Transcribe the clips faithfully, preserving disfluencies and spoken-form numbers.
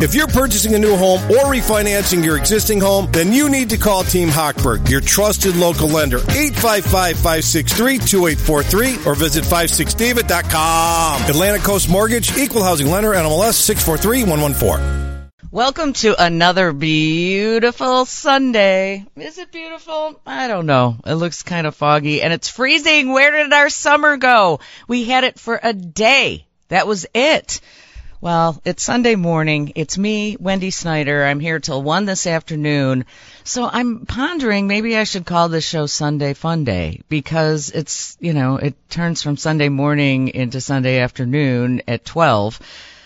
If you're purchasing a new home or refinancing your existing home, then you need to call Team Hochberg, your trusted local lender. eight five five, five six three, two eight four three or visit five six david dot com. Atlantic Coast Mortgage, Equal Housing Lender, N M L S six four three one one four. Welcome to another beautiful Sunday. Is it beautiful? I don't know. It looks kind of foggy, and it's freezing. Where did our summer go? We had it for a day. That was it. Well, it's Sunday morning. It's me, Wendy Snyder. I'm here till one this afternoon. So I'm pondering maybe I should call this show Sunday Fun Day, because it's, you know, it turns from Sunday morning into Sunday afternoon at twelve.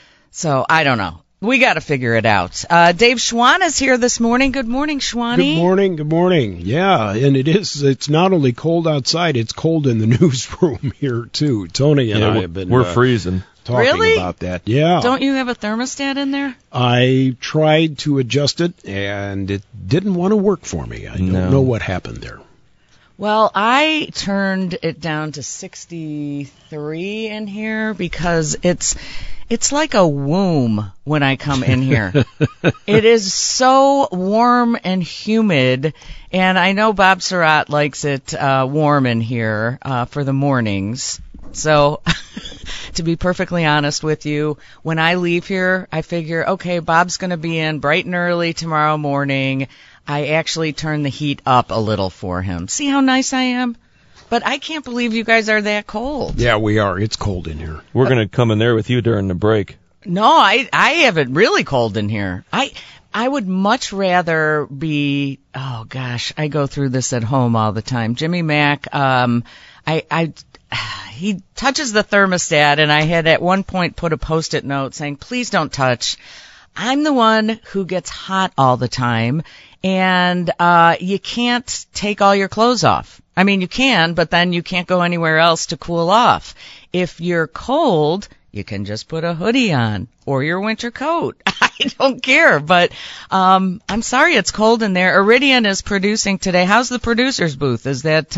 So I don't know. We got to figure it out. Uh, Dave Schwan is here this morning. Good morning, Schwani. Good morning, good morning. Yeah, and it is, it's not only cold outside, it's cold in the newsroom here, too. Tony and yeah, I have been We're uh, freezing. talking really? about that. Yeah. Don't you have a thermostat in there? I tried to adjust it, and it didn't want to work for me. I don't No. know what happened there. Well, I turned it down to sixty-three in here because it's it's like a womb when I come in here. It is so warm and humid, and I know Bob Surratt likes it uh, warm in here uh, for the mornings. So, to be perfectly honest with you, when I leave here, I figure, okay, Bob's going to be in bright and early tomorrow morning. I actually turn the heat up a little for him. See how nice I am? But I can't believe you guys are that cold. Yeah, we are. It's cold in here. We're going to come in there with you during the break. No, I I have it really cold in here. I I would much rather be, oh gosh, I go through this at home all the time. Jimmy Mack, um, I, I, he touches the thermostat, and I had at one point put a post-it note saying, please don't touch. I'm the one who gets hot all the time, and uh you can't take all your clothes off. I mean, you can, but then you can't go anywhere else to cool off. If you're cold, you can just put a hoodie on or your winter coat. I don't care, but um I'm sorry it's cold in there. Iridian is producing today. How's the producer's booth? Is that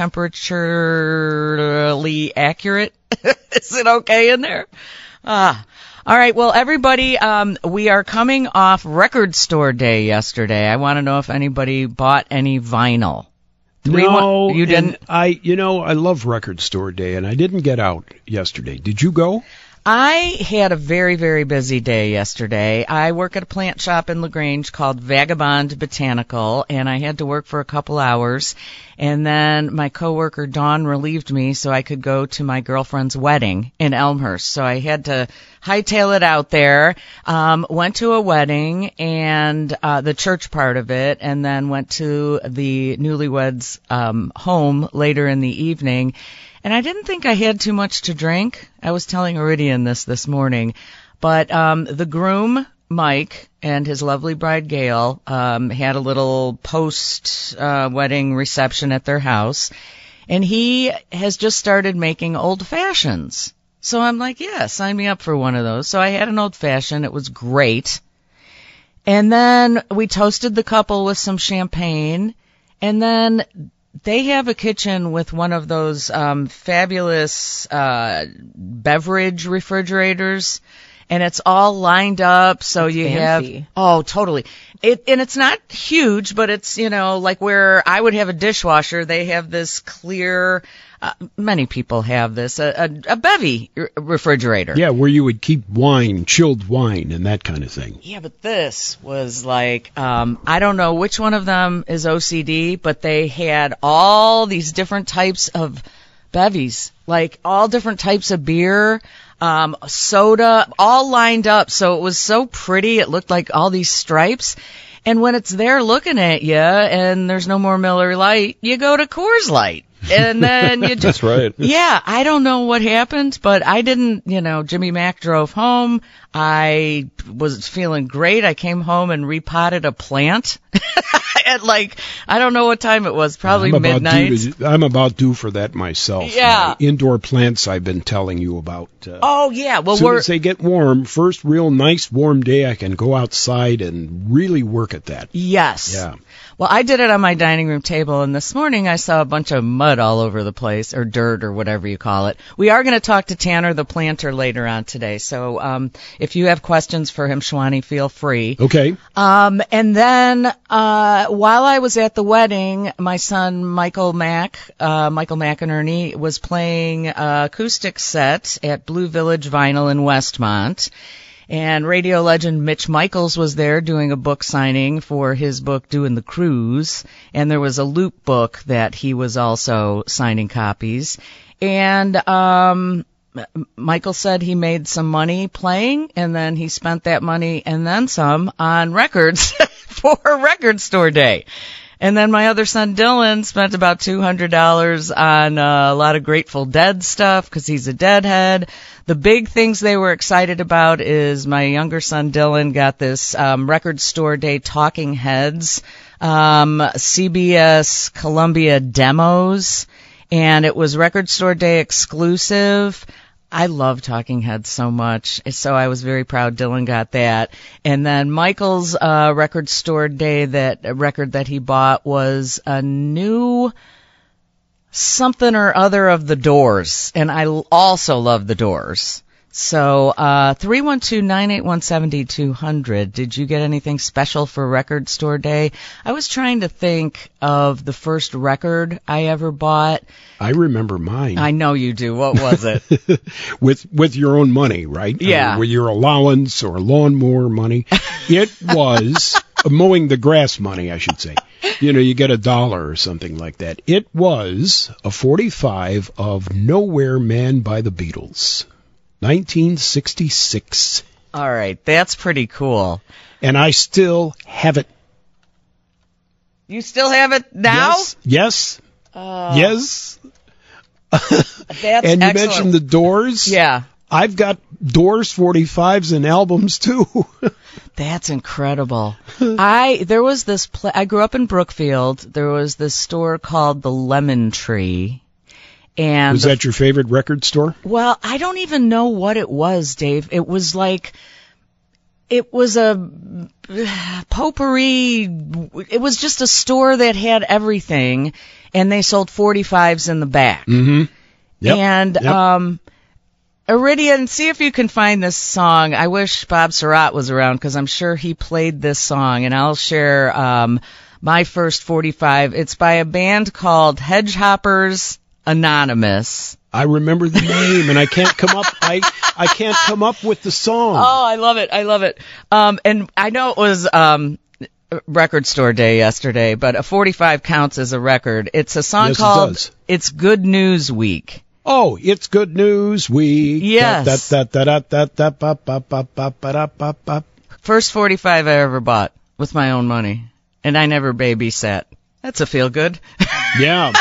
temperaturely accurate? Is it okay in there? Ah. All right, well, everybody, um, we are coming off Record Store Day yesterday. I want to know if anybody bought any vinyl. Three No, one, you didn't. I, you know, I love Record Store Day, and I didn't get out yesterday. Did you go? I had a very, very busy day yesterday. I work at a plant shop in LaGrange called Vagabond Botanical, and I had to work for a couple hours. And then my coworker Dawn relieved me so I could go to my girlfriend's wedding in Elmhurst. So I had to hightail it out there. Um, went to a wedding and uh, the church part of it, and then went to the newlyweds' um, home later in the evening. And I didn't think I had too much to drink. I was telling Iridian this this morning. But um the groom, Mike, and his lovely bride, Gail, um, had a little post-wedding uh, reception at their house. And he has just started making old fashions. So I'm like, yeah, sign me up for one of those. So I had an old fashioned. It was great. And then we toasted the couple with some champagne. And then they have a kitchen with one of those um fabulous uh beverage refrigerators, and it's all lined up so you fancy. have oh totally it and it's not huge, but it's, you know, like where I would have a dishwasher, they have this clear uh, many people have this a, a, a bevy r- refrigerator. Yeah, where you would keep wine, chilled wine, and that kind of thing. Yeah, but this was like, um, I don't know which one of them is O C D, but they had all these different types of bevies, like all different types of beer, um, soda, all lined up. So it was so pretty. It looked like all these stripes. And when it's there looking at you and there's no more Miller Lite, you go to Coors Light. And then you just, That's right. Yeah, I don't know what happened, but I didn't, you know, Jimmy Mack drove home. I was feeling great. I came home and repotted a plant at like, I don't know what time it was, probably I'm midnight. About due to, I'm about due for that myself. Yeah. My indoor plants I've been telling you about. Uh, Oh, yeah. Well, as soon we're, as they get warm, first real nice warm day, I can go outside and really work at that. yes. Yeah. Well, I did it on my dining room table, and this morning I saw a bunch of mud mud all over the place, or dirt, or whatever you call it. We are going to talk to Tanner the planter later on today, so um, if you have questions for him, Shwani, feel free. Okay. Um, and then uh, while I was at the wedding, my son Michael Mack, uh, Michael McInerney, was playing an acoustic set at Blue Village Vinyl in Westmont. And radio legend Mitch Michaels was there doing a book signing for his book Doing the Cruise. And there was a loop book that he was also signing copies. And um Michael said he made some money playing, and then he spent that money and then some on records for Record Store Day. And then my other son, Dylan, spent about two hundred dollars on uh, a lot of Grateful Dead stuff because he's a Deadhead. The big things they were excited about is my younger son, Dylan, got this um, Record Store Day Talking Heads um, C B S Columbia demos, and it was Record Store Day exclusive. I love Talking Heads so much, so I was very proud Dylan got that. And then Michael's uh, Record Store Day that record that he bought was a new something or other of the Doors, and I also love the Doors. So uh three one two, nine eight one, seven two zero zero. Did you get anything special for Record Store Day? I was trying to think of the first record I ever bought. I remember mine. I know you do. What was it? with with your own money, right? Yeah. Or with your allowance or lawnmower money. It was mowing the grass money, I should say. You know, you get a dollar or something like that. It was a forty-five of Nowhere Man by the Beatles. nineteen sixty-six. All right, that's pretty cool. And I still have it. You still have it now? Yes. Yes. Uh, yes. That's and you excellent. mentioned the Doors. Yeah. I've got Doors forty-fives and albums too. That's incredible. I there was this pla- I grew up in Brookfield. There was this store called the Lemon Tree. And was the, that your favorite record store? Well, I don't even know what it was, Dave. It was like, it was a potpourri. It was just a store that had everything, and they sold forty-fives in the back. Mm-hmm. Yep. And, yep. um, Iridian, see if you can find this song. I wish Bob Surratt was around because I'm sure he played this song, and I'll share, um, my first forty-five. It's by a band called Hedgehoppers Anonymous. I remember the name, and I can't come up. I I can't come up with the song. Oh, I love it! I love it. Um, and I know it was um Record Store Day yesterday, but a forty-five counts as a record. It's a song yes, called it does. "It's Good News Week." Oh, it's Good News Week. Yes. Da, da, da, da, da, da, ba, ba, ba, ba, da, ba, ba. First forty-five I ever bought with my own money, and I never babysat. That's a feel good. Yeah.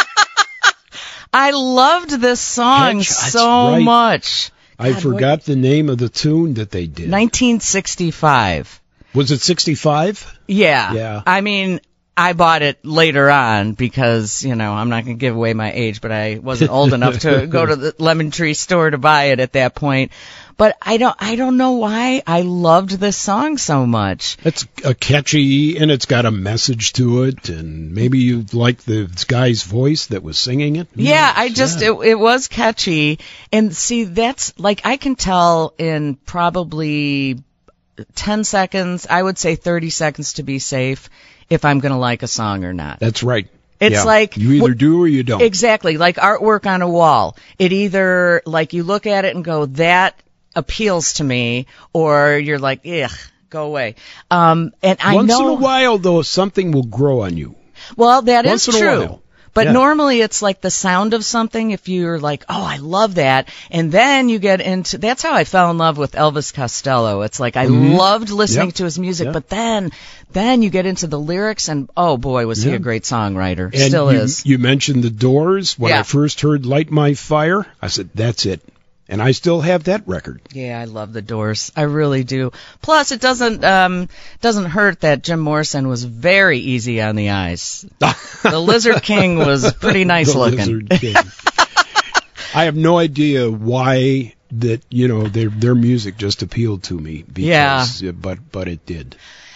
I loved this song Hedge, so right. much. I God, forgot what? the name of the tune that they did. nineteen sixty-five. Was it sixty-five? Yeah. Yeah. I mean, I bought it later on because, you know, I'm not going to give away my age, but I wasn't old enough to go to the Lemon Tree store to buy it at that point. But I don't, I don't know why I loved this song so much. It's a catchy, and it's got a message to it, and maybe you like the guy's voice that was singing it. Who Yeah, knows? I just, Yeah. it, it was catchy. And see, that's, like, I can tell in probably ten seconds, I would say thirty seconds to be safe, if I'm going to like a song or not. That's right. It's Yeah. like you either wh- do or you don't. Exactly, like artwork on a wall. It either, like, you look at it and go, that appeals to me, or you're like, ugh, go away. Um, and I Once know, in a while, though, something will grow on you. well, that Once is in a true. while. But Yeah. normally it's like the sound of something. If you're like, oh, I love that, and then you get into, that's how I fell in love with Elvis Costello. It's like I Mhm. loved listening Yep. to his music, Yep. but then, then you get into the lyrics, and oh boy, was he Yeah. a great songwriter. And Still you, is. You mentioned the Doors. When Yeah. I first heard Light My Fire, I said, that's it. And I still have that record. Yeah, I love the Doors. I really do. Plus, it doesn't um doesn't hurt that Jim Morrison was very easy on the eyes. The Lizard King was pretty nice The looking. Lizard King. I have no idea why that, you know, their their music just appealed to me. Because, Yeah. But but it did.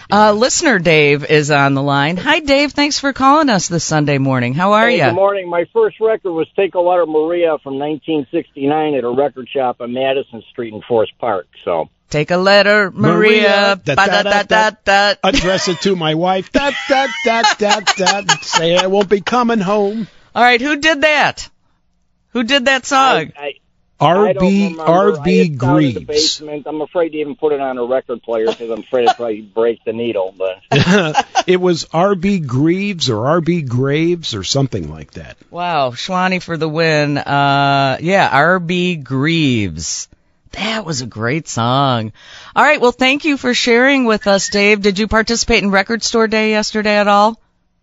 Uh, listener Dave is on the line. Hi, Dave. Thanks for calling us this Sunday morning. How are hey, you? Good morning. My first record was Take a Letter Maria from nineteen sixty-nine at a record shop on Madison Street in Forest Park. So Take a letter, Maria. Maria da, da, da, da, da. Address it to my wife. Da, da, da, da, da. Say I won't be coming home. All right, who did that? Who did that song? I, I, R I don't B remember. R B I had down in the Greaves. basement. I'm afraid to even put it on a record player because I'm afraid it'd probably break the needle. But It was R B Greaves or R B Graves or something like that. Wow, Schwani for the win. Uh, yeah, R B Greaves. That was a great song. All right, well, thank you for sharing with us, Dave. Did you participate in Record Store Day yesterday at all?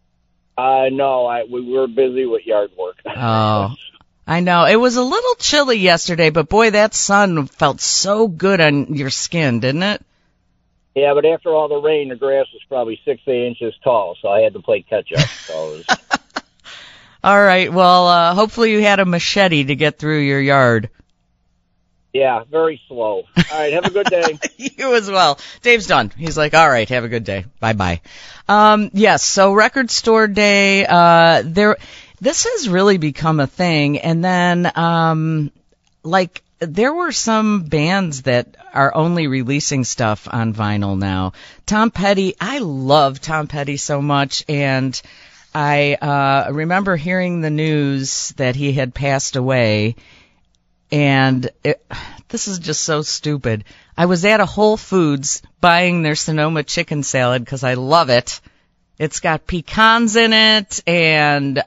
uh, no, I, we were busy with yard work. Oh, I know. It was a little chilly yesterday, but boy, that sun felt so good on your skin, didn't it? Yeah, but after all the rain, the grass was probably six, eight inches tall, so I had to play catch up. So it was... All right, well, uh, hopefully you had a machete to get through your yard. Yeah, very slow. All right, have a good day. You as well. Dave's done. He's like, all right, have a good day. Bye-bye. Um, yes, so Record Store Day, uh, there, this has really become a thing. And then, um, like, there were some bands that are only releasing stuff on vinyl now. Tom Petty, I love Tom Petty so much, and I, uh, remember hearing the news that he had passed away. And it, this is just so stupid. I was at a Whole Foods buying their Sonoma chicken salad because I love it. It's got pecans in it and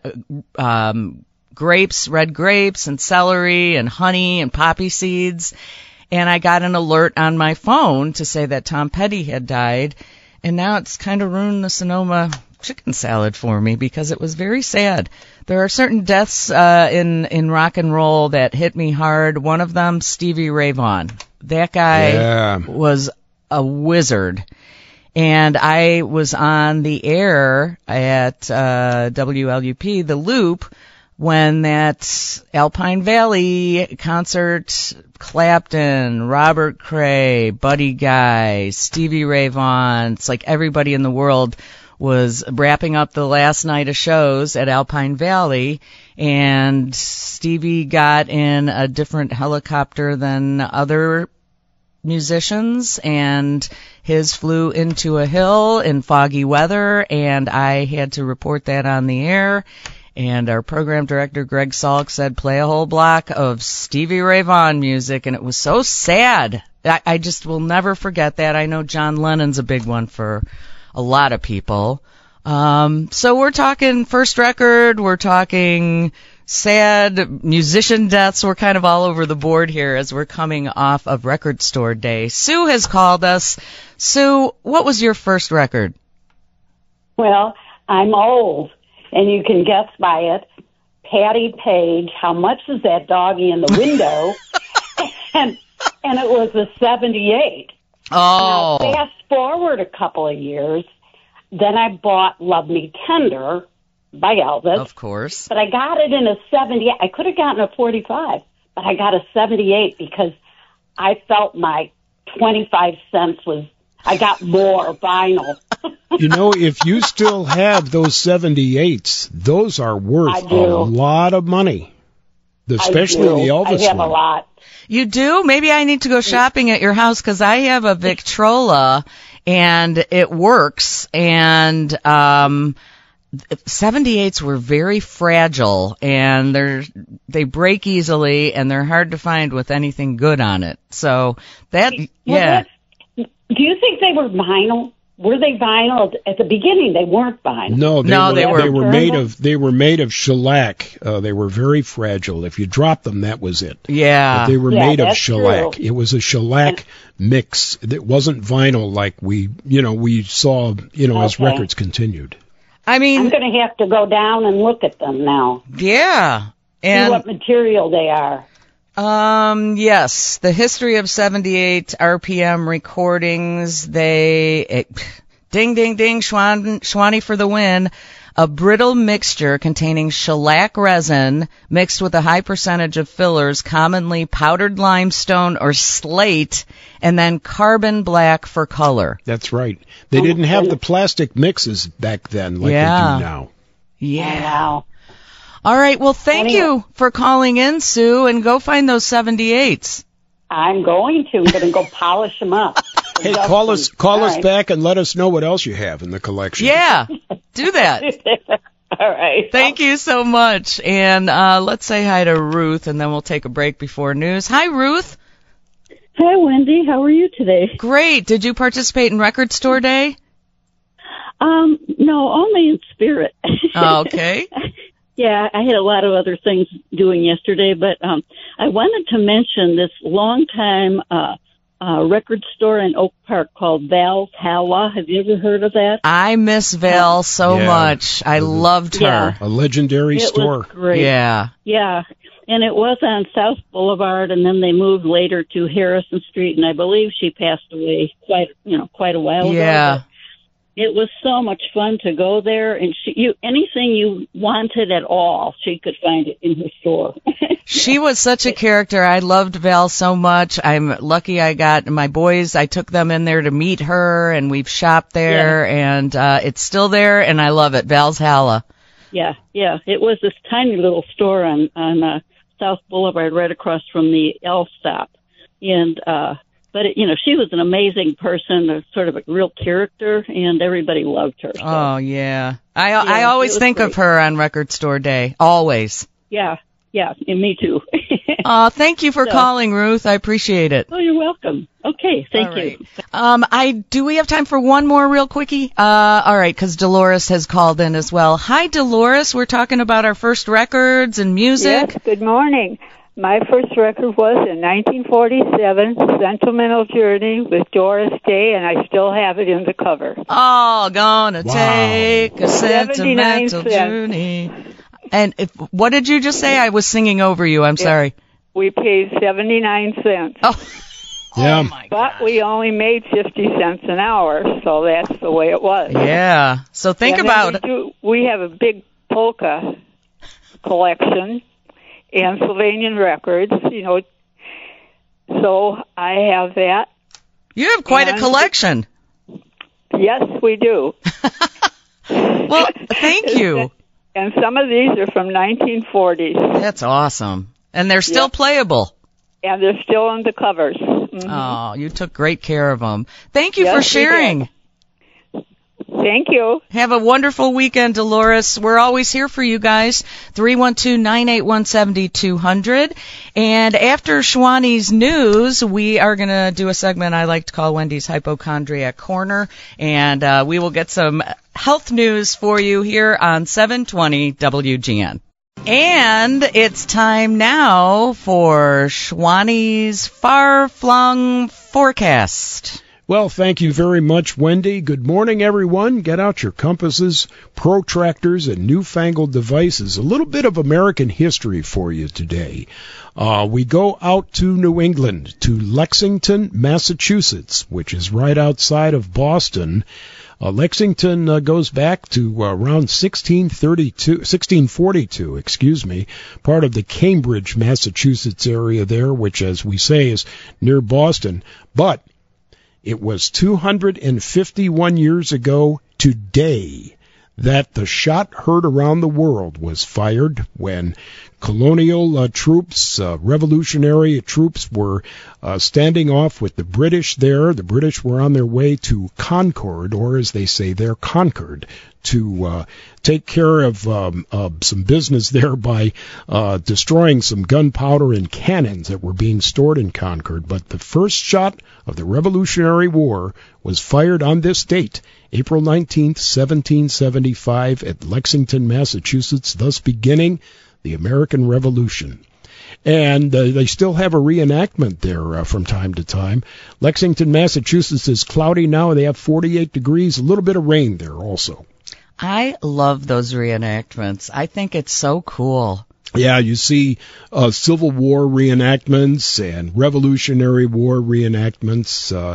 um, grapes, red grapes and celery and honey and poppy seeds. And I got an alert on my phone to say that Tom Petty had died. And now it's kind of ruined the Sonoma chicken salad for me because it was very sad. There are certain deaths uh, in in rock and roll that hit me hard. One of them, Stevie Ray Vaughan. That guy Yeah. was a wizard. And I was on the air at uh, W L U P, The Loop, when that Alpine Valley concert, Clapton, Robert Cray, Buddy Guy, Stevie Ray Vaughan, it's like everybody in the world was wrapping up the last night of shows at Alpine Valley, and Stevie got in a different helicopter than other musicians, and his flew into a hill in foggy weather, and I had to report that on the air. And our program director, Greg Salk, said, play a whole block of Stevie Ray Vaughan music, and it was so sad. I, I just will never forget that. I know John Lennon's a big one for a lot of people. Um, so we're talking first record, we're talking sad musician deaths. We're kind of all over the board here as we're coming off of Record Store Day. Sue has called us. Sue, what was your first record? Well, I'm old, and you can guess by it. Patty Page, How Much Is That Doggy in the Window? and and it was a seventy-eight. Oh. Now, fast forward a couple of years, then I bought Love Me Tender by Elvis. Of course. But I got it in a seventy-eight. I could have gotten a forty-five, but I got a seventy-eight because I felt my twenty-five cents was, I got more vinyl. You know, if you still have those seventy-eights, those are I worth a do. lot of money, especially I do. the Elvis I have one. a lot. You do? Maybe I need to go shopping at your house because I have a Victrola and it works. And um, seventy-eights were very fragile and they're they break easily and they're hard to find with anything good on it. So that, Well, yeah. that's- do you think they were vinyl? Were they vinyl at the beginning? They weren't vinyl. No, they No, were, they were- they were made of they were made of shellac. Uh, they were very fragile. If you dropped them, that was it. Yeah. But they were Yeah, made of that's shellac. true. It was a shellac mix. It wasn't vinyl like we, you know, we saw, you know, as Okay. records continued. I I'm mean, going to have to go down and look at them now. yeah. See And what material they are. Um, yes, the history of seventy-eight R P M recordings, they, it, ding, ding, ding, Schwan, Schwani for the win. a brittle mixture containing shellac resin mixed with a high percentage of fillers, commonly powdered limestone or slate, and then carbon black for color. That's right. They didn't have the plastic mixes back then like Yeah. they do now. Yeah. Wow. All right. Well, thank Anyway. you for calling in, Sue, and go find those seventy-eights. I'm going to. I'm going to go polish them up. Hey, call us call All us right. back and let us know what else you have in the collection. Yeah. Do that. All right. Thank you so much. And uh, let's say hi to Ruth, and then we'll take a break before news. Hi, Ruth. Hi, Wendy. How are you today? Great. Did you participate in Record Store Day? Um, no, only in spirit. Okay. Yeah, I had a lot of other things doing yesterday, but um, I wanted to mention this long-time uh, uh, record store in Oak Park called Valhalla. Have you ever heard of that? I miss Val so Yeah. much. I loved Yeah. her. A legendary It store. was great. Yeah. Yeah, and it was on South Boulevard, and then they moved later to Harrison Street, and I believe she passed away quite, you know, quite a while ago. Yeah. It was so much fun to go there, and she, you anything you wanted at all, she could find it in her store. She was such a character. I loved Val so much. I'm lucky I got my boys. I took them in there to meet her, and we've shopped there, and uh, it's still there, and I love it. Val's Halla. Yeah, yeah. It was this tiny little store on on uh, South Boulevard, right across from the L stop, and uh, but it, you know, she was an amazing person, a sort of a real character, and everybody loved her. So, Oh, yeah. I I it always was think great. of her on Record Store Day. Always. yeah, yeah, and me too. Oh, thank you for So- calling, Ruth. I appreciate it. Oh, you're welcome. Okay, thank All right. you. Um, I do we have time for one more real quickie? Uh, all right, because Dolores has called in as well. Hi, Dolores. We're talking about our first records and music. Yes, good morning. My first record was in nineteen forty-seven, Sentimental Journey with Doris Day, and I still have it in the cover. Oh, gonna Wow. take a seventy-nine sentimental cents. journey. And if, what did you just say? I was singing over you. I'm sorry. We paid seventy-nine cents, Oh, Yeah. oh my but God. we only made fifty cents an hour, so that's the way it was. Yeah. So think And then about we, do, we have a big polka collection, and Sylvanian records, you know, so I have that. you have quite a and- collection. Yes, we do. Well, thank you. And some of these are from nineteen forties, That's awesome. And they're still Yep. playable. and they're still on the covers. Mhm. Oh, you took great care of them. Thank you Yes, for we did. sharing. Thank you. Have a wonderful weekend, Dolores. We're always here for you guys. three one two, nine eight one, seven two zero zero. And after Shwani's news, we are going to do a segment I like to call Wendy's Hypochondriac Corner. And uh, we will get some health news for you here on seven twenty W G N. And it's time now for Shwani's far-flung forecast. Well, thank you very much, Wendy. Good morning, everyone. Get out your compasses, protractors, and newfangled devices. A little bit of American history for you today. Uh, we go out to New England, to Lexington, Massachusetts, which is right outside of Boston. Uh, Lexington uh, goes back to uh, around sixteen thirty-two, sixteen forty-two, excuse me, part of the Cambridge, Massachusetts area there, which, as we say, is near Boston. But it was two hundred fifty-one years ago today that the shot heard around the world was fired when colonial uh, troops, uh, revolutionary troops, were uh, standing off with the British there. The British were on their way to Concord, or as they say, they're Concord, to uh, take care of um, uh, some business there by uh, destroying some gunpowder and cannons that were being stored in Concord. But the first shot of the Revolutionary War was fired on this date, April nineteenth, seventeen seventy-five, at Lexington, Massachusetts, thus beginning the American Revolution. And uh, they still have a reenactment there uh, from time to time. Lexington, Massachusetts is cloudy now. They have forty-eight degrees, a little bit of rain there also. I love those reenactments. I think it's so cool. Yeah, you see uh, Civil War reenactments and Revolutionary War reenactments. Uh,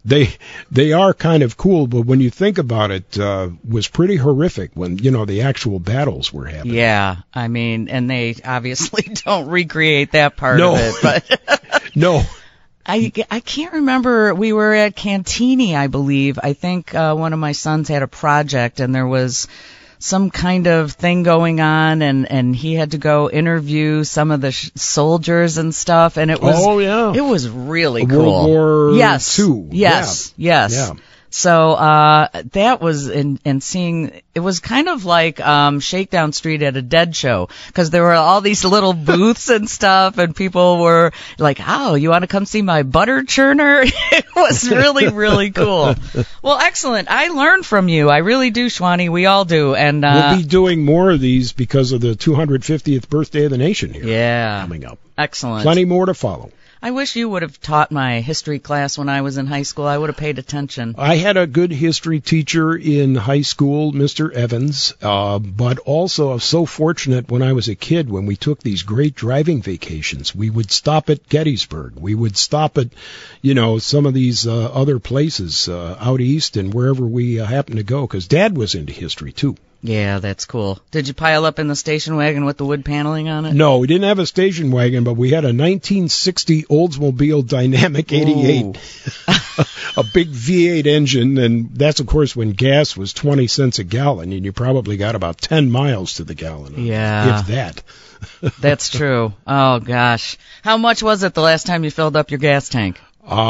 They they are kind of cool, but when you think about it, uh, was pretty horrific when, you know, the actual battles were happening. Yeah, I mean, and they obviously don't recreate that part No. of it, but No. I, I can't remember. We were at Cantini, I believe. I think uh, one of my sons had a project, and there was some kind of thing going on, and, and he had to go interview some of the sh- soldiers and stuff, and it was Oh, yeah. it was really World cool. War yes, Two. yes, Yeah. yes. Yeah. So uh that was in and seeing it was kind of like um Shakedown Street at a Dead show, because there were all these little booths and stuff, and people were like, "Oh, you want to come see my butter churner?" It was really really cool. Well, excellent. I learned from you. I really do, Shwani. We all do. And uh We'll be doing more of these because of the two hundred fiftieth birthday of the nation here yeah, coming up. excellent. Plenty more to follow. I wish you would have taught my history class when I was in high school. I would have paid attention. I had a good history teacher in high school, Mister Evans, uh, but also I was so fortunate when I was a kid when we took these great driving vacations. We would stop at Gettysburg. We would stop at, you know, some of these uh, other places uh, out east and wherever we uh, happened to go, because Dad was into history, too. Yeah, that's cool. Did you pile up in the station wagon with the wood paneling on it? No, we didn't have a station wagon, but we had a nineteen sixty Oldsmobile Dynamic eighty-eight. A big V eight engine, and that's, of course, when gas was twenty cents a gallon, and you probably got about ten miles to the gallon. Yeah. If that. That's true. Oh, gosh. How much was it the last time you filled up your gas tank?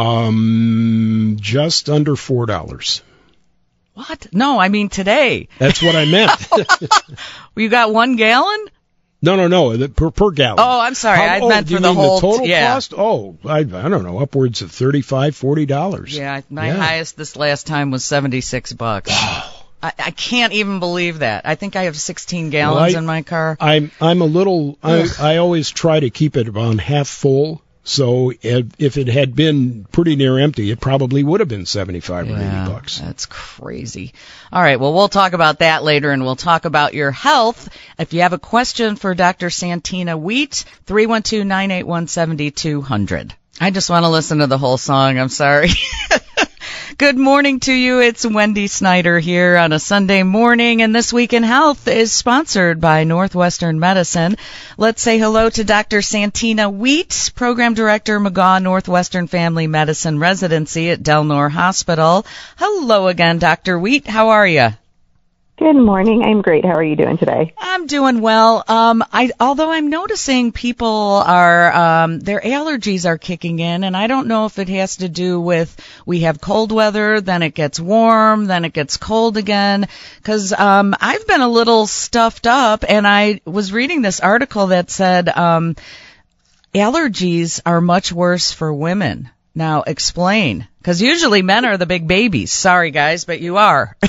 Um, just under four dollars. What? No, I mean today. That's what I meant. You got one gallon? No, no, no, the- per, per gallon. Oh, I'm sorry. How- I oh, meant do you for the mean whole. the total yeah. cost? Oh, I, I don't know, upwards of thirty-five, forty dollars. Yeah, my Yeah. highest this last time was seventy-six bucks. I, I can't even believe that. I think I have sixteen gallons Well, I- in my car. I'm I'm a little. I, I always try to keep it around half full. So if if it had been pretty near empty, it probably would have been seventy-five or Yeah, eighty bucks. That's crazy. All right, well, we'll talk about that later, and we'll talk about your health. If you have a question for Doctor Santina Wheat, three one two, nine eight one, seven two zero zero. I just want to listen to the whole song. I'm sorry. Good morning to you. It's Wendy Snyder here on a Sunday morning, and This Week in Health is sponsored by Northwestern Medicine. Let's say hello to Doctor Santina Wheat, Program Director, McGaw Northwestern Family Medicine Residency at Del Nor Hospital. Hello again, Doctor Wheat. How are you? Good morning. I'm great. How are you doing today? I'm doing well. Um, I, although I'm noticing people are, um, their allergies are kicking in, and I don't know if it has to do with we have cold weather, then it gets warm, then it gets cold again. Because um, I've been a little stuffed up, and I was reading this article that said um, allergies are much worse for women. Now, explain. Because usually men are the big babies. Sorry, guys, but you are.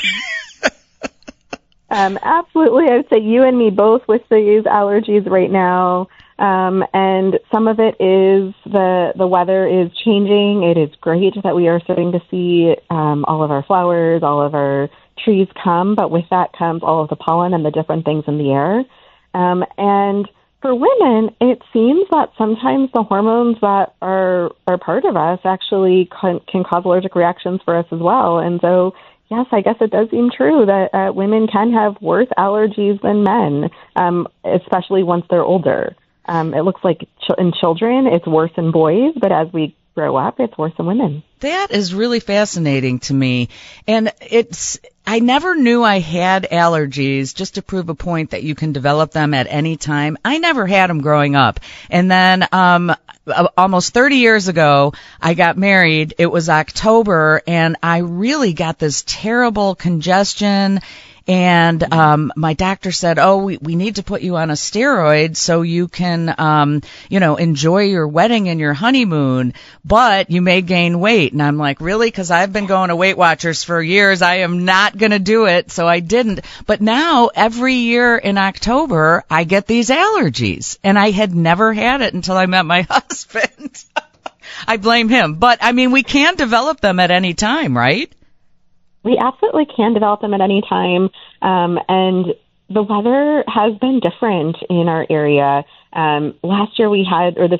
Um, absolutely. I would say you and me both with these allergies right now. Um, and some of it is the, the weather is changing. It is great that we are starting to see um, all of our flowers, all of our trees come, but with that comes all of the pollen and the different things in the air. Um, and for women, it seems that sometimes the hormones that are, are part of us actually can, can cause allergic reactions for us as well. And so yes, I guess it does seem true that uh, women can have worse allergies than men, um, especially once they're older. Um, it looks like ch- in children it's worse in boys, but as we grow up, it's worse in women. That is really fascinating to me. And it's, I never knew I had allergies, just to prove a point that you can develop them at any time. I never had them growing up. And then, um, almost thirty years ago, I got married. It was October, and I really got this terrible congestion. And um my doctor said, oh, we, we need to put you on a steroid so you can, um you know, enjoy your wedding and your honeymoon, but you may gain weight. And I'm like, really? Because I've been going to Weight Watchers for years. I am not going to do it. So I didn't. But now, every year in October, I get these allergies. And I had never had it until I met my husband. I blame him. But, I mean, we can develop them at any time, right? We absolutely can develop them at any time, um, and the weather has been different in our area. Um, last year we had, or this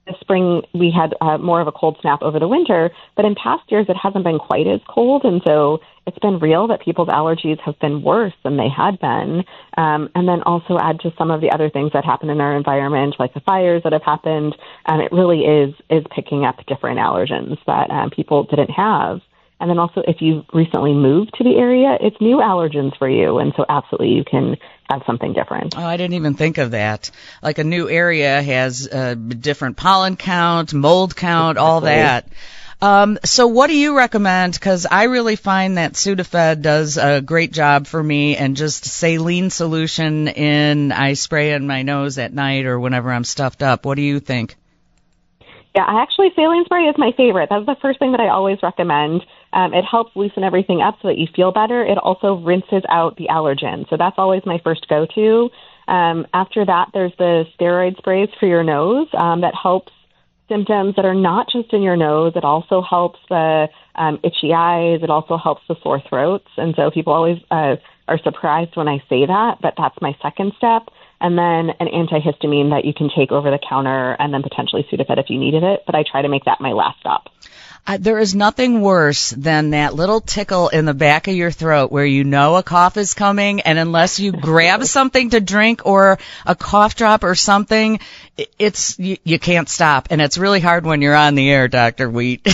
this spring we had uh, more of a cold snap over the winter, but in past years it hasn't been quite as cold, and so it's been real that people's allergies have been worse than they had been. Um, and then also add to some of the other things that happen in our environment, like the fires that have happened. Um, it really is is picking up different allergens that um, people didn't have. And then also, if you recently moved to the area, it's new allergens for you. And so absolutely you can have something different. Oh, I didn't even think of that. Like a new area has a different pollen count, mold count, all that. Um, so what do you recommend? Because I really find that Sudafed does a great job for me, and just saline solution in, I spray in my nose at night or whenever I'm stuffed up. What do you think? Yeah, actually, saline spray is my favorite. That's the first thing that I always recommend. Um, it helps loosen everything up so that you feel better. It also rinses out the allergen. So that's always my first go-to. Um, after that, there's the steroid sprays for your nose um, that helps symptoms that are not just in your nose. It also helps the um, itchy eyes. It also helps the sore throats. And so people always uh, are surprised when I say that, but that's my second step. And then an antihistamine that you can take over the counter, and then potentially Sudafed if you needed it. But I try to make that my last stop. Uh, there is nothing worse than that little tickle in the back of your throat where you know a cough is coming, and unless you grab something to drink or a cough drop or something, it's you, you can't stop. And it's really hard when you're on the air, Doctor Wheat.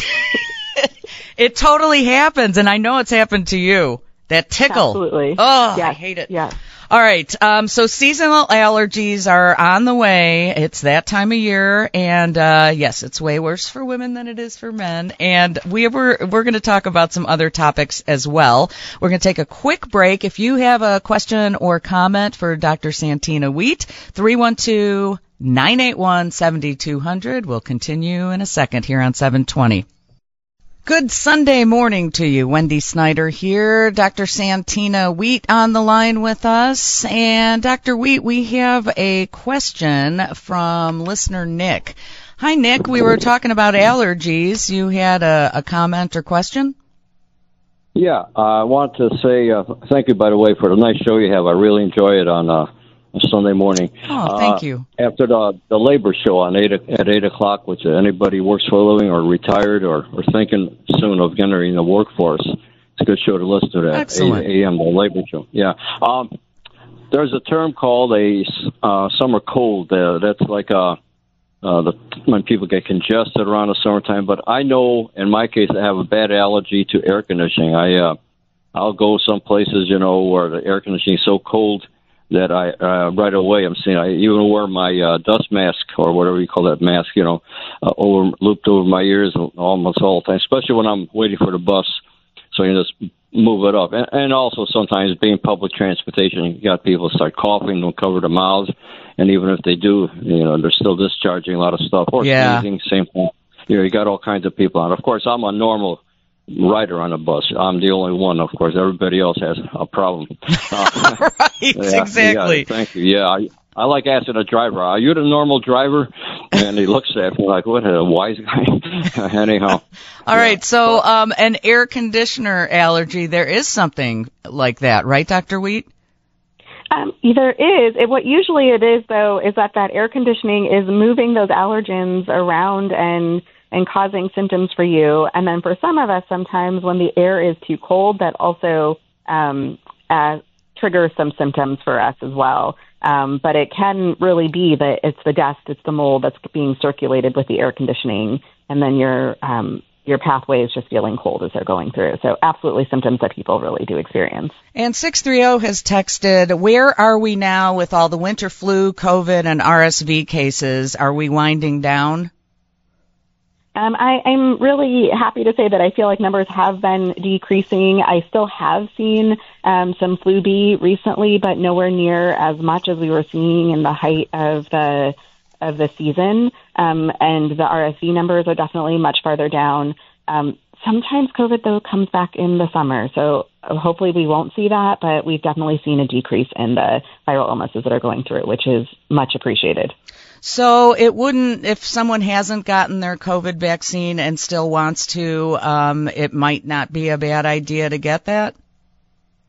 It totally happens, and I know it's happened to you. That tickle. Absolutely. Oh, yes. I hate it. Yeah. All right. Um, so seasonal allergies are on the way. It's that time of year, and uh, yes, it's way worse for women than it is for men. And we were we're going to talk about some other topics as well. We're going to take a quick break. If you have a question or comment for Doctor Santina Wheat, three one two, nine eight one, seven two zero zero. We'll continue in a second here on seven twenty. Good Sunday morning to you. Wendy Snyder here. Doctor Santina Wheat on the line with us. And Doctor Wheat, we have a question from listener Nick. Hi, Nick. We were talking about allergies. You had a, a comment or question? Yeah, uh, I want to say uh, thank you, by the way, for the nice show you have. I really enjoy it on uh, Sunday morning. Oh, thank you. Uh, after the the labor show on eight at eight o'clock, which anybody works for a living or retired or, or thinking soon of entering the workforce, it's a good show to listen to. That Excellent. eight a.m. the labor show. Yeah. Um, there's a term called a uh, summer cold. Uh, that's like a uh, the when people get congested around the summertime. But I know in my case I have a bad allergy to air conditioning. I uh, I'll go some places, you know, where the air conditioning is so cold that I uh, right away I'm seeing. I even wear my uh, dust mask or whatever you call that mask, you know, uh, over looped over my ears almost all the time, especially when I'm waiting for the bus. So you just move it up, and, and also sometimes being public transportation, you got people start coughing, don't cover their mouths, and even if they do, you know, they're still discharging a lot of stuff or yeah. sneezing. Same thing. You know, you got all kinds of people on. Of course, I'm a normal rider on a bus. I'm the only one, of course. Everybody else has a problem. Uh, right, yeah, exactly. Yeah, thank you. Yeah, I, I like asking a driver, are you the normal driver? And he looks at me like, what a wise guy. Anyhow. All yeah. right, so um, an air conditioner allergy, there is something like that, right, Doctor Wheat? Um, there is. It, what usually it is, though, is that that air conditioning is moving those allergens around and and causing symptoms for you. And then for some of us, sometimes when the air is too cold, that also um, uh, triggers some symptoms for us as well. Um, but it can really be that it's the dust, it's the mold that's being circulated with the air conditioning, and then your um, your pathway is just feeling cold as they're going through. So absolutely symptoms that people really do experience. And six three zero has texted, where are we now with all the winter flu, COVID, and R S V cases? Are we winding down? Um, I, I'm really happy to say that I feel like numbers have been decreasing. I still have seen um, some flu B recently, but nowhere near as much as we were seeing in the height of the of the season. Um, and the R S V numbers are definitely much farther down. Um, sometimes COVID, though, comes back in the summer. So hopefully we won't see that, but we've definitely seen a decrease in the viral illnesses that are going through, which is much appreciated. So it wouldn't, if someone hasn't gotten their COVID vaccine and still wants to, um, it might not be a bad idea to get that?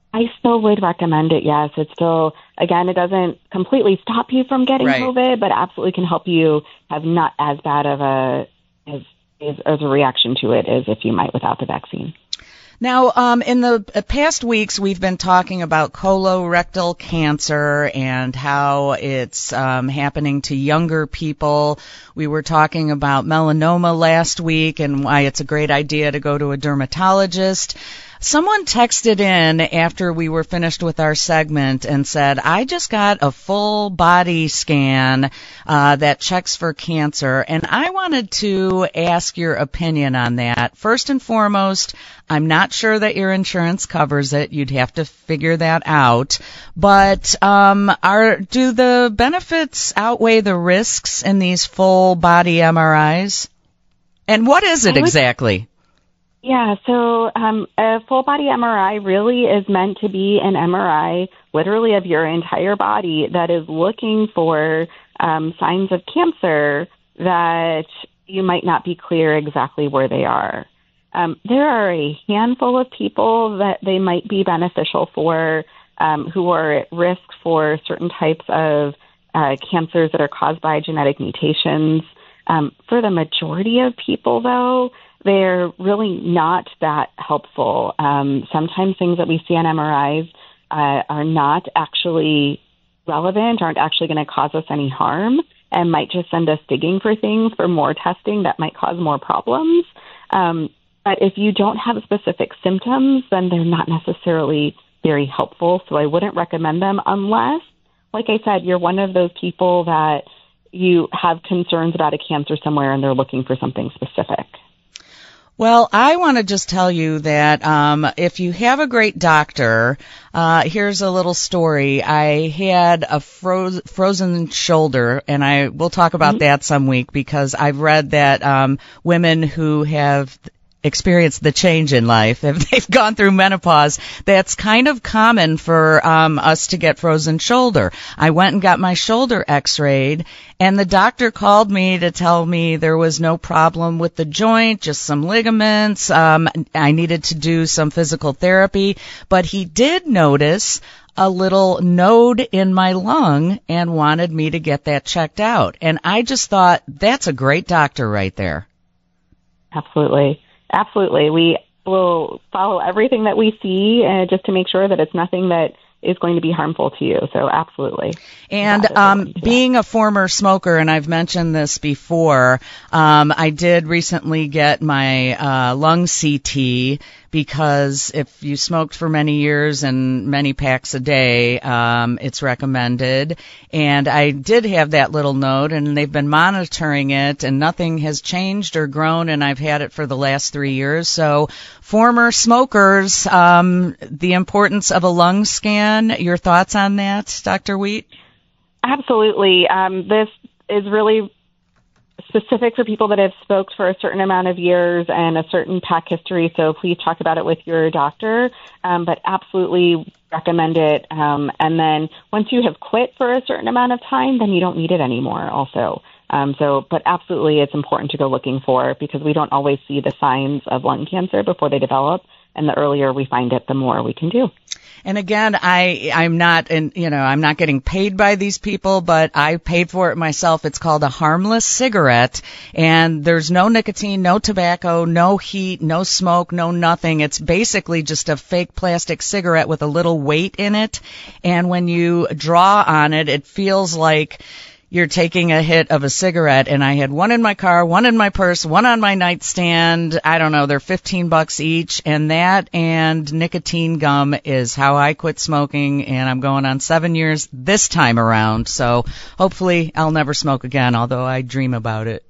I still would recommend it, yes. It's still, again, it doesn't completely stop you from getting Right. COVID, but absolutely can help you have not as bad of a as, as, as a reaction to it as if you might without the vaccine. Now, um, in the past weeks, we've been talking about colorectal cancer and how it's um, happening to younger people. We were talking about melanoma last week and why it's a great idea to go to a dermatologist. Someone texted in after we were finished with our segment and said, I just got a full body scan uh, that checks for cancer, and I wanted to ask your opinion on that. First and foremost, I'm not sure that your insurance covers it. You'd have to figure that out. But um, are do the benefits outweigh the risks in these full body M R Is? And what is it exactly? Yeah, so um, a full body M R I really is meant to be an M R I literally of your entire body that is looking for um, signs of cancer that you might not be clear exactly where they are. Um, there are a handful of people that they might be beneficial for um, who are at risk for certain types of uh, cancers that are caused by genetic mutations. Um, for the majority of people, though, they're really not that helpful. Um, sometimes things that we see on M R Is uh, are not actually relevant, aren't actually going to cause us any harm, and might just send us digging for things for more testing that might cause more problems. Um, but if you don't have specific symptoms, then they're not necessarily very helpful. So I wouldn't recommend them unless, like I said, you're one of those people that you have concerns about a cancer somewhere and they're looking for something specific. Well, I want to just tell you that um, if you have a great doctor, uh, here's a little story. I had a froze, frozen shoulder, and I will talk about mm-hmm. that some week because I've read that um, women who have experienced the change in life, if they've gone through menopause, that's kind of common for um, us to get frozen shoulder. I went and got my shoulder x-rayed, and the doctor called me to tell me there was no problem with the joint, just some ligaments. Um, I needed to do some physical therapy, but he did notice a little node in my lung and wanted me to get that checked out. And I just thought, that's a great doctor right there. Absolutely. Absolutely. We will follow everything that we see uh, just to make sure that it's nothing that is going to be harmful to you. So absolutely. And um, being a former smoker, and I've mentioned this before, um, I did recently get my uh, lung C T because if you smoked for many years and many packs a day, um, it's recommended. And I did have that little node, and they've been monitoring it, and nothing has changed or grown, and I've had it for the last three years. So former smokers, um, the importance of a lung scan, your thoughts on that, Doctor Wheat? Absolutely. Um, this is really specific for people that have smoked for a certain amount of years and a certain pack history, so please talk about it with your doctor, um, but absolutely recommend it. Um, and then once you have quit for a certain amount of time, then you don't need it anymore also. Um, so, but absolutely it's important to go looking for it because we don't always see the signs of lung cancer before they develop, and the earlier we find it, the more we can do. And again, I, I'm not, in, you know, I'm not getting paid by these people, but I paid for it myself. It's called a harmless cigarette, and there's no nicotine, no tobacco, no heat, no smoke, no nothing. It's basically just a fake plastic cigarette with a little weight in it, and when you draw on it, it feels like you're taking a hit of a cigarette. And I had one in my car, one in my purse, one on my nightstand. I don't know, they're fifteen bucks each. And that and nicotine gum is how I quit smoking. And I'm going on seven years this time around. So hopefully I'll never smoke again, although I dream about it.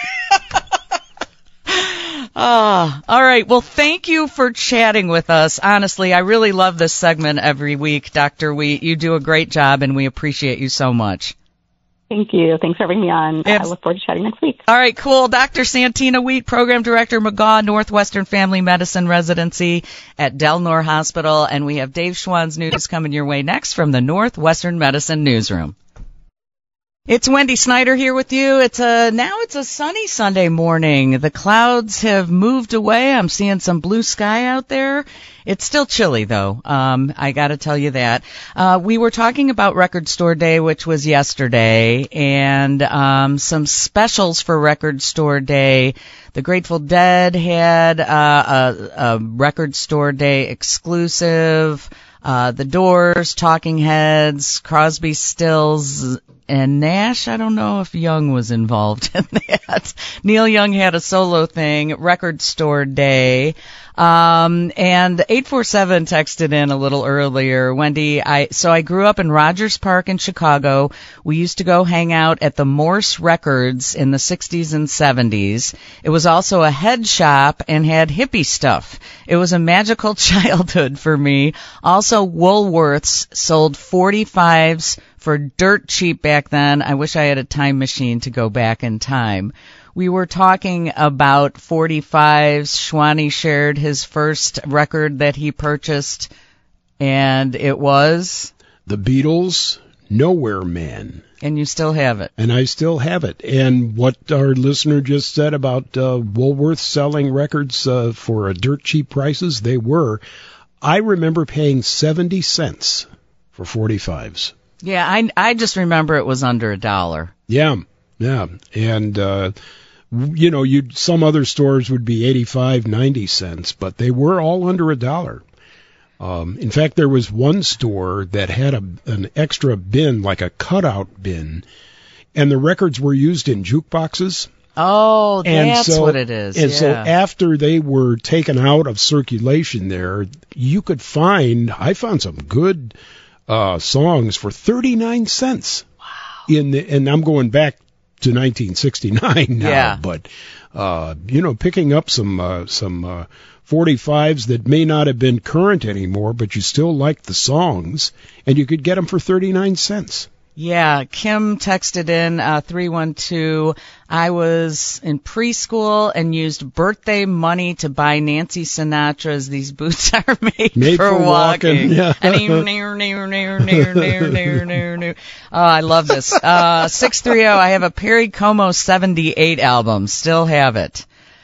Ah, all right. Well, thank you for chatting with us. Honestly, I really love this segment every week, Doctor Wheat. You do a great job, and we appreciate you so much. Thank you. Thanks for having me on. I look forward to chatting next week. All right, cool. Doctor Santina Wheat, Program Director, McGaw Northwestern Family Medicine Residency at Del Nor Hospital. And we have Dave Schwann's news coming your way next from the Northwestern Medicine Newsroom. It's Wendy Snyder here with you. It's a now it's a sunny Sunday morning. The clouds have moved away. I'm seeing some blue sky out there. It's still chilly though. Um, I got to tell you that. Uh, we were talking about Record Store Day, which was yesterday, and um, some specials for Record Store Day. The Grateful Dead had uh, a, a Record Store Day exclusive. Uh, the Doors, Talking Heads, Crosby, Stills, and Nash. I don't know if Young was involved in that. Neil Young had a solo thing, Record Store Day. Um, and eight four seven texted in a little earlier. Wendy, I, so I grew up in Rogers Park in Chicago. We used to go hang out at the Morse Records in the sixties and seventies. It was also a head shop and had hippie stuff. It was a magical childhood for me. Also, Woolworths sold forty-fives for dirt cheap back then. I wish I had a time machine to go back in time. We were talking about forty-fives. Schwani shared his first record that he purchased, and it was? The Beatles' Nowhere Man. And you still have it. And I still have it. And what our listener just said about uh, Woolworth selling records uh, for uh, dirt cheap prices, they were. I remember paying seventy cents for forty-fives. Yeah, I, I just remember it was under a dollar. Yeah, yeah. And, uh, you know, you'd, some other stores would be eighty-five, ninety cents, but they were all under a dollar. Um, in fact, there was one store that had a, an extra bin, like a cutout bin, and the records were used in jukeboxes. Oh, that's so, what it is. And yeah. so after they were taken out of circulation there, you could find, I found some good uh, songs for thirty-nine cents. Wow. In the, and I'm going back to nineteen sixty-nine now, yeah. but, uh, you know, picking up some, uh, some, uh, forty-fives that may not have been current anymore, but you still liked the songs, and you could get them for thirty-nine cents. Yeah, Kim texted in uh, three one two, I was in preschool and used birthday money to buy Nancy Sinatra's These Boots Are Made, made for, for Walking. walking. Yeah. Oh, I love this. Uh, six three zero, I have a Perry Como seventy-eight album, still have it.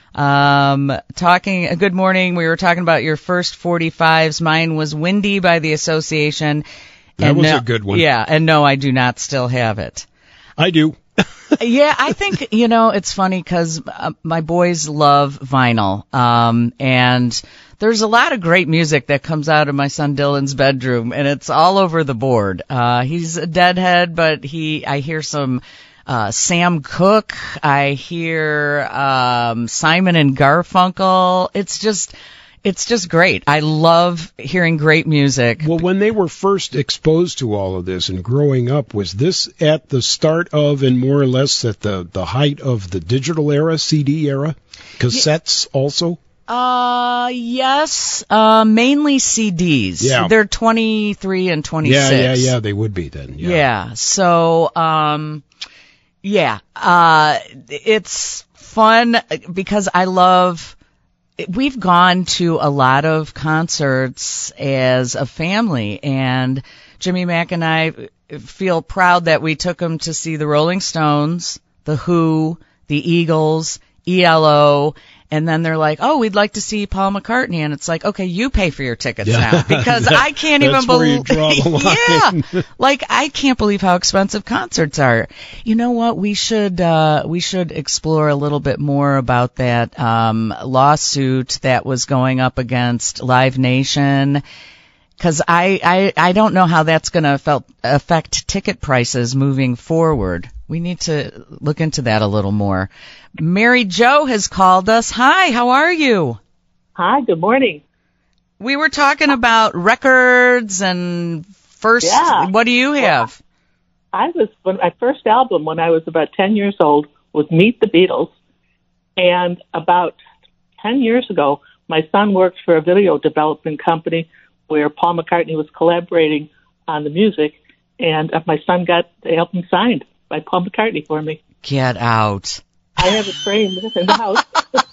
Um, talking, uh, good morning, we were talking about your first forty-fives. Mine was Windy by the Association. That and was no, a good one. Yeah, and no, I do not still have it. I do. Yeah, I think, you know, it's funny because uh, my boys love vinyl, um, and there's a lot of great music that comes out of my son Dylan's bedroom, and it's all over the board. Uh, he's a deadhead, but he, I hear some uh, Sam Cooke, I hear um, Simon and Garfunkel. It's just... It's just great. I love hearing great music. Well, when they were first exposed to all of this and growing up, was this at the start of and more or less at the, the height of the digital era, C D era? Cassettes yeah. also? Uh, yes. Uh, mainly C Ds. Yeah. They're twenty-three and twenty-six. Yeah, yeah, yeah, they would be then. Yeah. yeah. So, um, yeah, uh, it's fun because I love... We've gone to a lot of concerts as a family, and Jimmy Mack and I feel proud that we took him to see the Rolling Stones, the Who, the Eagles, E L O, and then they're like, oh, we'd like to see Paul McCartney, and it's like, okay, you pay for your tickets yeah. now, because that, I can't even believe, yeah, like I can't believe how expensive concerts are. You know what? We should uh, we should explore a little bit more about that um, lawsuit that was going up against Live Nation. Because I, I, I don't know how that's going to affect ticket prices moving forward. We need to look into that a little more. Mary Jo has called us. Hi, how are you? Hi, good morning. We were talking about records and first, yeah. What do you have? Well, I was, when my first album when I was about ten years old was Meet the Beatles. And about ten years ago, my son worked for a video development company where Paul McCartney was collaborating on the music, and my son got the album signed by Paul McCartney for me. Get out. I have it framed in the house.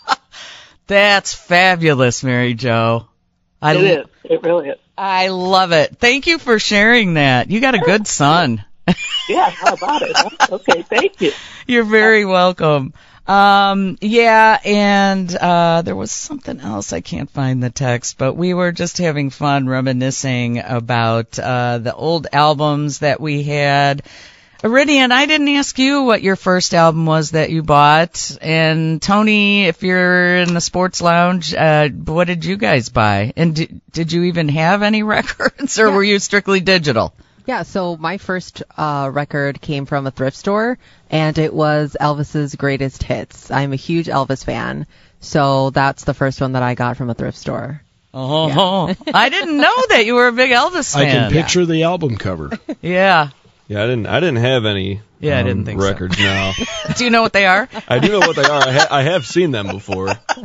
That's fabulous, Mary Jo. I it is. It really is. I love it. Thank you for sharing that. You got a good son. Yeah, how about it? Huh? Okay, thank you. You're very welcome. Um, yeah, and uh, there was something else. I can't find the text, but we were just having fun reminiscing about uh, the old albums that we had. Iridian, I didn't ask you what your first album was that you bought. And Tony, if you're in the sports lounge, uh, what did you guys buy? And did, did you even have any records, or Yeah. were you strictly digital? Yeah, so my first uh, record came from a thrift store, and it was Elvis's Greatest Hits. I'm a huge Elvis fan, so that's the first one that I got from a thrift store. Oh, yeah. I didn't know that you were a big Elvis fan. I can picture the album cover. Yeah. Yeah, I didn't. I didn't have any. Yeah, I um, didn't think so. records now. Do you know what they are? I do know what they are. I, ha- I have seen them before.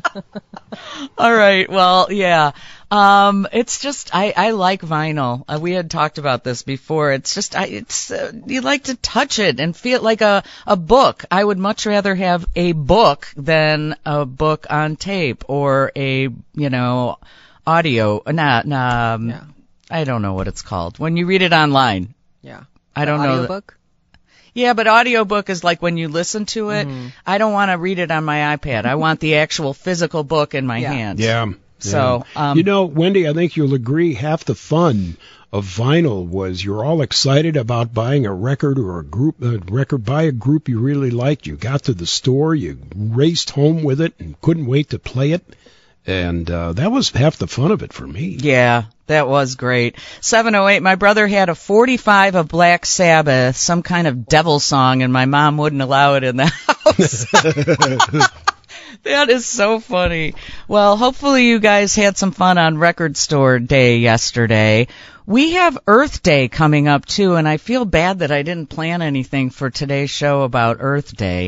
All right. Well, yeah. Um, it's just I, I like vinyl. Uh, we had talked about this before. It's just I, it's uh, you like to touch it and feel like a a book. I would much rather have a book than a book on tape or a you know audio. Not nah, um, Yeah. I don't know what it's called when you read it online. Yeah. I don't know. Audiobook? Yeah, but audiobook is like when you listen to it. Mhm. I don't want to read it on my iPad. I want the actual physical book in my Yeah. hands. Yeah. So, yeah. um, you know, Wendy, I think you'll agree half the fun of vinyl was you're all excited about buying a record or a group a record by a group you really liked. You got to the store, you raced home with it and couldn't wait to play it. And uh, that was half the fun of it for me. Yeah, that was great. seven oh eight, my brother had a forty-five of Black Sabbath, some kind of devil song, and my mom wouldn't allow it in the house. That is so funny. Well, hopefully you guys had some fun on Record Store Day yesterday. We have Earth Day coming up, too, and I feel bad that I didn't plan anything for today's show about Earth Day.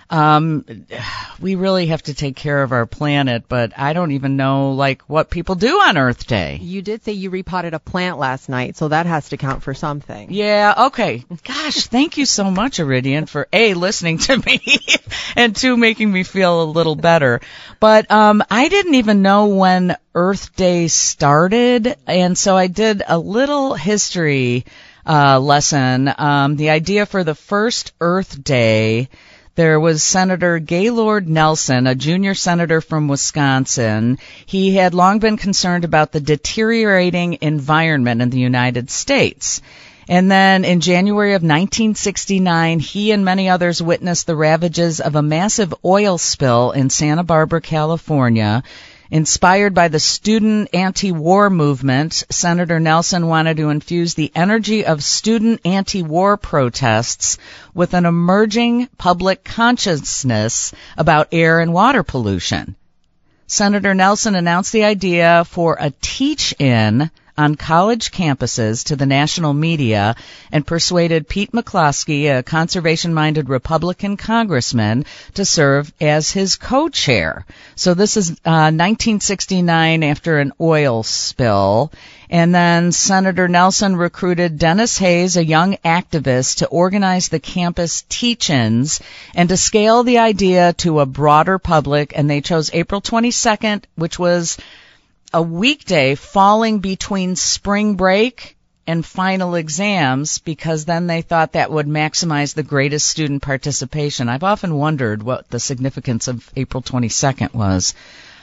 Um, we really have to take care of our planet, but I don't even know, like, what people do on Earth Day. You did say you repotted a plant last night, so that has to count for something. Yeah, okay. Gosh, thank you so much, Iridian, for A, listening to me, and two, making me feel a little better. But um I didn't even know when Earth Day started, and so I did a little history uh lesson. Um the idea for the first Earth Day, there was Senator Gaylord Nelson, a junior senator from Wisconsin. He had long been concerned about the deteriorating environment in the United States. And then in January of nineteen sixty-nine, he and many others witnessed the ravages of a massive oil spill in Santa Barbara, California. Inspired by the student anti-war movement, Senator Nelson wanted to infuse the energy of student anti-war protests with an emerging public consciousness about air and water pollution. Senator Nelson announced the idea for a teach-in on college campuses to the national media and persuaded Pete McCloskey, a conservation-minded Republican congressman, to serve as his co-chair. So this is uh, nineteen sixty-nine after an oil spill. And then Senator Nelson recruited Dennis Hayes, a young activist, to organize the campus teach-ins and to scale the idea to a broader public. And they chose April twenty-second, which was a weekday falling between spring break and final exams, because then they thought that would maximize the greatest student participation. I've often wondered what the significance of April twenty-second was.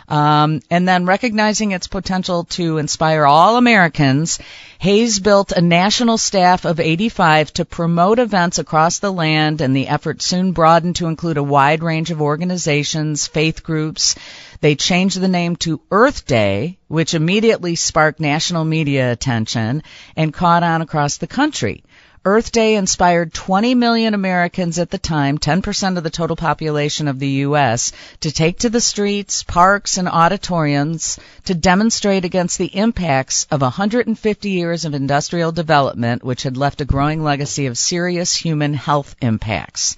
Um, and then recognizing its potential to inspire all Americans, Hayes built a national staff of eighty-five to promote events across the land, and the effort soon broadened to include a wide range of organizations, faith groups. They changed the name to Earth Day, which immediately sparked national media attention and caught on across the country. Earth Day inspired twenty million Americans at the time, ten percent of the total population of the U S, to take to the streets, parks, and auditoriums to demonstrate against the impacts of one hundred fifty years of industrial development, which had left a growing legacy of serious human health impacts.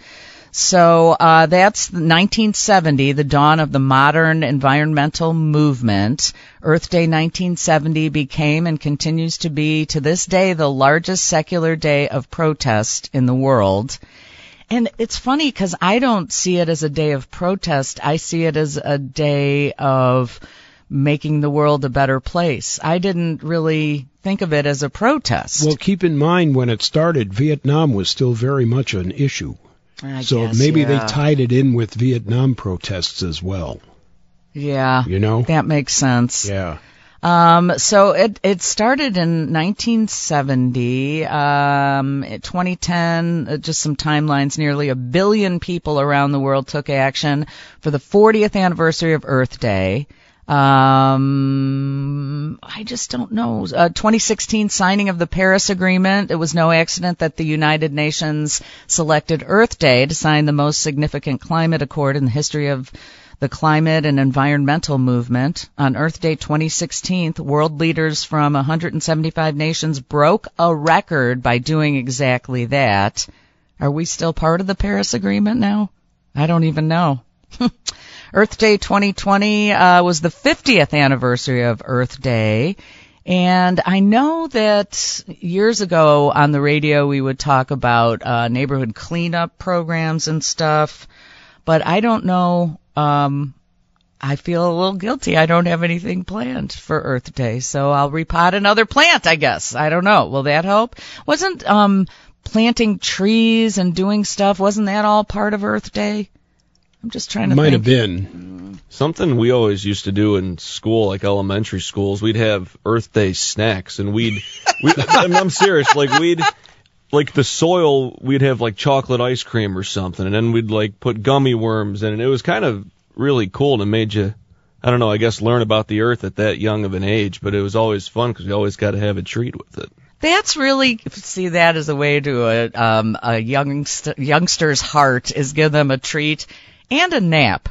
So uh that's nineteen seventy, the dawn of the modern environmental movement. Earth Day nineteen seventy became and continues to be, to this day, the largest secular day of protest in the world. And it's funny because I don't see it as a day of protest. I see it as a day of making the world a better place. I didn't really think of it as a protest. Well, keep in mind when it started, Vietnam was still very much an issue. I so guess, maybe yeah. they tied it in with Vietnam protests as well. Yeah. You know? That makes sense. Yeah. Um, so it, it started in nineteen seventy, um, twenty ten, uh, just some timelines, nearly a billion people around the world took action for the fortieth anniversary of Earth Day. Um, I just don't know. Uh, twenty sixteen signing of the Paris Agreement. It was no accident that the United Nations selected Earth Day to sign the most significant climate accord in the history of the climate and environmental movement. On Earth Day twenty sixteen, world leaders from one hundred seventy-five nations broke a record by doing exactly that. Are we still part of the Paris Agreement now? I don't even know. Earth Day twenty twenty uh, was the fiftieth anniversary of Earth Day. And I know that years ago on the radio we would talk about uh, neighborhood cleanup programs and stuff. But I don't know. Um, I feel a little guilty. I don't have anything planned for Earth Day, so I'll repot another plant, I guess. I don't know. Will that help? Wasn't um planting trees and doing stuff, wasn't that all part of Earth Day? I'm just trying to Might think. have been. Something we always used to do in school, like elementary schools, we'd have Earth Day snacks, and we'd, we, I'm, I'm serious, like we'd, like the soil, we'd have like chocolate ice cream or something, and then we'd like put gummy worms in it. It was kind of really cool, and it made you, I don't know, I guess learn about the earth at that young of an age, but it was always fun because you always got to have a treat with it. That's really, see that as a way to a, um, a youngst- youngster's heart, is give them a treat and a nap.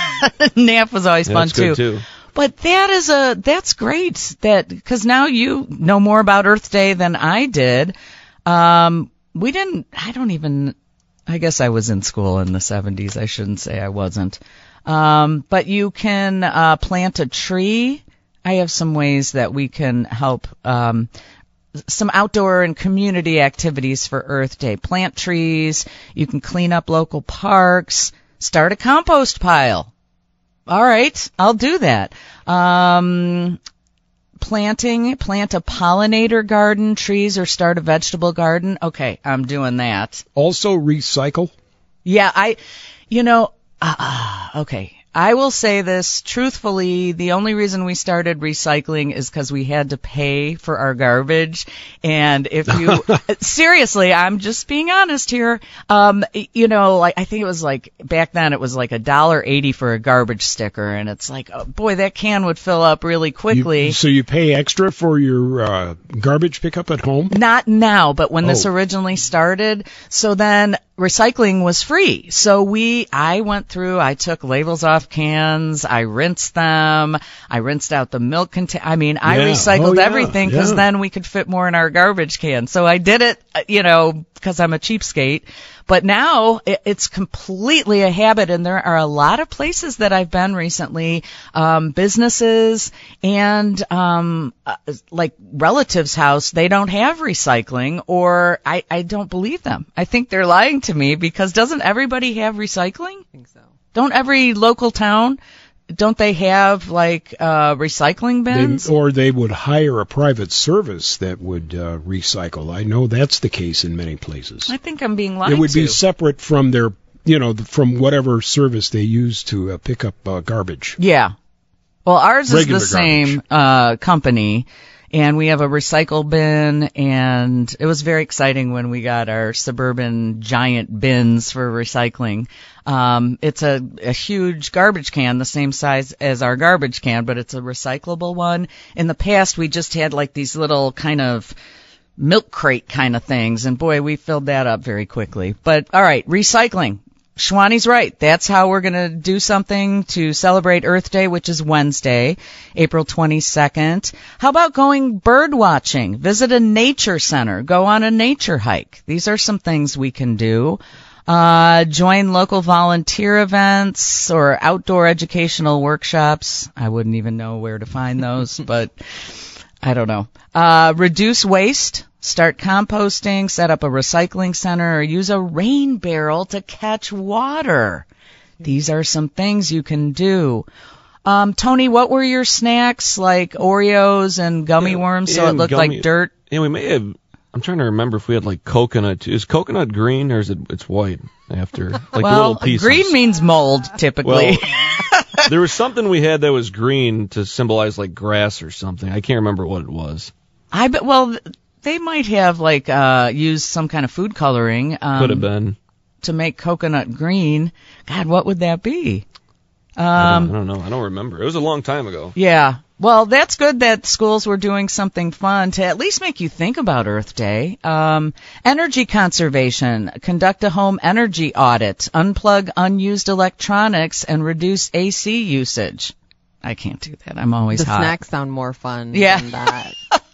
Nap was always Yeah, fun that's good too. too. But that is a, that's great that, because now you know more about Earth Day than I did. Um, we didn't, I don't even, I guess I was in school in the seventies. I shouldn't say I wasn't. Um, but you can, uh, plant a tree. I have some ways that we can help, um, some outdoor and community activities for Earth Day. Plant trees. You can clean up local parks. Start a compost pile. All right, I'll do that. Um, planting, plant a pollinator garden, trees, or start a vegetable garden. Okay, I'm doing that. Also recycle. Yeah, I, you know, uh, okay. I will say this truthfully, the only reason we started recycling is because we had to pay for our garbage. And if you, seriously, I'm just being honest here. Um, you know, like, I think it was like, back then it was like a dollar eighty for a garbage sticker. And it's like, oh boy, that can would fill up really quickly. You, so you pay extra for your uh, garbage pickup at home? Not now, but when Oh. this originally started. So then recycling was free. So we, I went through, I took labels off cans, I rinsed them, I rinsed out the milk container. I mean, I Yeah. recycled Oh, yeah, everything because yeah. then we could fit more in our garbage can. So I did it, uh, you know, because I'm a cheapskate. But now it, it's completely a habit, and there are a lot of places that I've been recently, um, businesses and um, uh, like relatives' house. They don't have recycling, or I, I don't believe them. I think they're lying to me, because doesn't everybody have recycling? I think so. Don't every local town? Don't they have like uh, recycling bins? They, or they would hire a private service that would uh, recycle. I know that's the case in many places. I think I'm being lied It would to. be separate from their, you know, from whatever service they use to uh, pick up uh, garbage. Yeah. Well, ours Regular is the same uh, company, and we have a recycle bin, and it was very exciting when we got our suburban giant bins for recycling. Um, it's a, a huge garbage can, the same size as our garbage can, but it's a recyclable one. In the past, we just had like these little kind of milk crate kind of things, and boy, we filled that up very quickly. But all right, recycling. Shwani's right. That's how we're going to do something to celebrate Earth Day, which is Wednesday, April twenty-second. How about going bird watching? Visit a nature center. Go on a nature hike. These are some things we can do. Uh, join local volunteer events or outdoor educational workshops. I wouldn't even know where to find those, but I don't know. Uh, reduce waste. Start composting, set up a recycling center, or use a rain barrel to catch water. These are some things you can do. Um, Tony, what were your snacks? Like Oreos and gummy Yeah, worms, so yeah, it looked gummy- like dirt? Yeah, we may have. I'm trying to remember if we had like coconut. Is coconut green or is it? It's white after like well, little pieces. green means mold, typically. Well, there was something we had that was green to symbolize like grass or something. I can't remember what it was. I bet. Well, they might have like uh used some kind of food coloring. Um, Could have been. To make coconut green. God, what would that be? Um, I, don't, I don't know. I don't remember. It was a long time ago. Yeah. Well, that's good that schools were doing something fun to at least make you think about Earth Day. Um, energy conservation. Conduct a home energy audit. Unplug unused electronics and reduce A C usage. I can't do that. I'm always the hot. snacks sound more fun Yeah. than that.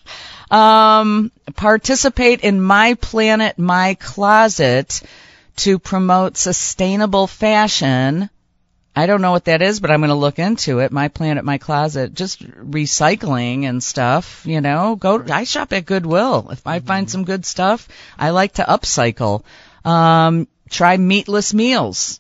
um, participate in My Planet, My Closet to promote sustainable fashion. I don't know what that is, but I'm going to look into it. My Planet, My Closet, just recycling and stuff, you know. Go. I shop at Goodwill. If I find some good stuff, I like to upcycle. Um, try meatless meals.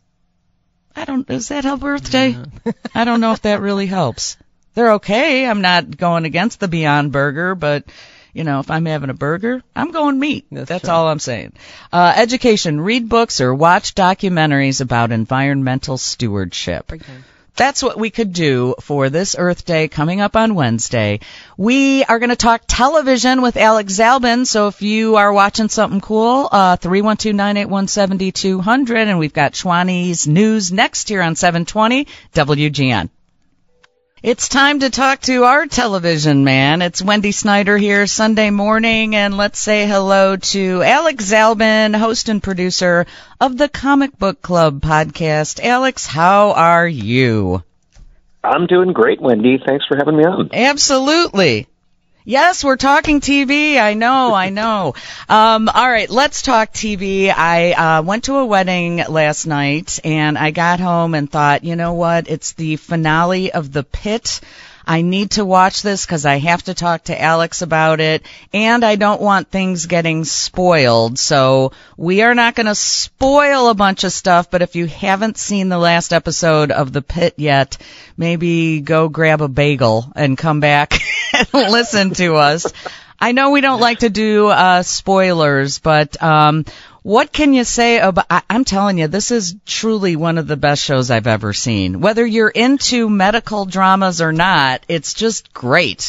I don't, does that help Earth Day? I don't know if that really helps. They're okay. I'm not going against the Beyond Burger, but, you know, if I'm having a burger, I'm going meat. That's, That's all I'm saying. Uh, education, read books or watch documentaries about environmental stewardship. That's what we could do for this Earth Day coming up on Wednesday. We are going to talk television with Alex Zalbin, so if you are watching something cool, uh, three one two, nine eight one, seven two zero zero, and we've got Schwanny's News next here on seven twenty W G N. It's time to talk to our television man. It's Wendy Snyder here Sunday morning, and let's say hello to Alex Zalbin, host and producer of the Comic Book Club podcast. Alex, how are you? I'm doing great, Wendy. Thanks for having me on. Absolutely. Yes, we're talking T V. I know, I know. Um, all right, let's talk T V. I uh, went to a wedding last night, and I got home and thought, you know what? It's the finale of The Pit. I need to watch this because I have to talk to Alex about it, and I don't want things getting spoiled. So we are not going to spoil a bunch of stuff, but if you haven't seen the last episode of The Pit yet, maybe go grab a bagel and come back and listen to us. I know we don't like to do uh spoilers, but um what can you say about, I, I'm telling you, this is truly one of the best shows I've ever seen. Whether you're into medical dramas or not, it's just great.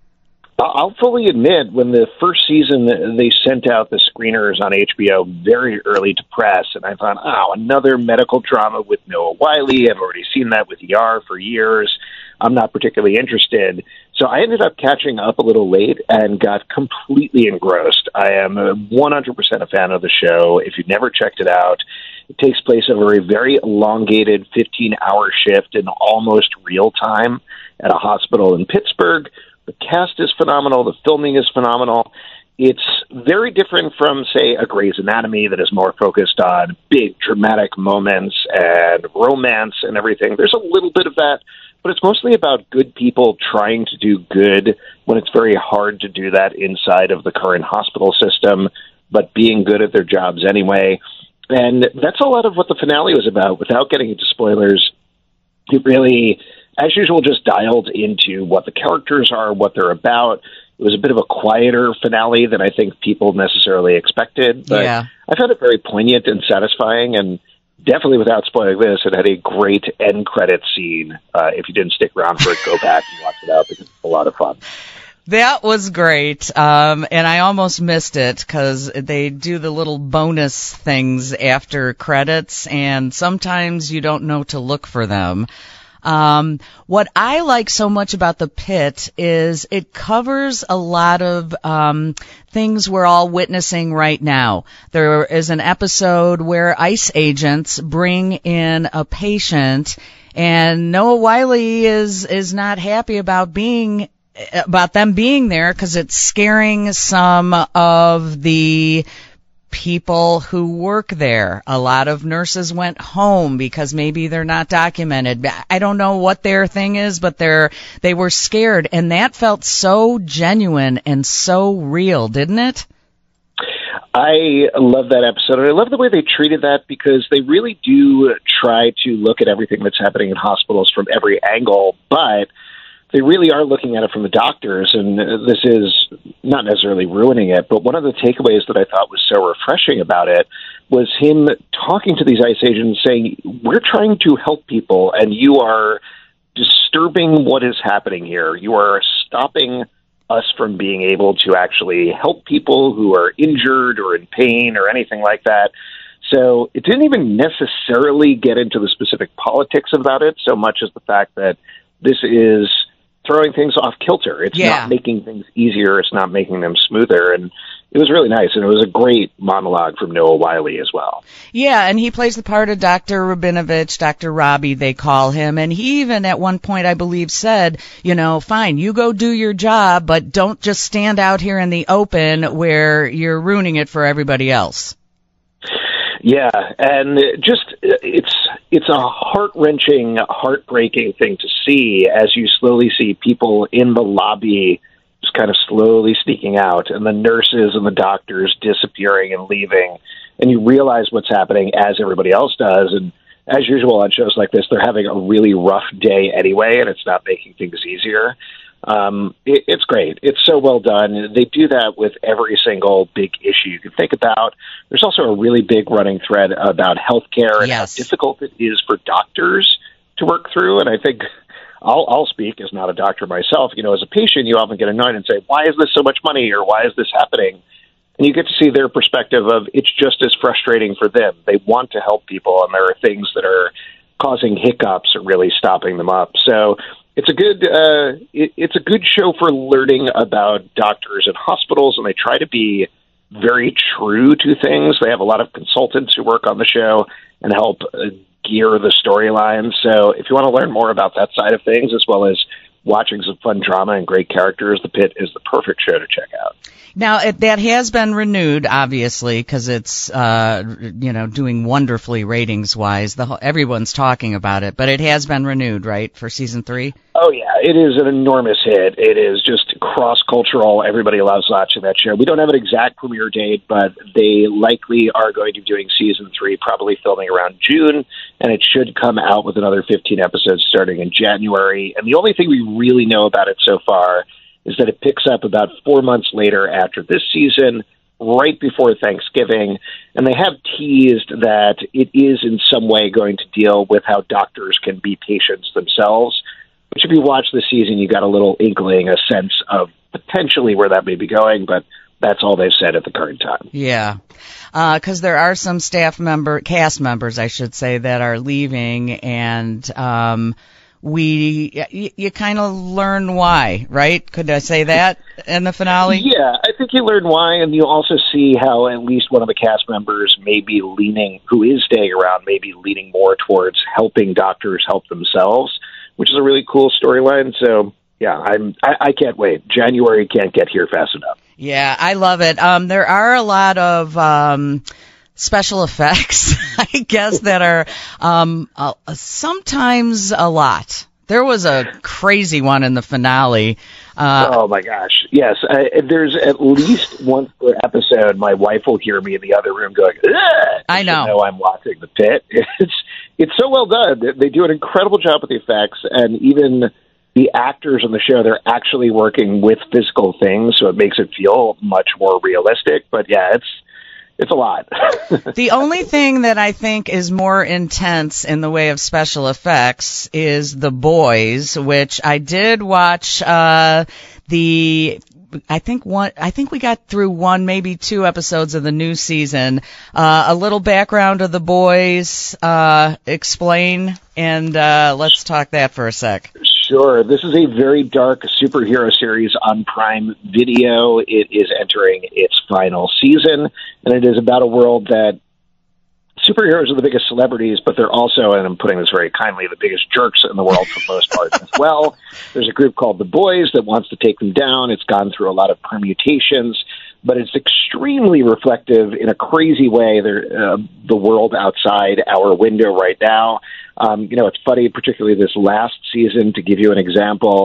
I'll fully admit, when the first season, they sent out the screeners on H B O very early to press, and I thought, oh, another medical drama with Noah Wyle. I've already seen that with E R for years. I'm not particularly interested. So I ended up catching up a little late and got completely engrossed. I am one hundred percent a fan of the show. If you've never checked it out, it takes place over a very elongated fifteen-hour shift in almost real time at a hospital in Pittsburgh. The cast is phenomenal. The filming is phenomenal. It's very different from, say, a Grey's Anatomy that is more focused on big dramatic moments and romance and everything. There's a little bit of that, but it's mostly about good people trying to do good when it's very hard to do that inside of the current hospital system, but being good at their jobs anyway. And that's a lot of what the finale was about. Without getting into spoilers, it really, as usual, just dialed into what the characters are, what they're about. It was a bit of a quieter finale than I think people necessarily expected, but yeah. I found it very poignant and satisfying, and definitely without spoiling this, it had a great end credit scene. Uh, if you didn't stick around for it, go back and watch it out because it's a lot of fun. That was great, um, and I almost missed it because they do the little bonus things after credits, and sometimes you don't know to look for them. Um, what I like so much about The Pit is it covers a lot of um, things we're all witnessing right now. There is an episode where ICE agents bring in a patient, and Noah Wyle is is not happy about being about them being there because it's scaring some of the people who work there. A lot of nurses went home because maybe they're not documented. I don't know what their thing is, but they're they were scared, and that felt so genuine and so real, didn't it? I love that episode, and I love the way they treated that because they really do try to look at everything that's happening in hospitals from every angle, but they really are looking at it from the doctors, and this is not necessarily ruining it, but one of the takeaways that I thought was so refreshing about it was him talking to these ICE agents saying, we're trying to help people, and you are disturbing what is happening here. You are stopping us from being able to actually help people who are injured or in pain or anything like that. So it didn't even necessarily get into the specific politics about it so much as the fact that this is throwing things off kilter. It's Yeah. not making things easier. It's not making them smoother. And it was really nice. And it was a great monologue from Noah Wyle as well. Yeah, and he plays the part of Doctor Rabinovich, Doctor Robbie, they call him. And he even at one point, I believe, said, you know, fine, you go do your job, but don't just stand out here in the open where you're ruining it for everybody else. Yeah, and just it's it's a heart-wrenching, heartbreaking thing to see as you slowly see people in the lobby just kind of slowly sneaking out, and the nurses and the doctors disappearing and leaving, and you realize what's happening as everybody else does. And as usual on shows like this, they're having a really rough day anyway, and it's not making things easier. Um, it, it's great. It's so well done. They do that with every single big issue you can think about. There's also a really big running thread about healthcare and Yes. how difficult it is for doctors to work through. And I think I'll, I'll speak as not a doctor myself. You know, as a patient, you often get annoyed and say, why is this so much money, or why is this happening? And you get to see their perspective of it's just as frustrating for them. They want to help people, and there are things that are causing hiccups or really stopping them up. So it's a good uh, it, it's a good show for learning about doctors and hospitals, and they try to be very true to things. They have a lot of consultants who work on the show and help uh, gear the storyline. So if you want to learn more about that side of things, as well as watching some fun drama and great characters, The Pit is the perfect show to check out. Now, it, that has been renewed, obviously, because it's, uh, you know, doing wonderfully ratings-wise. The whole, everyone's talking about it, but it has been renewed, right, for season three? Oh, yeah. It is an enormous hit. It is just cross-cultural. Everybody loves watching that show. We don't have an exact premiere date, but they likely are going to be doing season three, probably filming around June, and it should come out with another fifteen episodes starting in January. And the only thing we really know about it so far is that it picks up about four months later after this season, right before Thanksgiving, and they have teased that it is in some way going to deal with how doctors can be patients themselves, which if you watch this season, you got a little inkling, a sense of potentially where that may be going, but that's all they've said at the current time. Yeah, because uh, there are some staff member, cast members, I should say, that are leaving, and um, we, you, you kind of learn why, right? Could I say that in the finale? Yeah, I think you learn why, and you also see how at least one of the cast members may be leaning, who is staying around, may be leaning more towards helping doctors help themselves, which is a really cool storyline. So, yeah, I'm, I, I can't wait. January can't get here fast enough. Yeah, I love it. Um, there are a lot of um, special effects, I guess, that are um, uh, sometimes a lot. There was a crazy one in the finale. Uh, oh, my gosh. Yes, uh, there's at least once per episode, my wife will hear me in the other room going, ugh! I know. know I'm watching The Pit. It's, it's so well done. They do an incredible job with the effects, and even the actors on the show, they're actually working with physical things, so it makes it feel much more realistic. But yeah, it's it's a lot. The only thing that I think is more intense in the way of special effects is The Boys, which I did watch uh the I think one I think we got through one, maybe two episodes of the new season. Uh a little background of The Boys, uh explain, and uh let's talk that for a sec. Sure. This is a very dark superhero series on Prime Video. It is entering its final season, and it is about a world that superheroes are the biggest celebrities, but they're also, and I'm putting this very kindly, the biggest jerks in the world for the most part as well. There's a group called The Boys that wants to take them down. It's gone through a lot of permutations, but it's extremely reflective in a crazy way. There, uh, the world outside our window right now. Um, you know, it's funny, particularly this last season, to give you an example.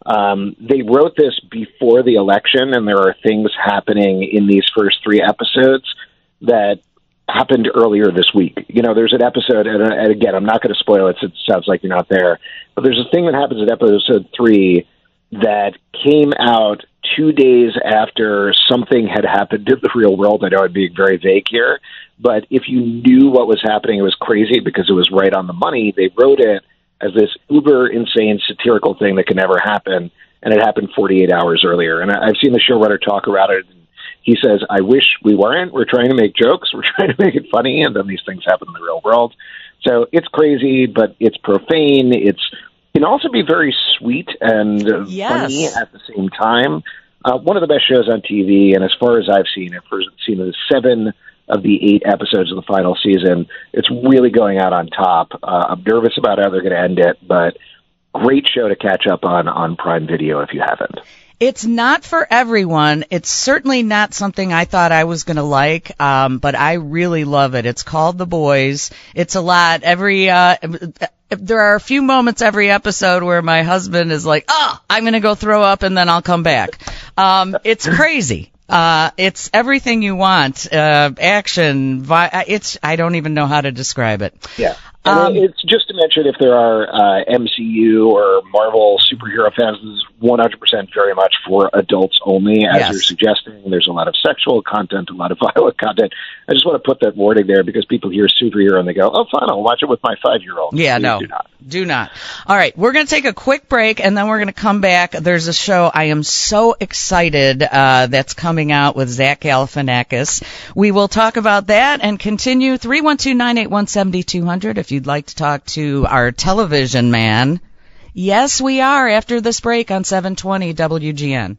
Um, they wrote this before the election, and there are things happening in these first three episodes that happened earlier this week. You know, there's an episode, and, and again, I'm not going to spoil it, so it sounds like you're not there, but there's a thing that happens in episode three that came out two days after something had happened in the real world. I know I'm being very vague here, but if you knew what was happening, it was crazy because it was right on the money. They wrote it as this uber insane satirical thing that can never happen, and it happened forty-eight hours earlier. And I've seen the showrunner talk about it. And he says, I wish we weren't. We're trying to make jokes. We're trying to make it funny, and then these things happen in the real world. So it's crazy, but it's profane. It's it can also be very sweet and uh, Yes. funny at the same time. Uh, one of the best shows on T V, and as far as I've seen it, for seen the seven of the eight episodes of the final season, it's really going out on top. Uh, I'm nervous about how they're going to end it, but great show to catch up on on Prime Video if you haven't. It's not for everyone. It's certainly not something I thought I was going to like, um, but I really love it. It's called The Boys. It's a lot. Every uh, there are a few moments every episode where my husband is like, "Oh, I'm going to go throw up, and then I'll come back." Um, it's crazy. Uh, it's everything you want. Uh, action. Vi- it's I don't even know how to describe it. Yeah. And Um, it's just to mention, if there are uh, M C U or Marvel superhero fans, this is one hundred percent very much for adults only, as Yes. you're suggesting. There's a lot of sexual content, a lot of violent content. I just want to put that warning there because people hear superhero and they go, oh, fine, I'll watch it with my five-year-old. Yeah, Please no. do not. Do not. All right, we're going to take a quick break, and then we're going to come back. There's a show I am so excited uh, that's coming out with Zach Galifianakis. We will talk about that and continue. three one two, nine eight one, seven two zero zero if you'd like to talk to our television man. Yes, we are after this break on seven twenty W G N.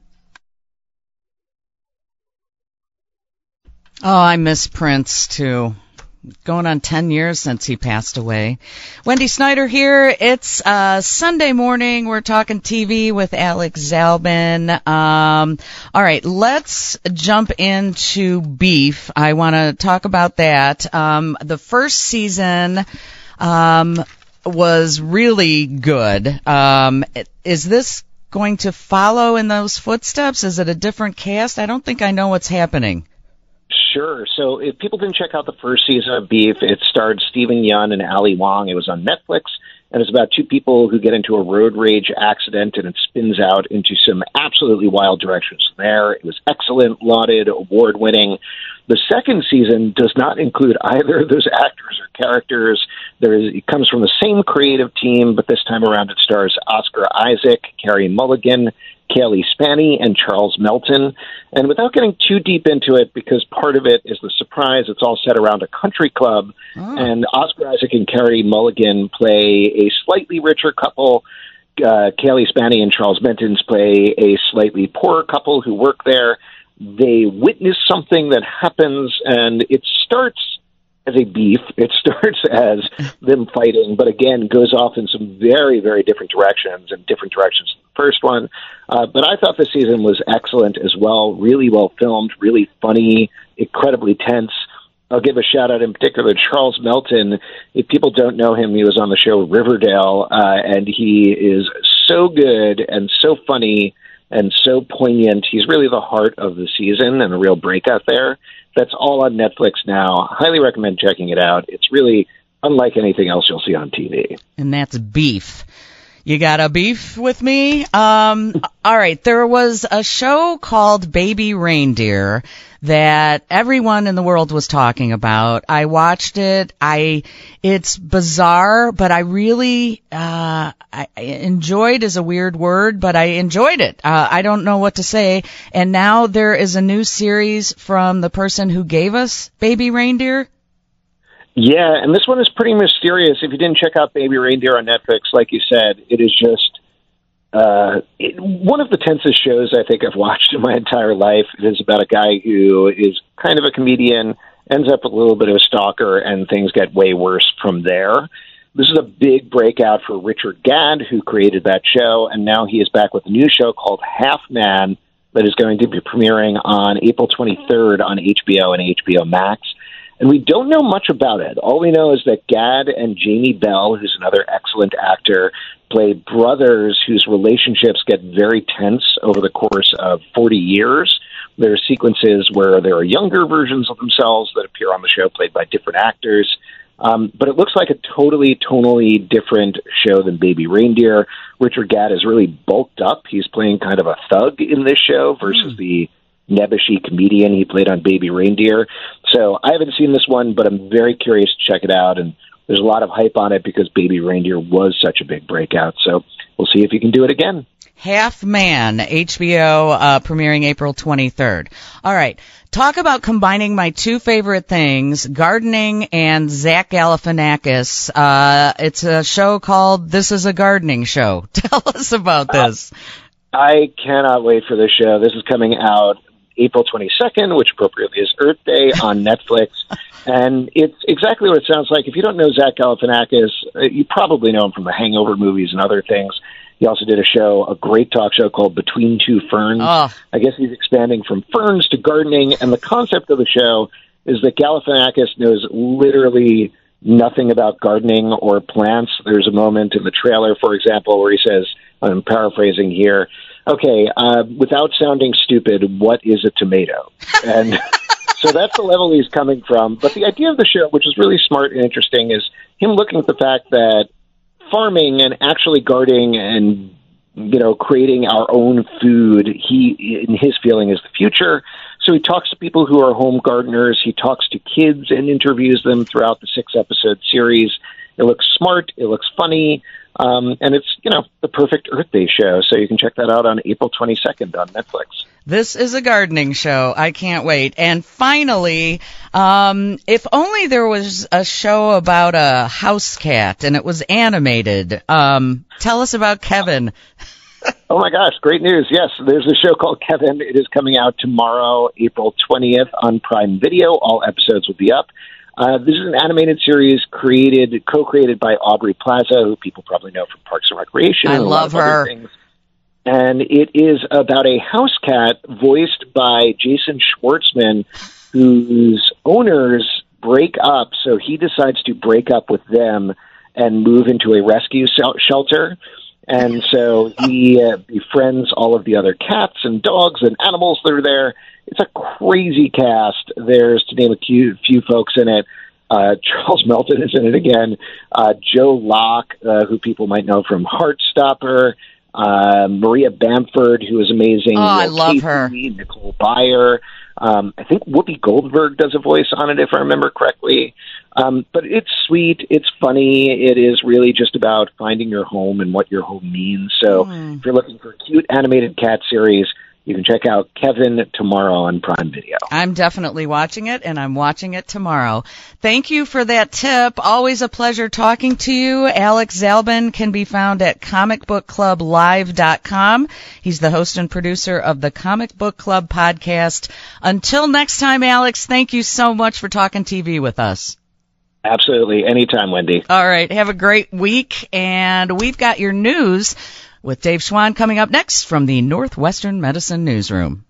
Oh, I miss Prince, too. Going on ten years since he passed away. Wendy Snyder here. It's uh, Sunday morning. We're talking T V with Alex Zalbin. Um, all right, let's jump into Beef. I want to talk about that. Um, the first season um, was really good. Um, is this going to follow in those footsteps? Is it a different cast? I don't think I know what's happening. Sure. So if people didn't check out the first season of Beef, it starred Stephen Yeun and Ali Wong. It was on Netflix, and it's about two people who get into a road rage accident, and it spins out into some absolutely wild directions from there. It was excellent, lauded, award-winning. The second season does not include either of those actors or characters. There is, it comes from the same creative team, but this time around it stars Oscar Isaac, Carey Mulligan, Kaylee Spaney, and Charles Melton. And without getting too deep into it, because part of it is the surprise, it's all set around a country club, Oh. and Oscar Isaac and Carey Mulligan play a slightly richer couple. Uh, Kaylee Spaney and Charles Melton play a slightly poorer couple who work there. They witness something that happens, and it starts as a beef. It starts as them fighting, but again, goes off in some very, very different directions and different directions than the first one. Uh, but I thought this season was excellent as well. Really well filmed, really funny, incredibly tense. I'll give a shout out in particular to Charles Melton. If people don't know him, he was on the show Riverdale, uh, and he is so good and so funny and so poignant. He's really the heart of the season and a real breakout there. That's all on Netflix now. Highly recommend checking it out. It's really unlike anything else you'll see on T V. And that's Beef. You got a beef with me? Um, all right. There was a show called Baby Reindeer that everyone in the world was talking about. I watched it. I, it's bizarre, but I really, uh, I enjoyed is a weird word, but I enjoyed it. Uh, I don't know what to say. And now there is a new series from the person who gave us Baby Reindeer. Yeah, and this one is pretty mysterious. If you didn't check out Baby Reindeer on Netflix, like you said, it is just uh, it, one of the tensest shows I think I've watched in my entire life. It is about a guy who is kind of a comedian, ends up a little bit of a stalker, and things get way worse from there. This is a big breakout for Richard Gadd, who created that show, and now he is back with a new show called Half Man that is going to be premiering on April twenty-third on H B O and H B O Max. and we don't know much about it. All we know is that Gad and Jamie Bell, who's another excellent actor, play brothers whose relationships get very tense over the course of forty years. There are sequences where there are younger versions of themselves that appear on the show played by different actors. Um, but it looks like a totally, tonally different show than Baby Reindeer. Richard Gad is really bulked up. He's playing kind of a thug in this show versus mm. the nebbishy comedian he played on Baby Reindeer. So I haven't seen this one, but I'm very curious to check it out. And there's a lot of hype on it because Baby Reindeer was such a big breakout. So we'll see if you can do it again. Half Man, H B O, uh, premiering April twenty-third. All right. Talk about combining my two favorite things, gardening and Zach Galifianakis. Uh, it's a show called This Is a Gardening Show. Tell us about this. Uh, I cannot wait for this show. This is coming out April twenty-second, which appropriately is Earth Day on Netflix. And it's exactly what it sounds like. If you don't know Zach Galifianakis, you probably know him from the Hangover movies and other things. He also did a show, a great talk show called Between Two Ferns. Oh. I guess he's expanding from ferns to gardening. And the concept of the show is that Galifianakis knows literally nothing about gardening or plants. There's a moment in the trailer, for example, where he says, I'm paraphrasing here, okay, uh, without sounding stupid, what is a tomato? And so that's the level he's coming from. But the idea of the show, which is really smart and interesting, is him looking at the fact that farming and actually gardening and, you know, creating our own food, he, in his feeling, is the future. So he talks to people who are home gardeners. He talks to kids and interviews them throughout the six-episode series. It looks smart. It looks funny. Um, and it's, you know, the perfect Earth Day show. So you can check that out on April twenty-second on Netflix. This is a gardening show. I can't wait. And finally, um, if only there was a show about a house cat and it was animated. Um, tell us about Kevin. Oh, my gosh. Great news. Yes, there's a show called Kevin. It is coming out tomorrow, April twentieth on Prime Video. All episodes will be up. Uh, this is an animated series created, co-created by Aubrey Plaza, who people probably know from Parks and Recreation. I and love a lot of her. Other things. And it is about a house cat voiced by Jason Schwartzman, whose owners break up. So he decides to break up with them and move into a rescue shelter. And so he uh, befriends all of the other cats and dogs and animals that are there. It's a crazy cast. There's, to name a few, few folks in it, uh, Charles Melton is in it again, uh, Joe Locke, uh, who people might know from Heartstopper, uh, Maria Bamford, who is amazing. Oh, I love Casey, her. Nicole Byer. Um, I think Whoopi Goldberg does a voice on it, if I remember correctly. Um, but it's sweet. It's funny. It is really just about finding your home and what your home means. So mm. if you're looking for a cute animated cat series, you can check out Kevin tomorrow on Prime Video. I'm definitely watching it, and I'm watching it tomorrow. Thank you for that tip. Always a pleasure talking to you. Alex Zalben can be found at comic book club live dot com. He's the host and producer of the Comic Book Club podcast. Until next time, Alex, thank you so much for talking T V with us. Absolutely. Anytime, Wendy. All right. Have a great week, and we've got your news with Dave Schwann coming up next from the Northwestern Medicine Newsroom.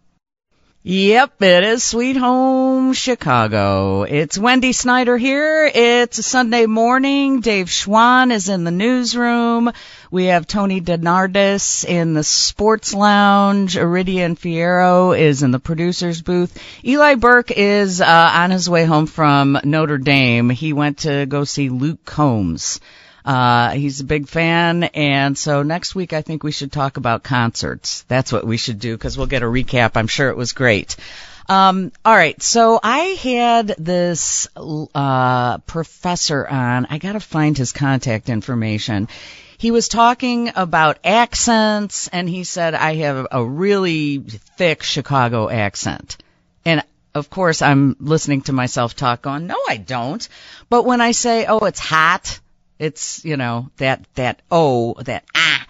Yep, it is Sweet Home Chicago. It's Wendy Snyder here. It's a Sunday morning. Dave Schwann is in the newsroom. We have Tony DeNardis in the sports lounge. Iridian Fierro is in the producer's booth. Eli Burke is uh, on his way home from Notre Dame. He went to go see Luke Combs. Uh, he's a big fan, and so next week I think we should talk about concerts. That's what we should do, because we'll get a recap. I'm sure it was great. Um, all right, so I had this uh, professor on. I got to find his contact information. He was talking about accents, and he said, I have a really thick Chicago accent. And of course, I'm listening to myself talk going, no, I don't. But when I say, oh, it's hot, it's, you know, that, that, oh, that,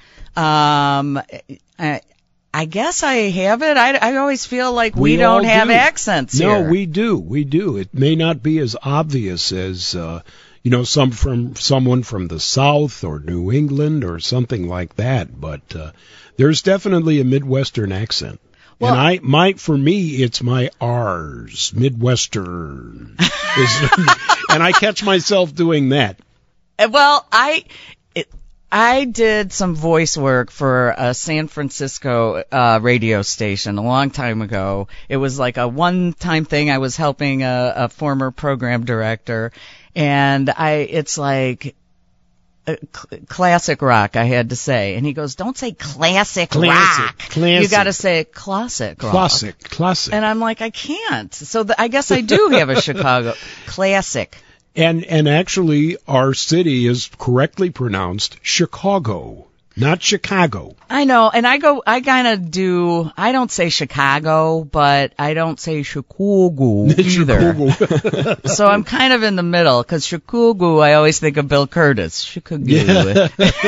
ah, um, I, I guess I have it. I, I always feel like we, we don't have do. accents no, here. No, we do. We do. It may not be as obvious as, uh, you know, some from someone from the South or New England or something like that, but, uh, there's definitely a Midwestern accent. and I, my, for me, it's my R's, Midwestern. Is, and I catch myself doing that. Well, I, it, I did some voice work for a San Francisco uh, radio station a long time ago. It was like a one-time thing. I was helping a, a former program director, and I, it's like uh, cl- classic rock, I had to say. And he goes, "Don't say classic, Classic, rock. classic. You got to say classic rock." Classic, classic. And I'm like, I can't. So the, I guess I do have a Chicago classic. And and actually, our city is correctly pronounced Chicago, not Chicago. I know, and I go, I kind of do, I don't say Chicago, but I don't say Chicago either. Chicago. So I'm kind of in the middle, because Chicago, I always think of Bill Curtis. Chicago. Yeah.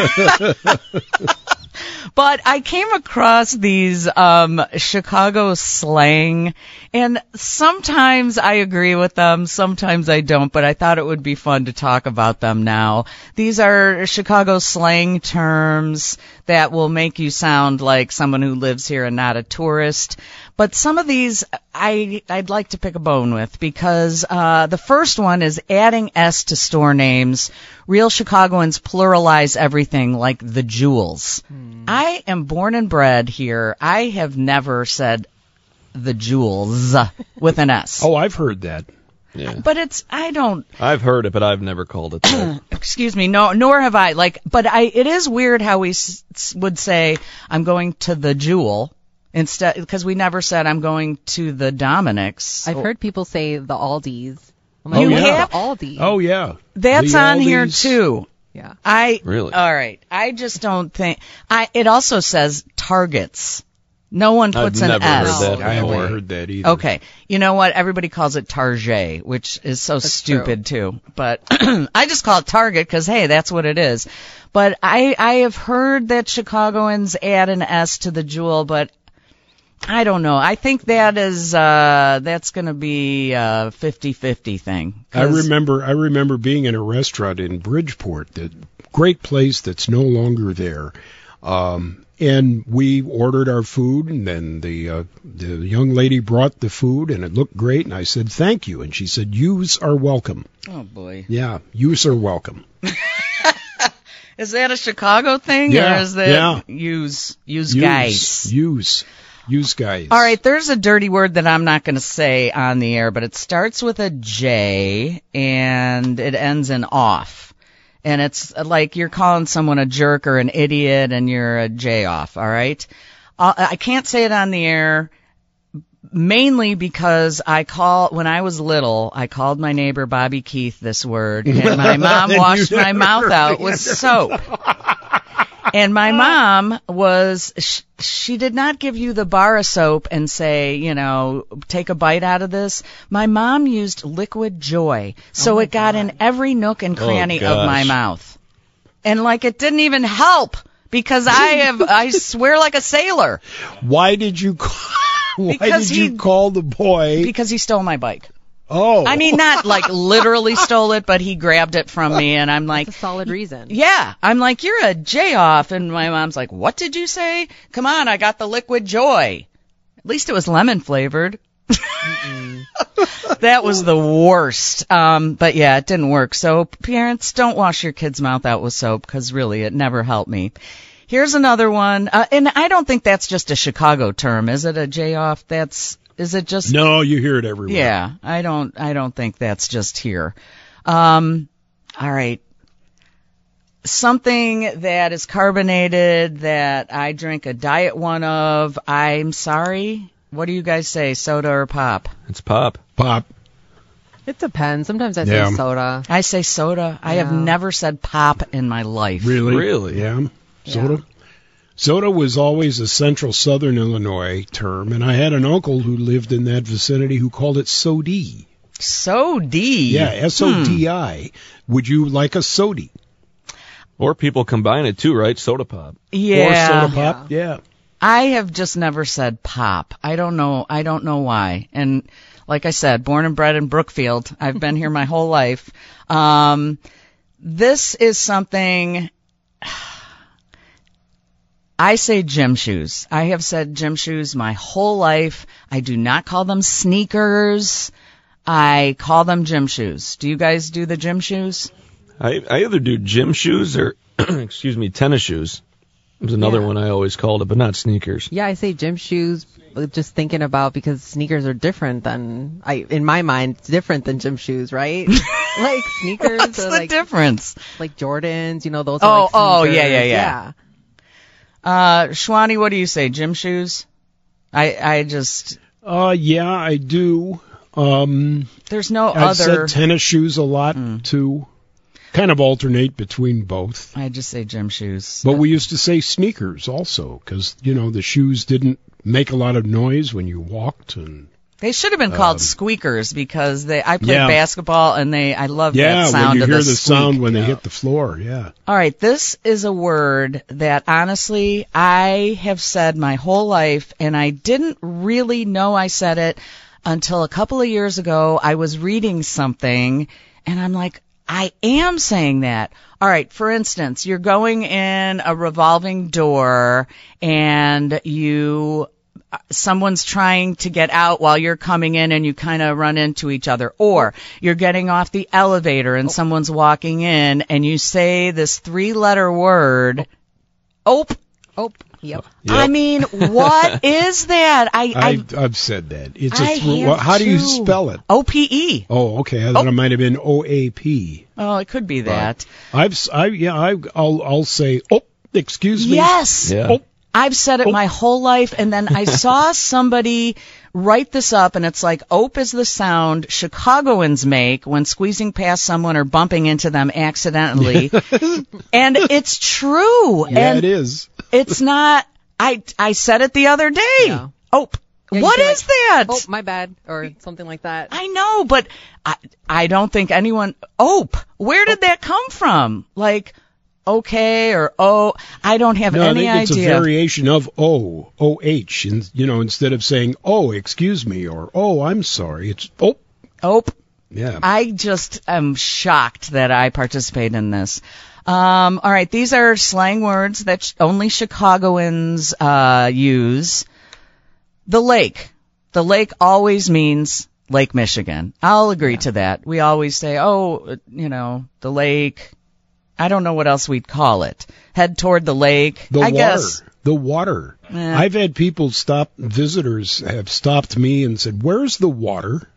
But I came across these um Chicago slang, and sometimes I agree with them, sometimes I don't, but I thought it would be fun to talk about them now. These are Chicago slang terms that will make you sound like someone who lives here and not a tourist. But some of these I, I'd like to pick a bone with, because uh the first one is adding S to store names. Real Chicagoans pluralize everything, like the Jewels. Hmm. I am born and bred here. I have never said the Jewels with an S. Oh, I've heard that. Yeah. But it's, I don't. I've heard it, but I've never called it that. Excuse me, no, nor have I. Like, but I, it is weird how we s- would say, I'm going to the Jewel. Instead, because we never said I'm going to the Dominic's. I've heard people say the Aldi's. I'm like, oh, you yeah. have Aldi. Oh, yeah. That's The on here Aldi's. too. Yeah. I Really? All right. I just don't think. I. It also says Targets. No one puts I've an never S. heard that I haven't before. heard that either. Okay. You know what? Everybody calls it Target, which is so That's stupid too. But I just call it Target because, hey, that's what it is. But I, I have heard that Chicagoans add an S to the Jewel, but I don't know. I think that is, uh, that's going to be a fifty-fifty thing. I remember I remember being in a restaurant in Bridgeport, the great place that's no longer there. Um, and we ordered our food, and then the uh, the young lady brought the food, and it looked great, and I said, "Thank you." And she said, "Yous are welcome." Oh, boy. Yeah, yous are welcome. Is that a Chicago thing? Yeah, Or is that yeah. use, use Yous, guys? Yous. Yous guys. All right, there's a dirty word that I'm not going to say on the air, but it starts with a J and it ends in off. And it's like you're calling someone a jerk or an idiot and you're a J off, all right? Uh, I can't say it on the air mainly because I call, when I was little, I called my neighbor Bobby Keith this word, and my mom And washed you my mouth never out with soap. And my mom was, sh- she did not give you the bar of soap and say, you know, take a bite out of this. My mom used liquid joy. So Oh, it got God. in every nook and cranny Oh, of my gosh. mouth. And like it didn't even help because I have, I swear like a sailor Why did you call, why Because did you he- call the boy? because he stole my bike. Oh. I mean, not like literally stole it, but he grabbed it from me and I'm like, That's a solid reason. yeah, I'm like, you're a J off. And my mom's like, what did you say? Come on, I got the liquid joy. At least it was lemon flavored. That was the worst. Um, but yeah, it didn't work. So parents, don't wash your kid's mouth out with soap because really it never helped me. Here's another one. Uh, and I don't think that's just a Chicago term. Is it a J off? That's, is it just? No, you hear it everywhere. Yeah, I don't, I don't think that's just here. Um, all right. Something that is carbonated that I drink a diet one of. I'm sorry. What do you guys say, soda or pop? It's pop. Pop. It depends. Sometimes I Yeah. say soda. I say soda. I have Yeah. never said pop in my life. Really? Really? Yeah. Soda? Soda was always a central southern Illinois term, and I had an uncle who lived in that vicinity who called it sodie. Sodie. Yeah, S O D I. Would you like a sodie? Or people combine it too, right? Soda pop. Yeah. Or soda pop? Yeah. I have just never said pop. I don't know. I don't know why. And like I said, born and bred in Brookfield. I've been here my whole life. Um, this is something. I say gym shoes. I have said gym shoes my whole life. I do not call them sneakers. I call them gym shoes. Do you guys do the gym shoes? I, I either do gym shoes or, excuse me, tennis shoes. There's another Yeah. one I always called it, but not sneakers. Yeah, I say gym shoes, just thinking about because sneakers are different than, I in my mind, it's different than gym shoes, right? Like sneakers What's are the like difference? like Jordans, you know, those Oh, are like oh, sneakers. yeah, yeah, yeah. Uh, Shwani, what do you say? Gym shoes? I, I just, Uh, yeah, I do. Um, there's no I other. said tennis shoes a lot, too. Kind of alternate between both. I just say gym shoes. But we used to say sneakers also, because, you know, the shoes didn't make a lot of noise when you walked. And They should have been called Um, squeakers because they. I played yeah. basketball and they. I love yeah, that sound when you of hear the, the squeak. sound when they hit the floor, yeah. All right, this is a word that honestly I have said my whole life, and I didn't really know I said it until a couple of years ago. I was reading something, and I'm like, I am saying that. All right, for instance, you're going in a revolving door, and you someone's trying to get out while you're coming in and you kind of run into each other. Or you're getting off the elevator and someone's walking in and you say this three-letter word, ope. Ope. Yep. I mean, what is that? I, I, I've, I've said that. It's I a thr- have well, how do you too. spell it? O P E. Oh, okay. I thought it might have been O A P. Oh, it could be that. I've, s- I, yeah, I, I'll, I'll say, oh, excuse me. Yes. Yeah. Oh, I've said it my whole life, and then I saw somebody write this up, and it's like, ope is the sound Chicagoans make when squeezing past someone or bumping into them accidentally. And it's true. yeah, and it is. It's not, I, I said it the other day. Yeah. Ope. Yeah, you What say is that? Oh, my bad, or something like that. I know, but I, I don't think anyone, ope. Where did that come from? Like, okay, or oh, I don't have No, I any think it's idea. a variation of O, O H, and you know, instead of saying oh, excuse me, or oh, I'm sorry, it's oh, Ope. yeah. I just am shocked that I participate in this. Um, all right, these are slang words that sh- only Chicagoans uh, use. The lake. The lake always means Lake Michigan. I'll agree to that. We always say, oh, you know, the lake. I don't know what else we'd call it. Head toward the lake. The I water. guess. The water. Eh. I've had people stop, visitors have stopped me and said, where's the water?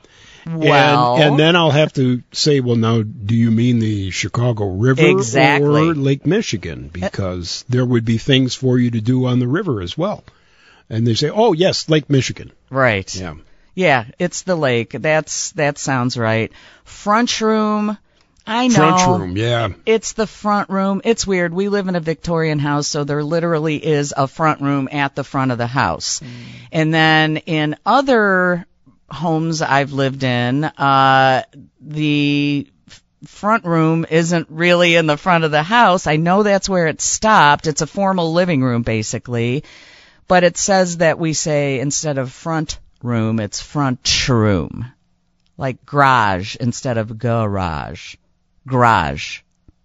Well, and, and then I'll have to say, well, now, do you mean the Chicago River Exactly. or Lake Michigan? Because there would be things for you to do on the river as well. And they say, oh, yes, Lake Michigan. right. Yeah. Yeah, it's the lake. That's that sounds right. Front room. I know. Front room, yeah. It's the front room. It's weird. We live in a Victorian house, so there literally is a front room at the front of the house. Mm. And then in other homes I've lived in, uh, the f- front room isn't really in the front of the house. I know that's where it stopped. It's a formal living room, basically. But it says that we say instead of front room, it's front room. Like garage instead of garage. Garage.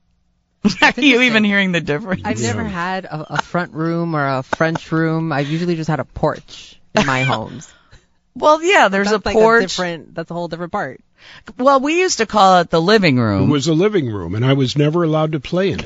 Are you even hearing the difference? I've never had a, a front room or a French room. I've usually just had a porch in my homes. Well, yeah, there's that's a like porch. A different, that's a whole different part. Well, we used to call it the living It room. was a living room, and I was never allowed to play in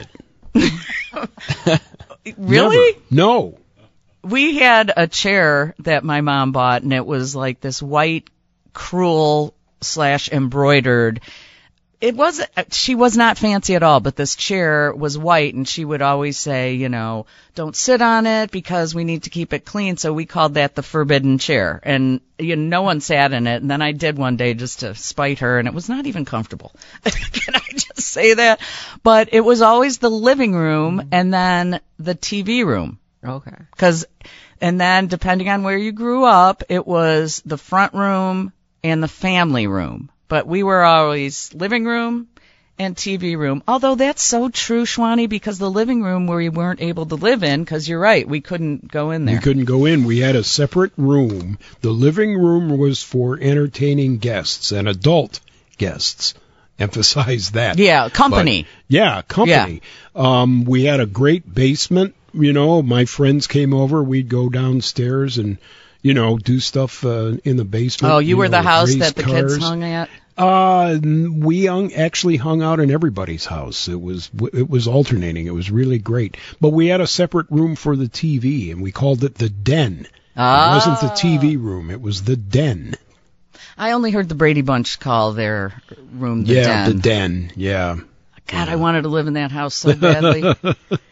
it. Really? Never. No. We had a chair that my mom bought, and it was like this white, cruel slash embroidered. It was, she was not fancy at all, but this chair was white, and she would always say, you know, don't sit on it because we need to keep it clean. So we called that the forbidden chair, and you know, no one sat in it. And then I did one day just to spite her, and it was not even comfortable. Can I just say that? But it was always the living room and then the T V room. Okay. Cause, and then depending on where you grew up, it was the front room and the family room. But we were always living room and T V room. Although that's so true, Shwani, because the living room where we weren't able to live in, because you're right, we couldn't go in there. We couldn't go in. We had a separate room. The living room was for entertaining guests and adult guests. Emphasize that. Yeah, company. But, yeah, company. Yeah. Um, we had a great basement you know, my friends came over. We'd go downstairs and, you know, do stuff uh, in the basement. Oh, you, you were know, the house race that the cars. kids hung at? Uh, we hung, actually hung out in everybody's house. It was it was alternating. It was really great. But we had a separate room for the T V, and we called it the den. Ah. It wasn't the T V room. It was the den. I only heard the Brady Bunch call their room the yeah, den. the den. Yeah. God, yeah. I wanted to live in that house so badly. uh,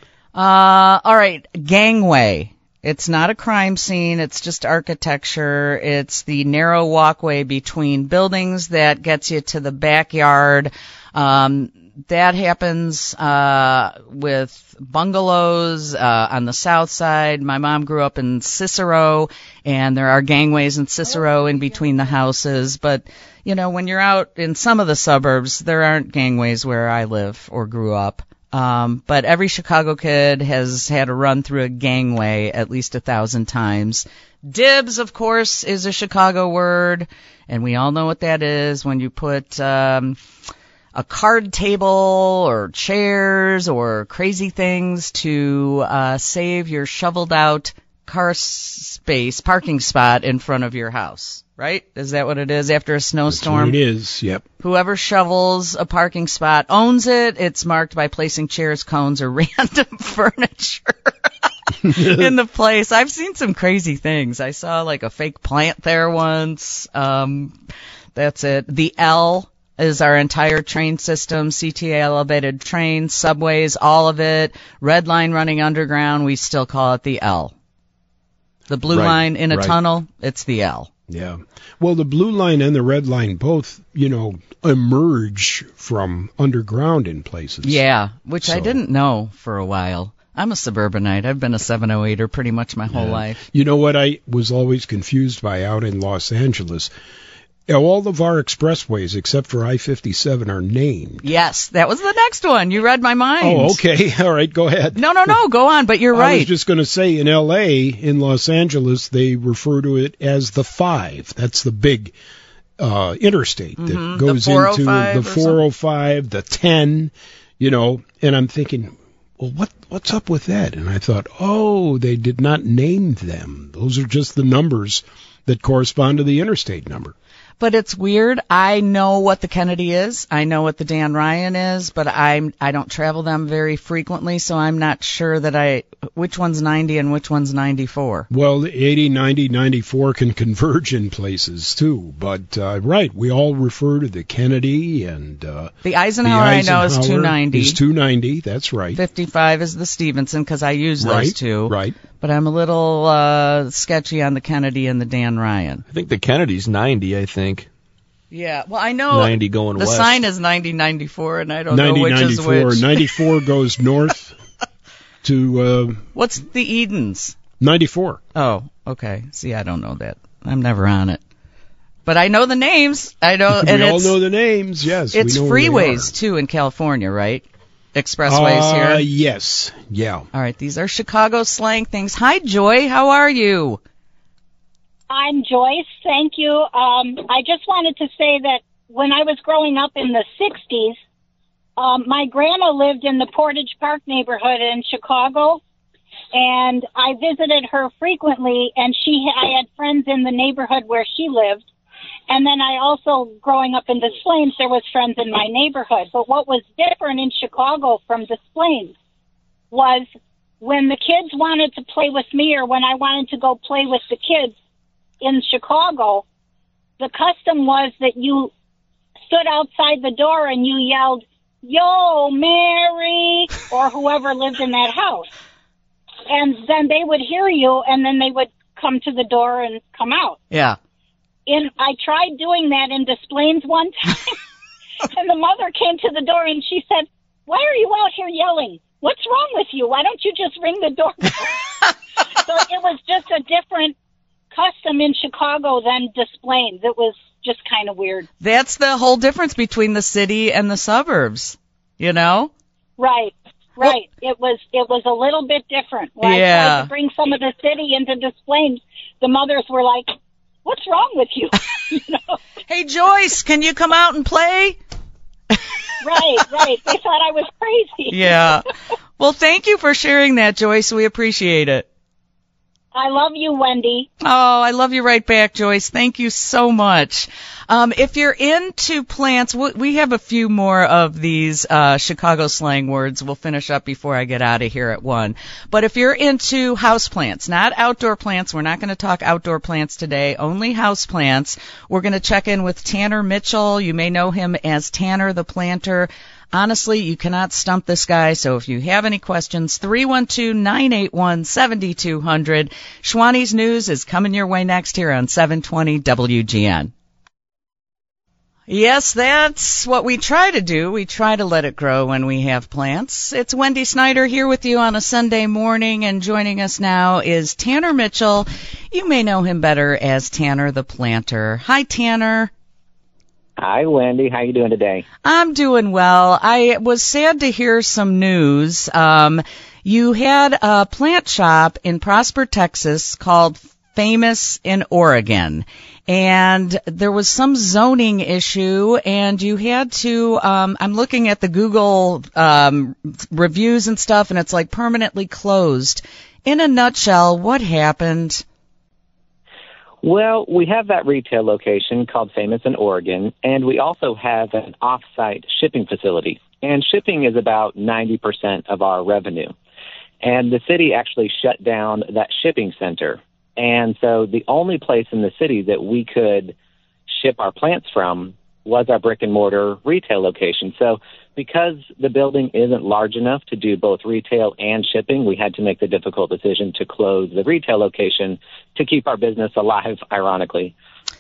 all right, gangway. It's not a crime scene. It's just architecture. It's the narrow walkway between buildings that gets you to the backyard. Um, that happens uh, with bungalows uh, on the south side. My mom grew up in Cicero, and there are gangways in Cicero in between the houses. But, you know, when you're out in some of the suburbs, there aren't gangways where I live or grew up. Um, but every Chicago kid has had a run through a gangway at least a thousand times. Dibs, of course, is a Chicago word, and we all know what that is when you put um, a card table or chairs or crazy things to uh, save your shoveled-out car space, parking spot in front of your house. Right? Is that what it is after a snowstorm? That's what it is, yep. Whoever shovels a parking spot owns it. It's marked by placing chairs, cones, or random furniture in the place. I've seen some crazy things. I saw like a fake plant there once. Um, that's it. The L is our entire train system, C T A elevated trains, subways, all of it. Red line running underground, we still call it the L. The blue right, line in a right. tunnel, it's the L. Yeah. Well, the blue line and the red line both, you know, emerge from underground in places. Yeah, which so. I didn't know for a while. I'm a suburbanite. I've been a seven oh eighter pretty much my whole yeah. life. You know what I was always confused by out in Los Angeles? All of our expressways, except for I fifty-seven, are named. Yes, that was the next one. You read my mind. Oh, okay. All right, go ahead. No, no, no, go on, but you're right. I was just going to say, in L A, in Los Angeles, they refer to it as the five. That's the big uh, interstate that mm-hmm. goes the into the four oh five, the ten, you know, and I'm thinking, well, what what's up with that? And I thought, oh, they did not name them. Those are just the numbers that correspond to the interstate number. But it's weird. I know what the Kennedy is. I know what the Dan Ryan is, but I'm I don't travel them very frequently, so I'm not sure that I which one's ninety and which one's ninety-four. Well, the eighty, ninety, ninety-four can converge in places too, but uh, right, we all refer to the Kennedy and uh, the Eisenhower. The Eisenhower I know is two ninety. Is two ninety. That's right. fifty-five is the Stevenson because I use those right, two. Right. But I'm a little uh, sketchy on the Kennedy and the Dan Ryan. I think the Kennedy's ninety. I think. Yeah, well, I know ninety going the west. sign is ninety ninety-four, and I don't ninety, know which ninety-four. is which. ninety-four goes north to... Uh, What's the Edens? ninety-four. Oh, okay. See, I don't know that. I'm never on it. But I know the names. I know, we and all it's, know the names, yes. It's we know freeways, too, in California, right? Expressways uh, here? Yes, yeah. All right, these are Chicago slang things. Hi, Joy. How are you? I'm Joyce. Thank you. Um, I just wanted to say that when I was growing up in the sixties, um, my grandma lived in the Portage Park neighborhood in Chicago, and I visited her frequently, and she, I had friends in the neighborhood where she lived. And then I also, growing up in Des Plaines, there was friends in my neighborhood. But what was different in Chicago from Des Plaines was when the kids wanted to play with me or when I wanted to go play with the kids in Chicago, the custom was that you stood outside the door and you yelled, "Yo, Mary," or whoever lived in that house. And then they would hear you, and then they would come to the door and come out. Yeah. In, I tried doing that in Des Plaines one time, and the mother came to the door and she said, "Why are you out here yelling? What's wrong with you? Why don't you just ring the doorbell?" So it was just a different custom in Chicago than Des Plaines. It was just kind of weird. That's the whole difference between the city and the suburbs, you know? Right, right. Well, it was it was a little bit different. When yeah. I tried to bring some of the city into Des Plaines, the mothers were like, "What's wrong with you?" You know? Hey, Joyce, can you come out and play? Right, right. They thought I was crazy. Yeah. Well, thank you for sharing that, Joyce. We appreciate it. I love you, Wendy. Oh, I love you right back, Joyce. Thank you so much. Um, if you're into plants, we have a few more of these uh, Chicago slang words. We'll finish up before I get out of here at one. But if you're into house plants, not outdoor plants, we're not going to talk outdoor plants today, only house plants. We're going to check in with Tanner Mitchell. You may know him as Tanner the Planter. Honestly, you cannot stump this guy, so if you have any questions, three one two, nine eight one, seven two zero zero. Schwanny's News is coming your way next here on seven twenty W G N. Yes, that's what we try to do. We try to let it grow when we have plants. It's Wendy Snyder here with you on a Sunday morning, and joining us now is Tanner Mitchell. You may know him better as Tanner the Planter. Hi, Tanner. Hi, Wendy. How you doing today? I'm doing well. I was sad to hear some news. Um, you had a plant shop in Prosper, Texas called Famous in Oregon, and there was some zoning issue, and you had to, um, I'm looking at the Google um, reviews and stuff, and it's like permanently closed. In a nutshell, what happened? Well, we have that retail location called Famous in Oregon, and we also have an off-site shipping facility. And shipping is about ninety percent of our revenue. And the city actually shut down that shipping center. And so the only place in the city that we could ship our plants from was our brick-and-mortar retail location. So because the building isn't large enough to do both retail and shipping, we had to make the difficult decision to close the retail location to keep our business alive, ironically.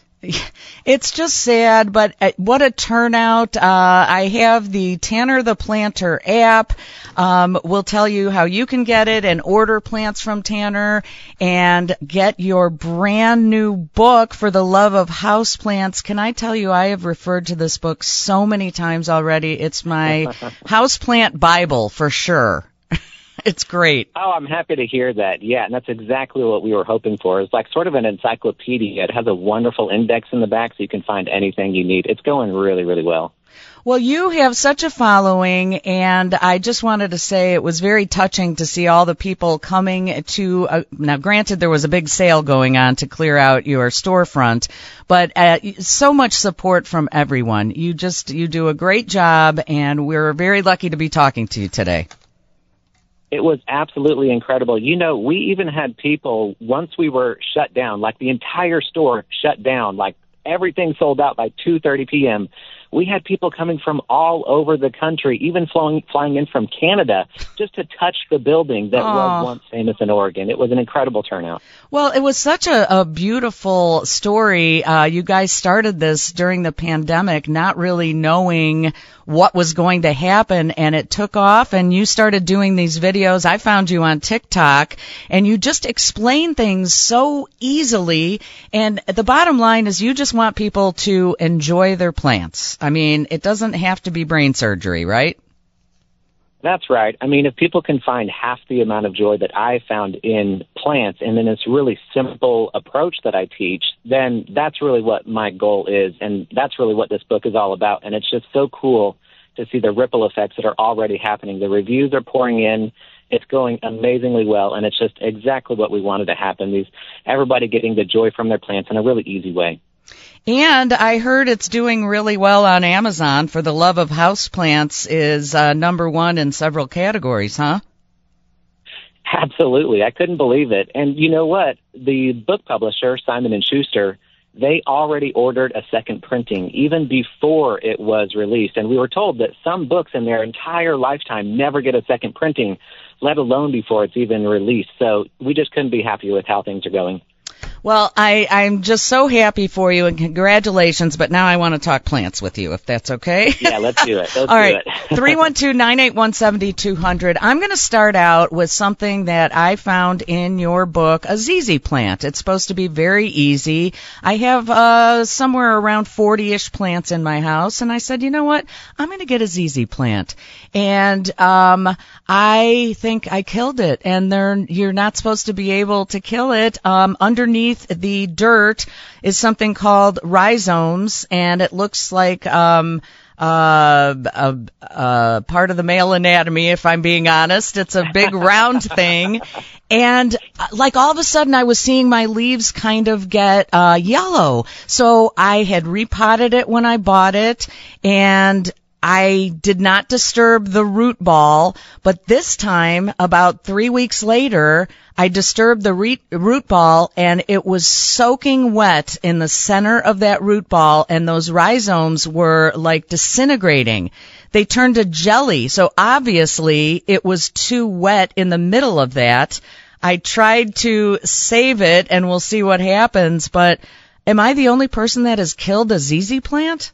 It's just sad, but what a turnout. Uh, I have the Tanner the Planter app. Um, we'll tell you how you can get it and order plants from Tanner and get your brand new book, For the Love of Houseplants. Can I tell you, I have referred to this book so many times already. It's my houseplant Bible for sure. It's great. Oh, I'm happy to hear that. Yeah, and that's exactly what we were hoping for. It's like sort of an encyclopedia. It has a wonderful index in the back so you can find anything you need. It's going really, really well. Well, you have such a following, and I just wanted to say it was very touching to see all the people coming to, uh, now granted there was a big sale going on to clear out your storefront, but uh, so much support from everyone. You just, you do a great job, and we're very lucky to be talking to you today. It was absolutely incredible. You know, we even had people, once we were shut down, like the entire store shut down, like everything sold out by two thirty p.m., we had people coming from all over the country, even flying, flying in from Canada, just to touch the building that Aww. was once Famous in Oregon. It was an incredible turnout. Well, it was such a, a beautiful story. Uh, you guys started this during the pandemic, not really knowing what was going to happen, and it took off, and you started doing these videos. I found you on TikTok, and you just explain things so easily, and the bottom line is you just want people to enjoy their plants. I mean, it doesn't have to be brain surgery, right? That's right. I mean, if people can find half the amount of joy that I found in plants and in this really simple approach that I teach, then that's really what my goal is, and that's really what this book is all about. And it's just so cool to see the ripple effects that are already happening. The reviews are pouring in. It's going amazingly well, and it's just exactly what we wanted to happen. These everybody getting the joy from their plants in a really easy way. And I heard it's doing really well on Amazon. For the Love of Houseplants is uh, number one in several categories, huh? Absolutely. I couldn't believe it. And you know what? The book publisher, Simon and Schuster, they already ordered a second printing even before it was released. And we were told that some books in their entire lifetime never get a second printing, let alone before it's even released. So we just couldn't be happier with how things are going. Well, I, I'm just so happy for you, and congratulations, but now I want to talk plants with you, if that's okay. Yeah, let's do it. Let's All do right, it. three one two, nine eight one, seven two zero zero. I'm going to start out with something that I found in your book, a Z Z plant. It's supposed to be very easy. I have uh, somewhere around forty-ish plants in my house, and I said, you know what, I'm going to get a Z Z plant. And um, I think I killed it, and they're, you're not supposed to be able to kill it. Um, underneath the dirt is something called rhizomes, and it looks like um, uh, a, a part of the male anatomy, if I'm being honest. It's a big round thing. And uh, like all of a sudden I was seeing my leaves kind of get uh, yellow. So I had repotted it when I bought it, and I did not disturb the root ball, but this time, about three weeks later, I disturbed the re- root ball, and it was soaking wet in the center of that root ball, and those rhizomes were like disintegrating. They turned to jelly, so obviously it was too wet in the middle of that. I tried to save it, and we'll see what happens, but am I the only person that has killed a Z Z plant?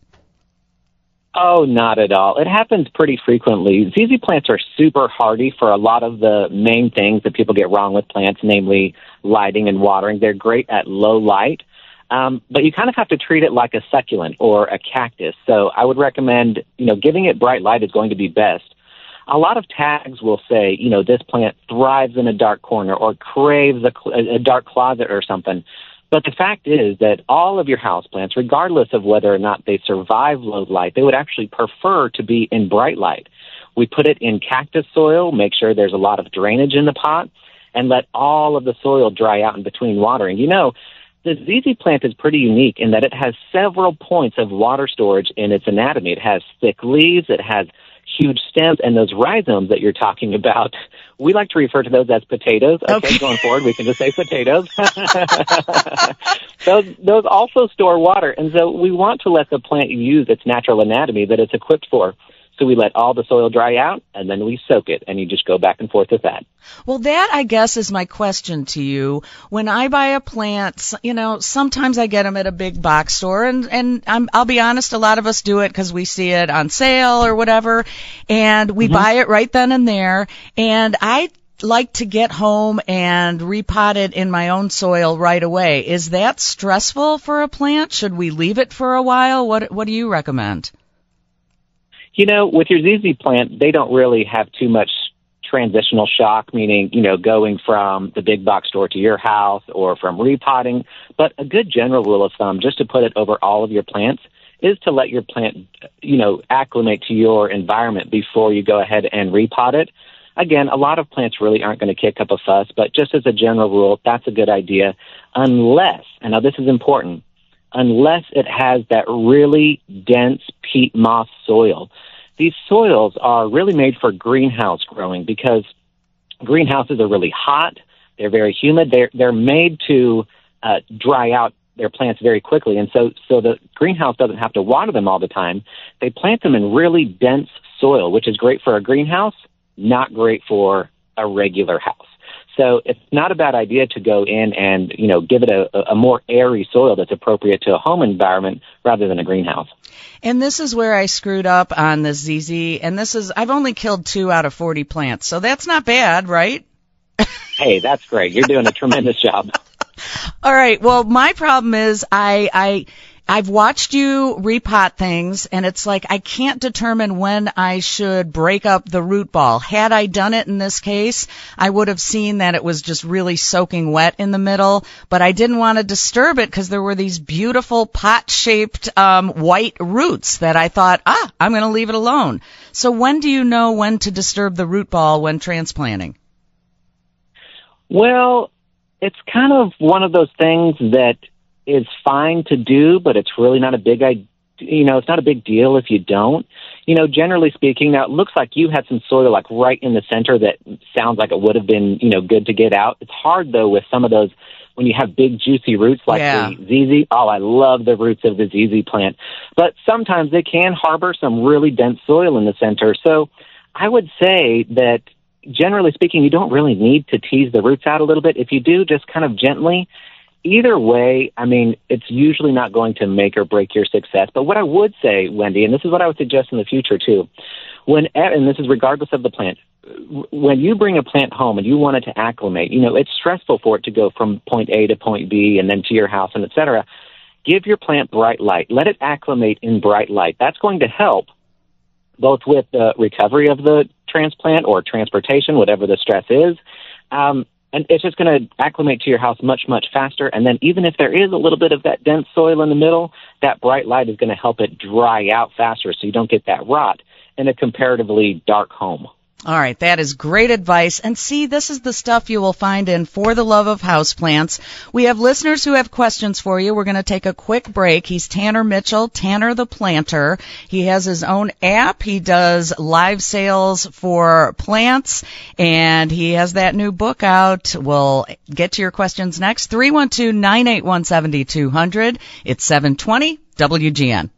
Oh, not at all. It happens pretty frequently. Z Z plants are super hardy for a lot of the main things that people get wrong with plants, namely lighting and watering. They're great at low light, um, but you kind of have to treat it like a succulent or a cactus. So I would recommend, you know, giving it bright light is going to be best. A lot of tags will say, you know, this plant thrives in a dark corner or craves a, a dark closet or something. But the fact is that all of your houseplants, regardless of whether or not they survive low light, they would actually prefer to be in bright light. We put it in cactus soil, make sure there's a lot of drainage in the pot, and let all of the soil dry out in between watering. You know, the Z Z plant is pretty unique in that it has several points of water storage in its anatomy. It has thick leaves, it has huge stems, and those rhizomes that you're talking about, we like to refer to those as potatoes. Okay, okay. Going forward, we can just say potatoes. those, those also store water, and so we want to let the plant use its natural anatomy that it's equipped for. So we let all the soil dry out, and then we soak it, and you just go back and forth with that. Well, that, I guess, is my question to you. When I buy a plant, you know, sometimes I get them at a big box store, and, and I'm, I'll be honest, a lot of us do it because we see it on sale or whatever, and we mm-hmm. buy it right then and there, and I like to get home and repot it in my own soil right away. Is that stressful for a plant? Should we leave it for a while? What, what do you recommend? You know, with your Z Z plant, they don't really have too much transitional shock, meaning, you know, going from the big box store to your house or from repotting. But a good general rule of thumb, just to put it over all of your plants, is to let your plant, you know, acclimate to your environment before you go ahead and repot it. Again, a lot of plants really aren't going to kick up a fuss, but just as a general rule, that's a good idea, unless, and now this is important, unless it has that really dense peat moss soil. These soils are really made for greenhouse growing because greenhouses are really hot. They're very humid. They're, they're made to uh, dry out their plants very quickly. And so, so the greenhouse doesn't have to water them all the time. They plant them in really dense soil, which is great for a greenhouse, not great for a regular house. So it's not a bad idea to go in and, you know, give it a, a more airy soil that's appropriate to a home environment rather than a greenhouse. And this is where I screwed up on the Z Z, and this is, I've only killed two out of forty plants, so that's not bad, right? Hey, that's great. You're doing a tremendous job. All right. Well, my problem is I, I, I've watched you repot things, and it's like I can't determine when I should break up the root ball. Had I done it in this case, I would have seen that it was just really soaking wet in the middle, but I didn't want to disturb it because there were these beautiful pot-shaped um, white roots that I thought, ah, I'm going to leave it alone. So when do you know when to disturb the root ball when transplanting? Well, it's kind of one of those things that is fine to do, but it's really not a big idea. You know, it's not a big deal if you don't. You know, generally speaking, now it looks like you had some soil like right in the center that sounds like it would have been, you know, good to get out. It's hard though with some of those when you have big juicy roots like yeah. the Z Z. Oh, I love the roots of the Z Z plant. But sometimes they can harbor some really dense soil in the center. So I would say that generally speaking, you don't really need to tease the roots out a little bit. If you do, just kind of gently. Either way, I mean, it's usually not going to make or break your success. But what I would say, Wendy, and this is what I would suggest in the future too, when, and this is regardless of the plant, when you bring a plant home and you want it to acclimate, you know, it's stressful for it to go from point A to point B and then to your house and et cetera. Give your plant bright light. Let it acclimate in bright light. That's going to help both with the recovery of the transplant or transportation, whatever the stress is. Um, and it's just going to acclimate to your house much, much faster. And then even if there is a little bit of that dense soil in the middle, that bright light is going to help it dry out faster so you don't get that rot in a comparatively dark home. All right, that is great advice. And see, this is the stuff you will find in For the Love of Houseplants. We have listeners who have questions for you. We're going to take a quick break. He's Tanner Mitchell, Tanner the Planter. He has his own app. He does live sales for plants, and he has that new book out. We'll get to your questions next. three one two, nine eight one, seven two zero zero. It's seven twenty W G N.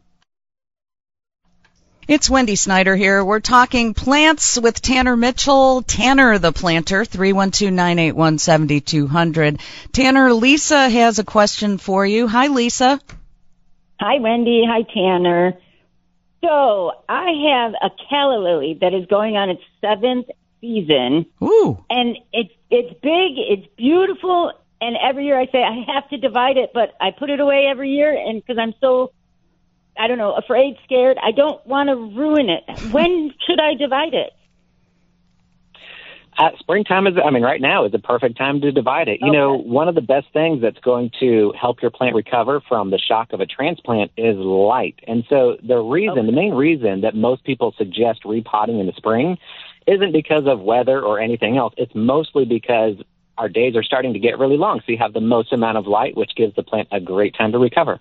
It's Wendy Snyder here. We're talking plants with Tanner Mitchell, Tanner the Planter, three one two, nine eight one, seven two zero zero. Tanner, Lisa has a question for you. Hi, Lisa. Hi, Wendy. Hi, Tanner. So I have a calla lily that is going on its seventh season. Ooh. And it's, it's big, it's beautiful, and every year I say I have to divide it, but I put it away every year, and because I'm so... I don't know, afraid, scared. I don't want to ruin it. When should I divide it? Uh, springtime is, I mean, right now is the perfect time to divide it. You Okay. know, one of the best things that's going to help your plant recover from the shock of a transplant is light. And so the reason, Okay. the main reason that most people suggest repotting in the spring isn't because of weather or anything else. It's mostly because our days are starting to get really long. So you have the most amount of light, which gives the plant a great time to recover.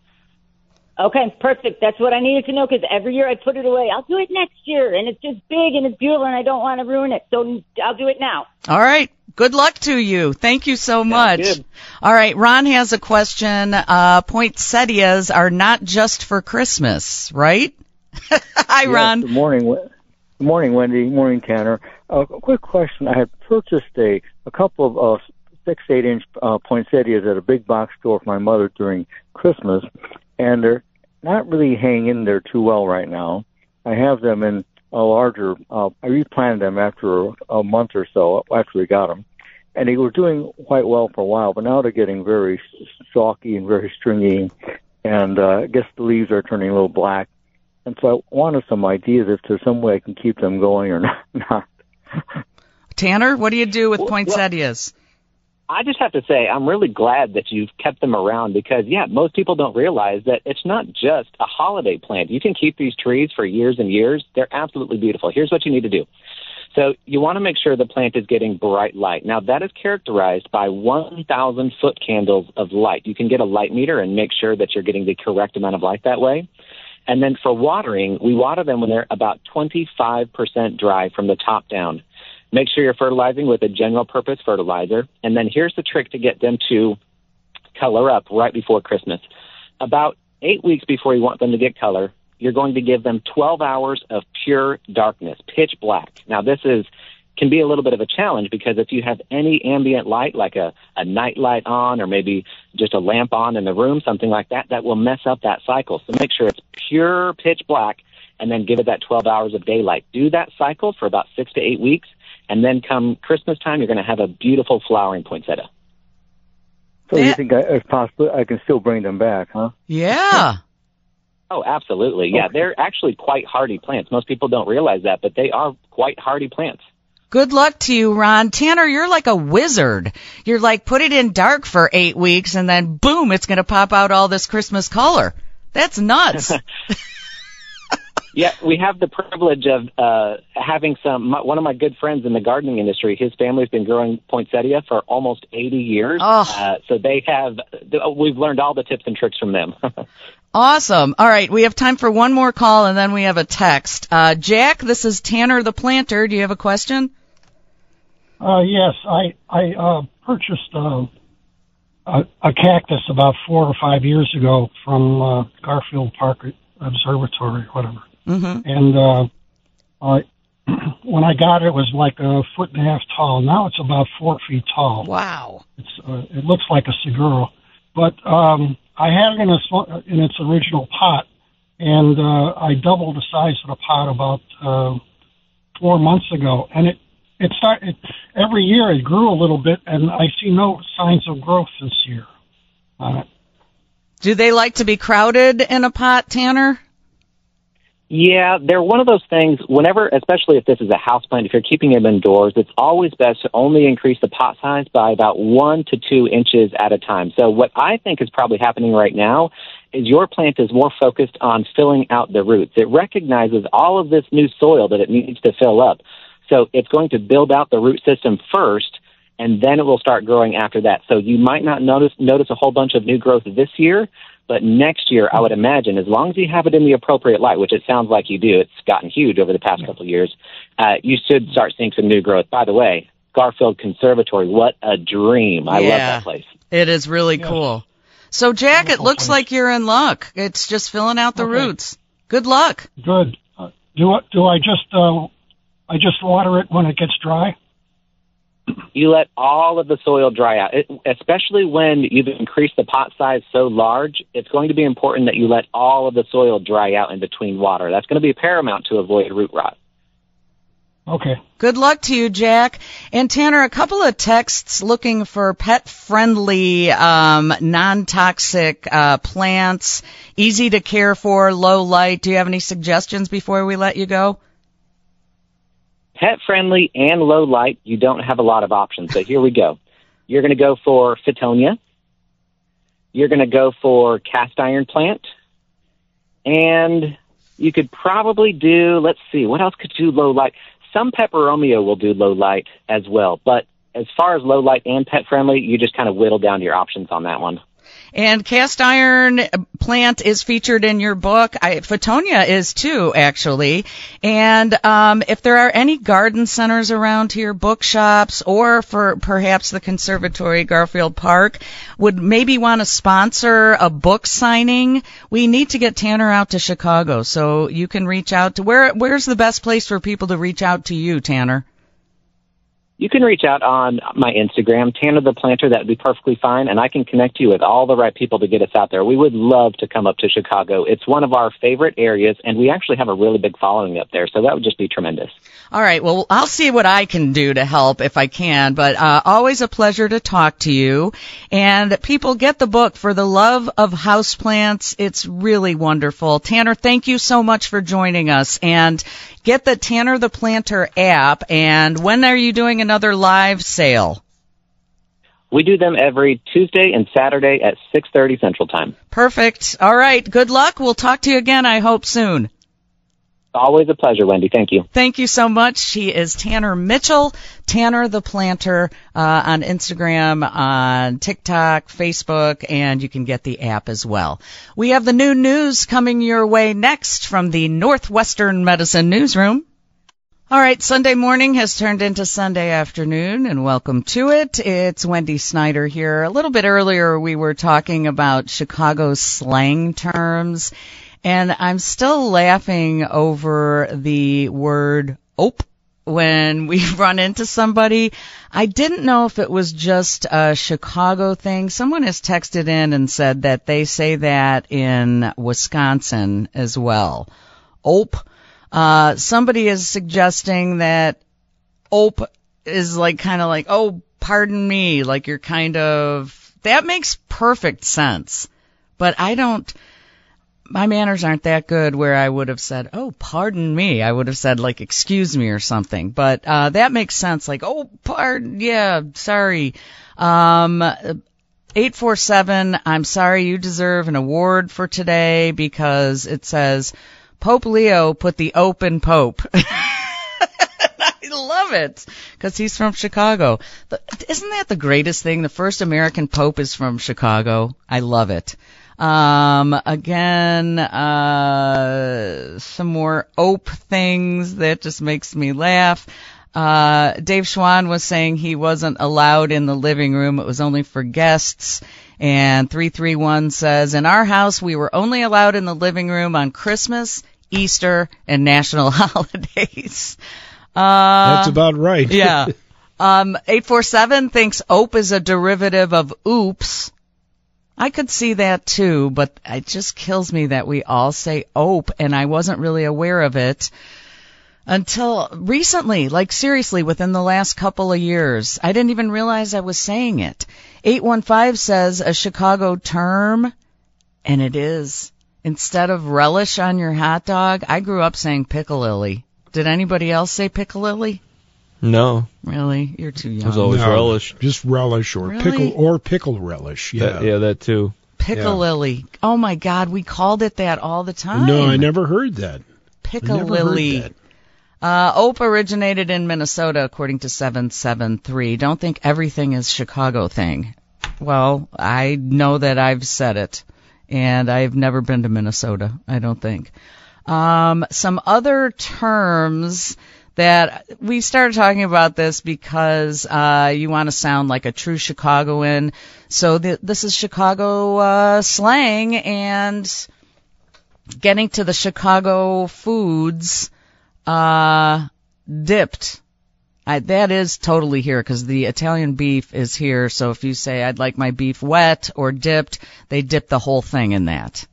Okay, perfect. That's what I needed to know, because every year I put it away. I'll do it next year, and it's just big and it's beautiful, and I don't want to ruin it, so I'll do it now. All right. Good luck to you. Thank you so much. good. All right. Ron has a question. Uh, poinsettias are not just for Christmas, right? Hi, Yes, Ron. Good morning. Wen- Good morning, Wendy. Good morning, Tanner. Uh, a quick question. I had purchased a, a couple of uh, six, eight inch uh, poinsettias at a big box store for my mother during Christmas, and they're not really hanging in there too well right now. I have them in a larger, uh, I replanted them after a, a month or so after we got them, and they were doing quite well for a while, but now they're getting very stalky and very stringy, and uh, I guess the leaves are turning a little black. And so I wanted some ideas if there's some way I can keep them going or not. not. Tanner, what do you do with poinsettias? I just have to say, I'm really glad that you've kept them around because, yeah, most people don't realize that it's not just a holiday plant. You can keep these trees for years and years. They're absolutely beautiful. Here's what you need to do. So you want to make sure the plant is getting bright light. Now, that is characterized by one thousand foot candles of light. You can get a light meter and make sure that you're getting the correct amount of light that way. And then for watering, we water them when they're about twenty-five percent dry from the top down. Make sure you're fertilizing with a general purpose fertilizer. And then here's the trick to get them to color up right before Christmas. About eight weeks before you want them to get color, you're going to give them twelve hours of pure darkness, pitch black. Now, this is can be a little bit of a challenge because if you have any ambient light, like a, a night light on or maybe just a lamp on in the room, something like that, that will mess up that cycle. So make sure it's pure pitch black and then give it that twelve hours of daylight. Do that cycle for about six to eight weeks. And then come Christmas time, you're going to have a beautiful flowering poinsettia. So you think I, it's possible I can still bring them back, huh? Yeah. Oh, absolutely. Yeah, okay. They're actually quite hardy plants. Most people don't realize that, but they are quite hardy plants. Good luck to you, Ron. Tanner, you're like a wizard. You're like, put it in dark for eight weeks, and then boom, it's going to pop out all this Christmas color. That's nuts. Yeah, we have the privilege of uh, having some, my, one of my good friends in the gardening industry, his family's been growing poinsettia for almost eighty years. Oh. Uh, so they have, we've learned all the tips and tricks from them. Awesome. All right, we have time for one more call, and then we have a text. Uh, Jack, this is Tanner the Planter. Do you have a question? Uh, yes, I, I uh, purchased uh, a, a cactus about four or five years ago from uh, Garfield Park Observatory, whatever. Mm-hmm. And uh, I, when I got it, it was like a foot and a half tall. Now it's about four feet tall. Wow! It's uh, it looks like a seguro, but um, I had it in a in its original pot, and uh, I doubled the size of the pot about uh, four months ago, and it it started every year it grew a little bit, and I see no signs of growth this year on it. Do they like to be crowded in a pot, Tanner? Yeah, they're one of those things, whenever, especially if this is a houseplant, if you're keeping them indoors, it's always best to only increase the pot size by about one to two inches at a time. So what I think is probably happening right now is your plant is more focused on filling out the roots. It recognizes all of this new soil that it needs to fill up. So it's going to build out the root system first, and then it will start growing after that. So you might not notice notice a whole bunch of new growth this year, but next year, I would imagine, as long as you have it in the appropriate light, which it sounds like you do, it's gotten huge over the past couple of years, uh, you should start seeing some new growth. By the way, Garfield Conservatory, what a dream. I yeah, love that place. It is really yeah. cool. So, Jack, it looks like you're in luck. It's just filling out the okay. roots. Good luck. Good. Uh, do, I, do I just uh, I just water it when it gets dry? You let all of the soil dry out, it, especially when you've increased the pot size so large. It's going to be important that you let all of the soil dry out in between water. That's going to be paramount to avoid root rot. Okay. Good luck to you, Jack. And Tanner, a couple of texts looking for pet-friendly, um, non-toxic uh, plants, easy to care for, low light. Do you have any suggestions before we let you go? Pet-friendly and low light, you don't have a lot of options. So here we go. You're going to go for Fittonia. You're going to go for cast iron plant. And you could probably do, let's see, what else could do low light? Some peperomia will do low light as well. But as far as low light and pet-friendly, you just kind of whittle down your options on that one. And cast iron plant is featured in your book. I, Fittonia is too, actually. And um, if there are any garden centers around here, bookshops, or for perhaps the conservatory, Garfield Park, would maybe want to sponsor a book signing, we need to get Tanner out to Chicago. So you can reach out to, where. where's the best place for people to reach out to you, Tanner? You can reach out on my Instagram, Tanner the Planter. That would be perfectly fine, and I can connect you with all the right people to get us out there. We would love to come up to Chicago. It's one of our favorite areas, and we actually have a really big following up there, so that would just be tremendous. All right, well, I'll see what I can do to help if I can, but uh, always a pleasure to talk to you. And people, get the book, For the Love of Houseplants. It's really wonderful. Tanner, thank you so much for joining us, and get the Tanner the Planter app. And when are you doing another live sale? We do them every Tuesday and Saturday at six thirty Central Time. Perfect. All right. Good luck. We'll talk to you again, I hope, soon. Always a pleasure, Wendy. Thank you. Thank you so much. He is Tanner Mitchell, Tanner the Planter, uh, on Instagram, on TikTok, Facebook, and you can get the app as well. We have the new news coming your way next from the Northwestern Medicine Newsroom. All right, Sunday morning has turned into Sunday afternoon, and welcome to it. It's Wendy Snyder here. A little bit earlier, we were talking about Chicago's slang terms, and I'm still laughing over the word ope when we run into somebody. I didn't know if it was just a Chicago thing. Someone has texted in and said that they say that in Wisconsin as well. Ope. Uh, somebody is suggesting that ope is like kind of like, oh, pardon me, like you're kind of, that makes perfect sense. But I don't, my manners aren't that good where I would have said, oh, pardon me. I would have said like, excuse me or something. But, uh, that makes sense. Like, oh, pardon, yeah, sorry. Um, eight four seven, I'm sorry, you deserve an award for today because it says, Pope Leo put the open Pope. I love it because he's from Chicago. The, isn't that the greatest thing? The first American Pope is from Chicago. I love it. Um, again, uh, some more ope things that just makes me laugh. Uh, Dave Schwann was saying he wasn't allowed in the living room. It was only for guests. And three three one says, in our house, we were only allowed in the living room on Christmas, Easter, and national holidays. Uh, That's about right. yeah. Um, eight four seven thinks ope is a derivative of oops. I could see that too, but it just kills me that we all say ope, and I wasn't really aware of it until recently, like seriously, within the last couple of years. I didn't even realize I was saying it. eight one five says a Chicago term, and it is. Instead of relish on your hot dog, I grew up saying piccalilli. Did anybody else say piccalilli? No. Really? You're too young. It was always No, relish. Just relish or Really? pickle or pickle relish. Yeah. That, yeah, that too. Piccalilli. Oh my God, we called it that all the time. No, I never heard that. I never heard Piccalilli. that. Uh, Ope originated in Minnesota, according to seven seven three. Don't think everything is Chicago thing. Well, I know that I've said it, and I've never been to Minnesota, I don't think. Um, some other terms that we started talking about this because uh, you want to sound like a true Chicagoan. So th- this is Chicago uh, slang, and getting to the Chicago foods, uh, dipped. I, that is totally here because the Italian beef is here. So if you say I'd like my beef wet or dipped, they dip the whole thing in that.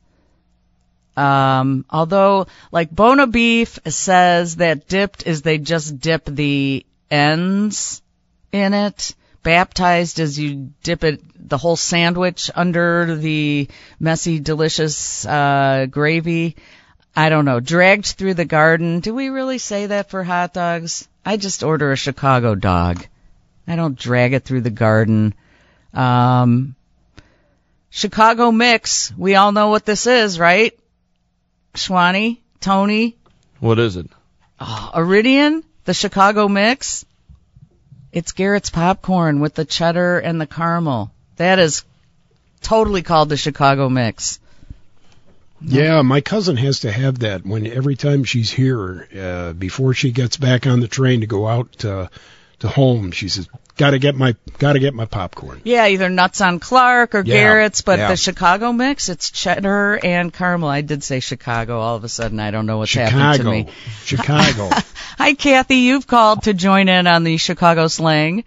Um, although, like, Bona Beef says that dipped is they just dip the ends in it. Baptized is you dip it, the whole sandwich under the messy, delicious uh gravy. I don't know. Dragged through the garden. Do we really say that for hot dogs? I just order a Chicago dog. I don't drag it through the garden. Um, Chicago mix. We all know what this is, right? Schwani, Tony, What is it? oh, Iridian, the Chicago mix. It's Garrett's popcorn with the cheddar and the caramel. That is totally called the Chicago mix. Yeah, my cousin has to have that when every time she's here, uh, before she gets back on the train to go out to, to home, she says, "Gotta get my, gotta get my popcorn." Yeah, either Nuts on Clark or Yeah, Garrett's, but yeah. the Chicago mix, it's cheddar and caramel. I did say Chicago. All of a sudden, I don't know what's happened to me. Chicago, Chicago. Hi, Kathy. You've called to join in on the Chicago slang.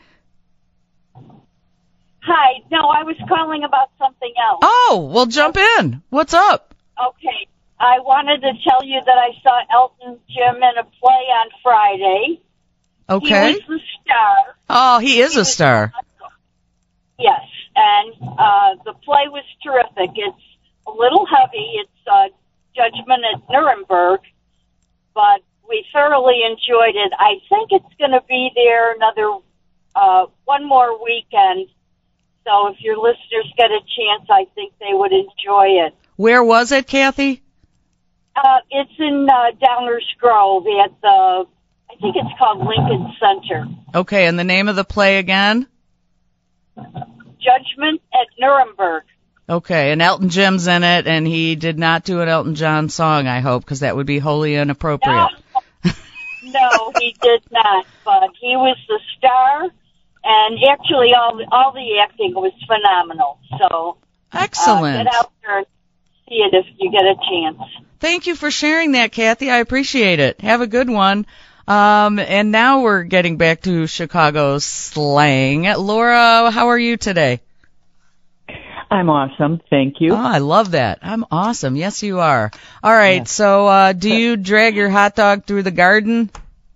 Hi. No, I was calling about something else. Oh, well, jump in. What's up? Okay. I wanted to tell you that I saw Elton Jim in a play on Friday. Okay. He was the star. Oh, he is a star. Yes, and uh, the play was terrific. It's a little heavy. It's uh, Judgment at Nuremberg, but we thoroughly enjoyed it. I think it's going to be there another uh, one more weekend. So if your listeners get a chance, I think they would enjoy it. Where was it, Kathy? Uh, it's in uh, Downers Grove at the, I think it's called Lincoln Center. Okay, and the name of the play again? Judgment at Nuremberg. Okay, and Elton Jim's in it, and he did not do an Elton John song, I hope, because that would be wholly inappropriate. No, no, he did not, but he was the star, and actually all the, all the acting was phenomenal. So Excellent. Uh, get out there and see it if you get a chance. Thank you for sharing that, Kathy. I appreciate it. Have a good one. Um, and now we're getting back to Chicago slang. Laura, how are you today? I'm awesome. Thank you. Oh, I love that. I'm awesome. Yes, you are. All right. Yes. So, uh, do you drag your hot dog through the garden?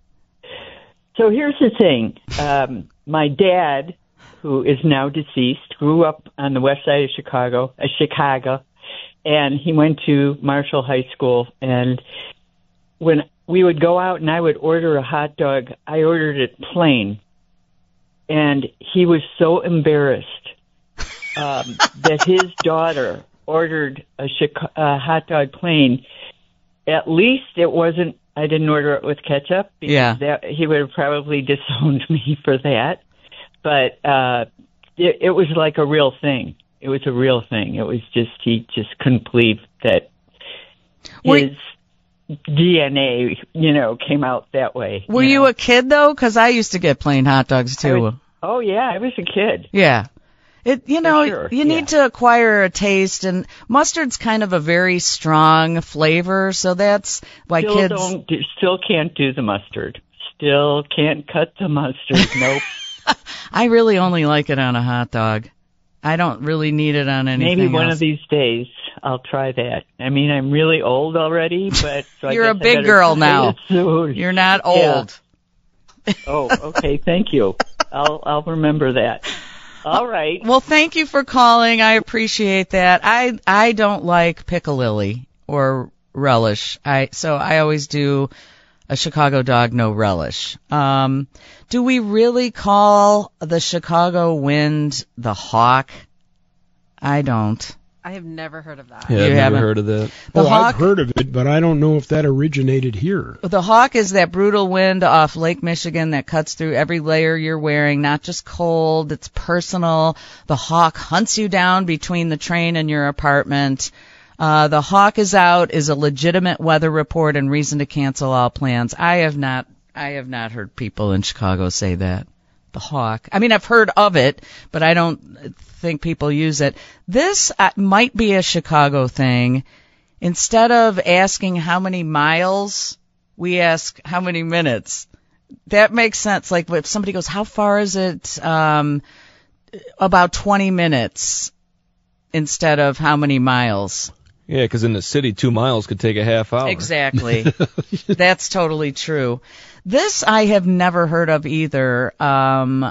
So here's the thing. Um, my dad, who is now deceased, grew up on the west side of Chicago, uh, Chicago, and he went to Marshall High School. And when we would go out and I would order a hot dog, I ordered it plain. And he was so embarrassed um, that his daughter ordered a Chica- uh, hot dog plain. At least it wasn't, I didn't order it with ketchup, because Yeah. that, he would have probably disowned me for that. But uh, it, it was like a real thing. It was a real thing. It was just, he just couldn't believe that his D N A, you know, came out that way. Were you a kid, though? Because I used to get plain hot dogs, I too. was- oh, yeah, I was a kid. Yeah. It, you know, sure, you need to acquire a taste, and mustard's kind of a very strong flavor, so that's why still kids... Don't do, still can't do the mustard. Still can't cut the mustard. Nope. I really only like it on a hot dog. I don't really need it on anything Maybe one else. of these days I'll try that. I mean, I'm really old already, but so I You're a guess I big better girl try now. it soon. You're not Yeah. old. Oh, okay. Thank you. I'll I'll remember that. All right. Well, thank you for calling. I appreciate that. I I don't like piccalilli or relish. I so I always do a Chicago dog, no relish. Um, do we really call the Chicago wind the hawk? I don't. I have never heard of that. Yeah, You I've never haven't? heard of that. The oh, hawk- I've heard of it, but I don't know if that originated here. The hawk is that brutal wind off Lake Michigan that cuts through every layer you're wearing, not just cold, it's personal. The hawk hunts you down between the train and your apartment. Uh, the hawk is out is a legitimate weather report and reason to cancel all plans. I have not, I have not heard people in Chicago say that. The hawk. I mean, I've heard of it, but I don't think people use it. This uh, might be a Chicago thing. Instead of asking how many miles, we ask how many minutes. That makes sense. Like if somebody goes, how far is it? Um, about twenty minutes instead of how many miles. Yeah, because in the city, two miles could take a half hour. Exactly. That's totally true. This I have never heard of either. Um,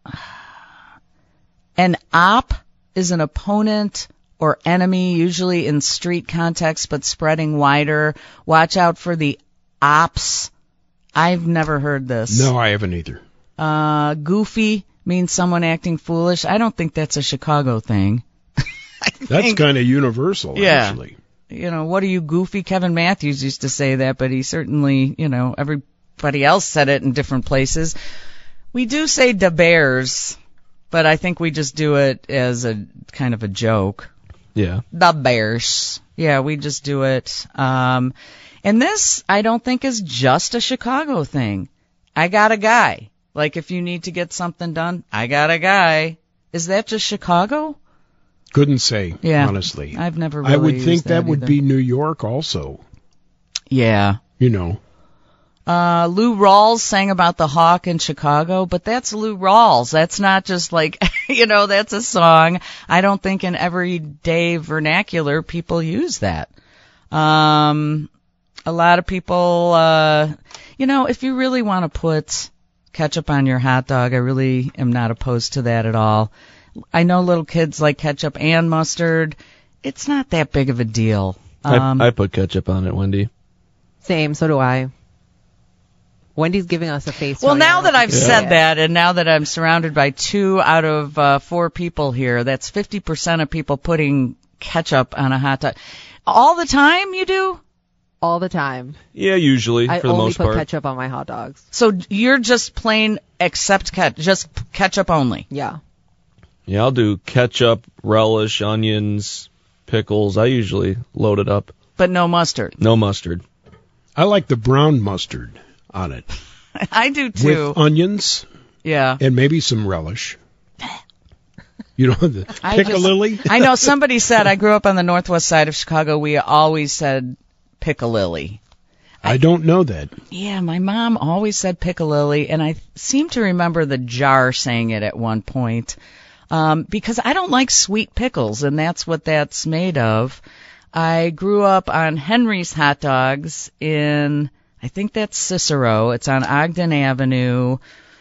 an op is an opponent or enemy, usually in street context, but spreading wider. Watch out for the ops. I've never heard this. No, I haven't either. Uh, goofy means someone acting foolish. I don't think that's a Chicago thing. That's kind of universal, Yeah. actually. You know, what are you, goofy? Kevin Matthews used to say that, but he certainly, you know, everybody else said it in different places. We do say da Bears, but I think we just do it as a kind of a joke. Yeah. The Bears. Yeah, we just do it. Um, and this, I don't think, is just a Chicago thing. I got a guy. Like, if you need to get something done, I got a guy. Is that just Chicago? Couldn't say, Yeah. honestly. I've never really I would used think that, that would either. be New York also. Yeah. You know. Uh, Lou Rawls sang about the hawk in Chicago, but that's Lou Rawls. That's not just like, you know, that's a song. I don't think in everyday vernacular people use that. Um, a lot of people, uh, you know, if you really want to put ketchup on your hot dog, I really am not opposed to that at all. I know little kids like ketchup and mustard. It's not that big of a deal. Um, I, I put ketchup on it, Wendy. Same, so do I. Wendy's giving us a face. Well, right now that I've Yeah. said that, and now that I'm surrounded by two out of uh, four people here, that's fifty percent of people putting ketchup on a hot dog. All the time you do? All the time. Yeah, usually, I for the only most put part. ketchup on my hot dogs. So you're just plain except ket, just ketchup only? Yeah. Yeah, I'll do ketchup, relish, onions, pickles. I usually load it up. But no mustard? No mustard. I like the brown mustard on it. I do too. With onions. Yeah. And maybe some relish. You know, the I just- piccalilli. I know somebody said, I grew up on the northwest side of Chicago, we always said piccalilli. I don't know that. Yeah, my mom always said piccalilli, and I seem to remember the jar saying it at one point. Um, because I don't like sweet pickles, and that's what that's made of. I grew up on Henry's Hot Dogs in, I think that's Cicero. It's on Ogden Avenue.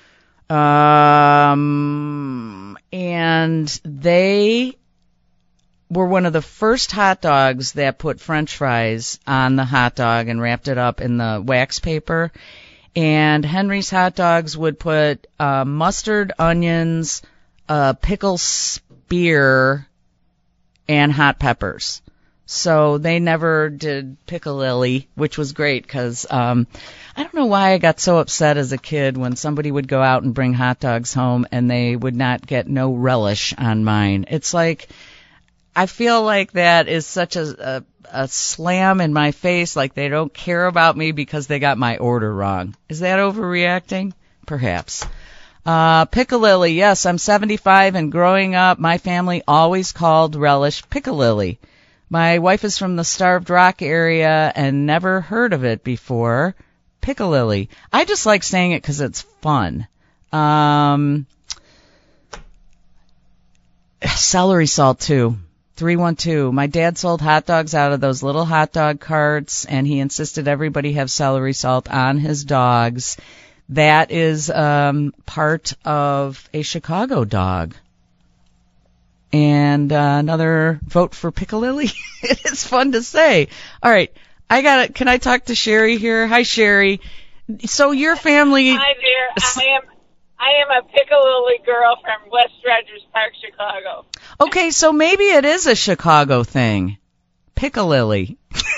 Um, and they were one of the first hot dogs that put French fries on the hot dog and wrapped it up in the wax paper. And Henry's Hot Dogs would put uh, mustard, onions, uh, pickle spear, and hot peppers. So they never did piccalilli, which was great because um, I don't know why I got so upset as a kid when somebody would go out and bring hot dogs home and they would not get no relish on mine. It's like, I feel like that is such a, a, a slam in my face, like they don't care about me because they got my order wrong. Is that overreacting? Perhaps. Uh, piccalilli, yes, I'm seventy-five, and growing up, my family always called relish piccalilli. My wife is from the Starved Rock area and never heard of it before. Piccalilli. I just like saying it because it's fun. Um, celery salt, too. three one two. My dad sold hot dogs out of those little hot dog carts, and he insisted everybody have celery salt on his dogs. That is um, part of a Chicago dog. And uh, another vote for Piccalilli. It's fun to say. All right. I got to, can I talk to Sherry here? Hi, Sherry. So your family. Hi there. I am I am a Piccalilli girl from West Rogers Park, Chicago. Okay, so maybe it is a Chicago thing. Piccalilli.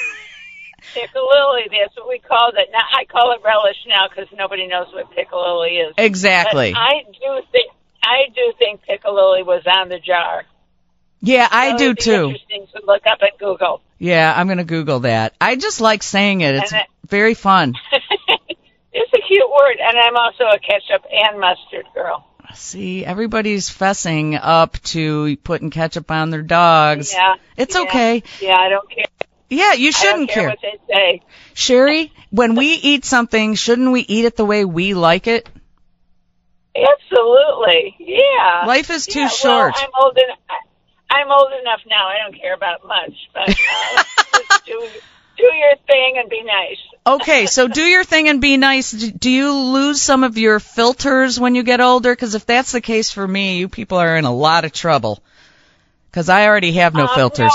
Piccalilli, that's what we called it. Now I call it relish now because nobody knows what Piccalilli is. Exactly. But I do think I do think Piccalilli was on the jar. Yeah, I so do it'd be too. Interesting to look up at Google. Yeah, I'm going to Google that. I just like saying it. It's it, very fun. It's a cute word, and I'm also a ketchup and mustard girl. See, everybody's fessing up to putting ketchup on their dogs. Yeah. It's yeah, okay. Yeah, I don't care. Yeah, you shouldn't I don't care, care. what they say. Sherry, when we eat something, shouldn't we eat it the way we like it? Absolutely. Yeah. Life is too yeah, short. Well, I'm old enough. I'm old enough now. I don't care about much, but uh, just do do your thing and be nice. Okay, so do your thing and be nice. Do you lose some of your filters when you get older? Because if that's the case for me, you people are in a lot of trouble. Because I already have no um, filters.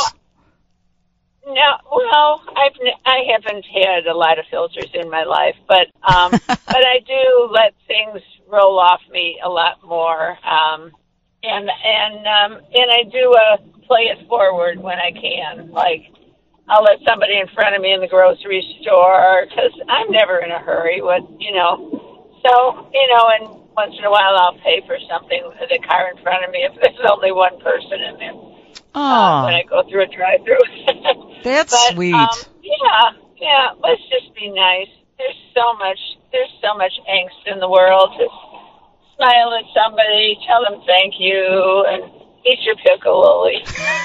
No, no, well, I've n- I haven't had a lot of filters in my life, but um, but I do let things roll off me a lot more, um, and and um, and I do uh, play it forward when I can, like. I'll let somebody in front of me in the grocery store because I'm never in a hurry. What you know, so you know, and once in a while I'll pay for something for the car in front of me if there's only one person in there. Oh, uh, when I go through a drive-through. That's but, sweet. Um, yeah, yeah. Let's just be nice. There's so much. There's so much angst in the world. Just smile at somebody, tell them thank you, and eat your Piccalilli.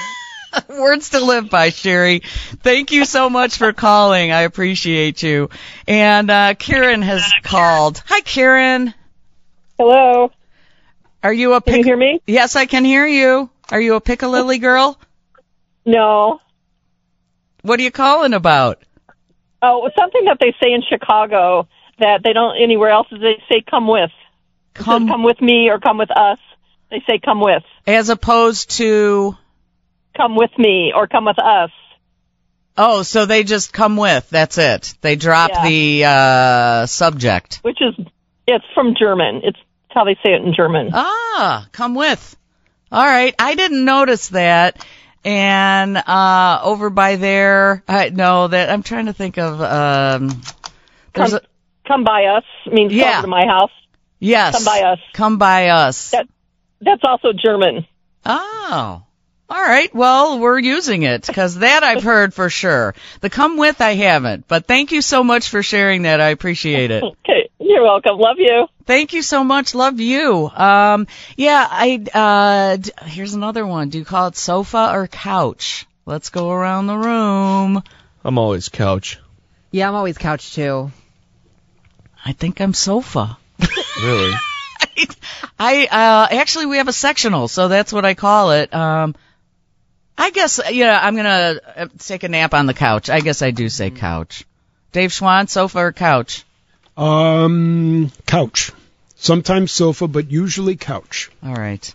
Words to live by, Sherry. Thank you so much for calling. I appreciate you. And uh, Karen has called. Hi, Karen. Hello. Are you a pic- Can you hear me? Yes, I can hear you. Are you a Piccalilli girl? No. What are you calling about? Oh, something that they say in Chicago that they don't anywhere else is they say come with. Come, come with me or come with us. They say come with. As opposed to... Come with me or come with us. Oh, so they just come with. That's it. They drop yeah. the uh, subject. Which is, it's from German. It's how they say it in German. Ah, come with. All right. I didn't notice that. And uh, over by there, I no, that I'm trying to think of. Um, come, a, come by us means yeah. come to my house. Yes. Come by us. Come by us. That, that's also German. Oh. All right, well, we're using it, because that I've heard for sure. The come with I haven't, but thank you so much for sharing that. I appreciate it. Okay, you're welcome. Love you. Thank you so much. Love you. Um, yeah, I, uh, d- here's another one. Do you call it sofa or couch? Let's go around the room. I'm always couch. Yeah, I'm always couch too. I think I'm sofa. Really? I, uh, actually we have a sectional, so that's what I call it. Um, I guess, yeah, I'm going to take a nap on the couch. I guess I do say couch. Dave Schwann, sofa or couch? Um, couch. Sometimes sofa, but usually couch. All right.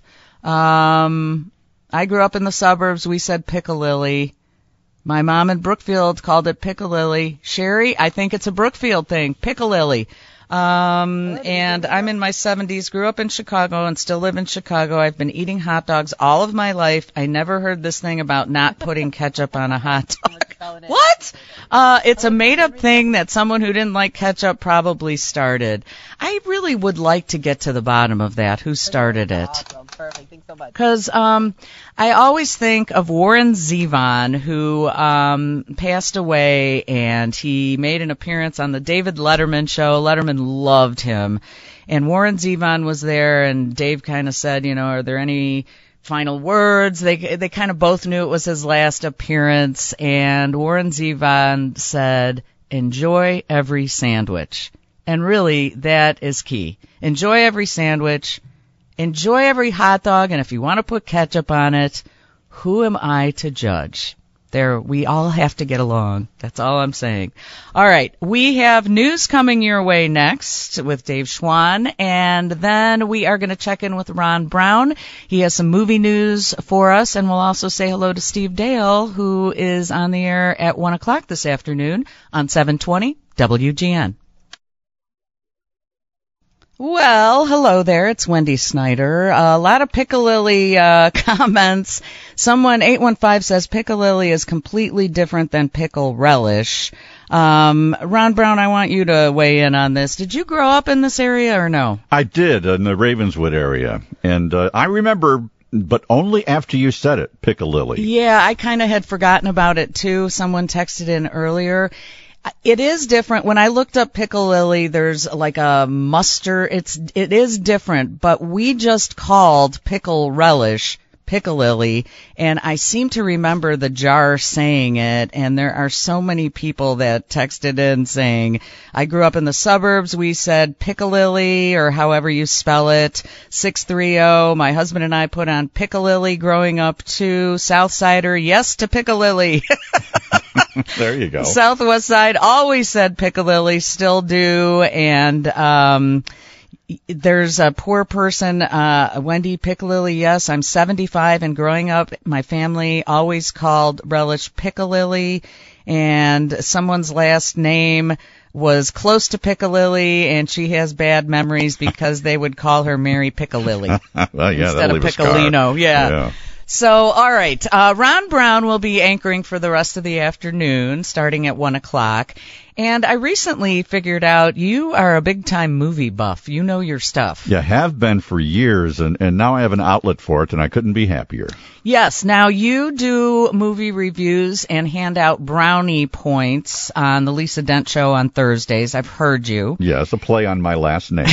Um, I grew up in the suburbs. We said Piccalilli. My mom in Brookfield called it Piccalilli. Sherry, I think it's a Brookfield thing. Piccalilli. Um, and I'm in my seventies, grew up in Chicago and still live in Chicago. I've been eating hot dogs all of my life. I never heard this thing about not putting ketchup on a hot dog. What? Uh, it's a made-up thing that someone who didn't like ketchup probably started. I really would like to get to the bottom of that. Who started it? Awesome. Perfect. Thanks so much. Because um, I always think of Warren Zevon, who um, passed away, and he made an appearance on the David Letterman show. Letterman loved him. And Warren Zevon was there, and Dave kind of said, you know, are there any final words? They they kind of both knew it was his last appearance, and Warren Zevon said, enjoy every sandwich. And really, that is key. Enjoy every sandwich. Enjoy every hot dog, and if you want to put ketchup on it, who am I to judge? there, we all have to get along. That's all I'm saying. All right, we have news coming your way next with Dave Schwann, and then we are going to check in with Ron Brown. He has some movie news for us, and we'll also say hello to Steve Dale, who is on the air at one o'clock this afternoon on seven twenty W G N. Well, hello there. It's Wendy Snyder. Uh, a lot of Piccalilli uh, comments. Someone, eight one five, says Piccalilli is completely different than pickle relish. Um, Ron Brown, I want you to weigh in on this. Did you grow up in this area or no? I did, in the Ravenswood area. And uh, I remember, but only after you said it, Piccalilli. Yeah, I kind of had forgotten about it, too. Someone texted in earlier. It is different. When I looked up Piccalilli, there's like a mustard. It's, it is different, but we just called pickle relish Piccalilli, and I seem to remember the jar saying it, and there are so many people that texted in saying, I grew up in the suburbs, we said Piccalilli, or however you spell it, six three zero, my husband and I put on Piccalilli growing up too, Southsider, yes to Piccalilli. There you go. Southwest Side always said Piccalilli, still do, and um there's a poor person, uh Wendy, Piccalilli, yes, I'm seventy-five, and growing up, my family always called relish Piccalilli, and someone's last name was close to Piccalilli, and she has bad memories because they would call her Mary Piccalilli well, yeah, instead of leave a scar. Piccolino. Yeah. yeah. So, all right, uh, Ron Brown will be anchoring for the rest of the afternoon, starting at one o'clock. And I recently figured out you are a big-time movie buff. You know your stuff. Yeah, have been for years, and, and now I have an outlet for it, and I couldn't be happier. Yes, now you do movie reviews and hand out brownie points on the Lisa Dent Show on Thursdays. I've heard you. Yes, a play on my last name.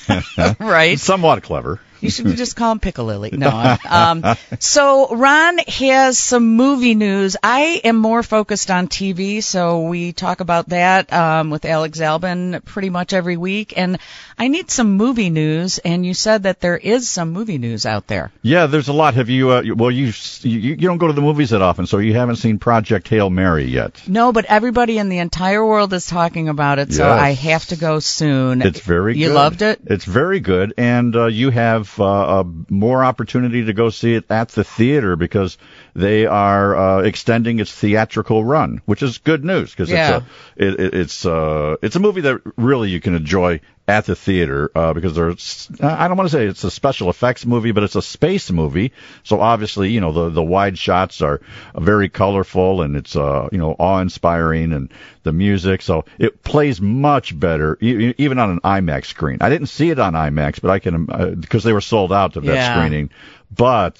Right. Somewhat clever. You should just call him Piccalilli. No. Um, so Ron has some movie news. I am more focused on T V, so we talk about that um, with Alex Zalbin pretty much every week. And I need some movie news, and you said that there is some movie news out there. Yeah, there's a lot. Have you? Uh, well, you, you you don't go to the movies that often, so you haven't seen Project Hail Mary yet. No, but everybody in the entire world is talking about it, so Yes. I have to go soon. It's very good. You loved it? It's very good, and uh, you have uh, uh, more opportunity to go see it at the theater because they are uh, extending its theatrical run, which is good news because Yeah. it's a it, it, it's uh it's a movie that really you can enjoy at the theater uh, because there's I don't want to say it's a special effects movie, but it's a space movie. So obviously, you know, the the wide shots are very colorful and it's uh you know awe-inspiring, and the music. So it plays much better e- even on an IMAX screen. I didn't see it on IMAX, but I can uh, because they were sold out of that Yeah. screening. But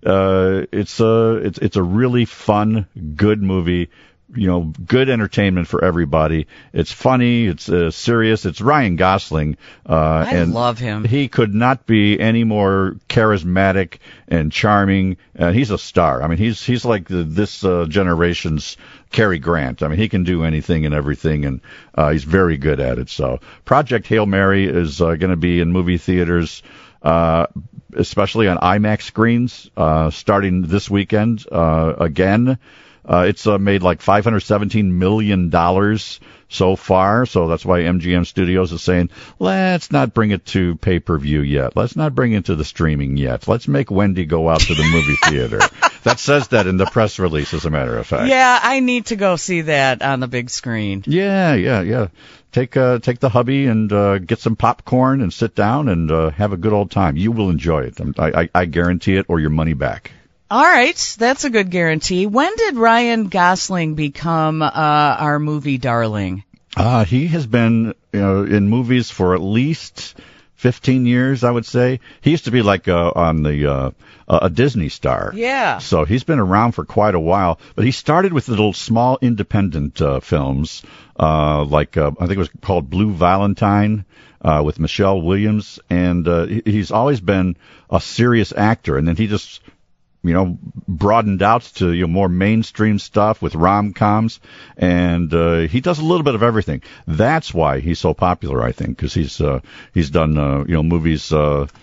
uh it's a it's it's a really fun, good movie. You know, good entertainment for everybody. It's funny. It's uh, serious. It's Ryan Gosling. Uh, I and love him. He could not be any more charismatic and charming. Uh, he's a star. I mean, he's he's like the, this uh, generation's Cary Grant. I mean, he can do anything and everything, and uh, he's very good at it. So, Project Hail Mary is uh, going to be in movie theaters, uh, especially on IMAX screens, uh, starting this weekend uh, again. Uh, it's uh, made like five hundred seventeen million dollars so far, so that's why M G M Studios is saying, let's not bring it to pay-per-view yet. Let's not bring it to the streaming yet. Let's make Wendy go out to the movie theater. That says that in the press release, as a matter of fact. Yeah, I need to go see that on the big screen. Yeah, yeah, yeah. Take uh, take the hubby and uh, get some popcorn and sit down and uh, have a good old time. You will enjoy it. I, I, I guarantee it, or your money back. All right, that's a good guarantee. When did Ryan Gosling become uh, our movie darling? Uh, he has been you know, in movies for at least fifteen years, I would say. He used to be like uh, on the uh, a Disney star. Yeah. So he's been around for quite a while. But he started with little small independent uh, films, uh, like uh, I think it was called Blue Valentine. Uh, with Michelle Williams, and uh, he's always been a serious actor, and then he just you know, broadened out to you know, more mainstream stuff with rom-coms, and uh, he does a little bit of everything. That's why he's so popular, I think, because he's uh, he's done uh, you know movies uh,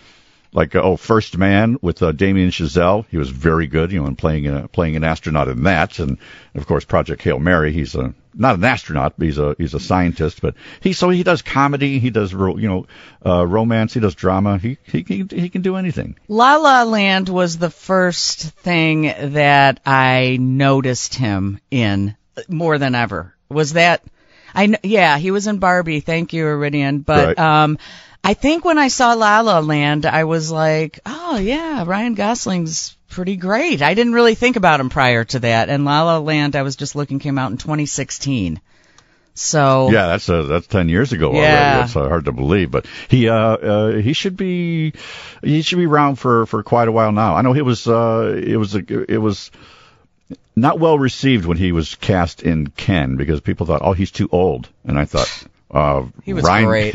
like uh, oh, First Man with uh, Damien Chazelle. He was very good, you know, in playing a, playing an astronaut in that. And of course, Project Hail Mary. He's a not an astronaut, but he's a he's a scientist. But he so he does comedy, he does ro- you know uh, romance, he does drama. He he he, he can do anything. La La Land was the first thing that I noticed him in more than ever. Was that? I kn- yeah, he was in Barbie. Thank you, Iridian. But Right. um, I think when I saw La La Land, I was like, oh yeah, Ryan Gosling's pretty great. I didn't really think about him prior to that. And La La Land, I was just looking, came out in twenty sixteen. So Yeah, that's uh, that's ten years ago Yeah. already. That's uh, hard to believe, but he uh, uh he should be he should be around for, for quite a while now. I know he was uh it was a, it was not well received when he was cast in Ken because people thought, oh, he's too old, and I thought, uh, He was Ryan, great.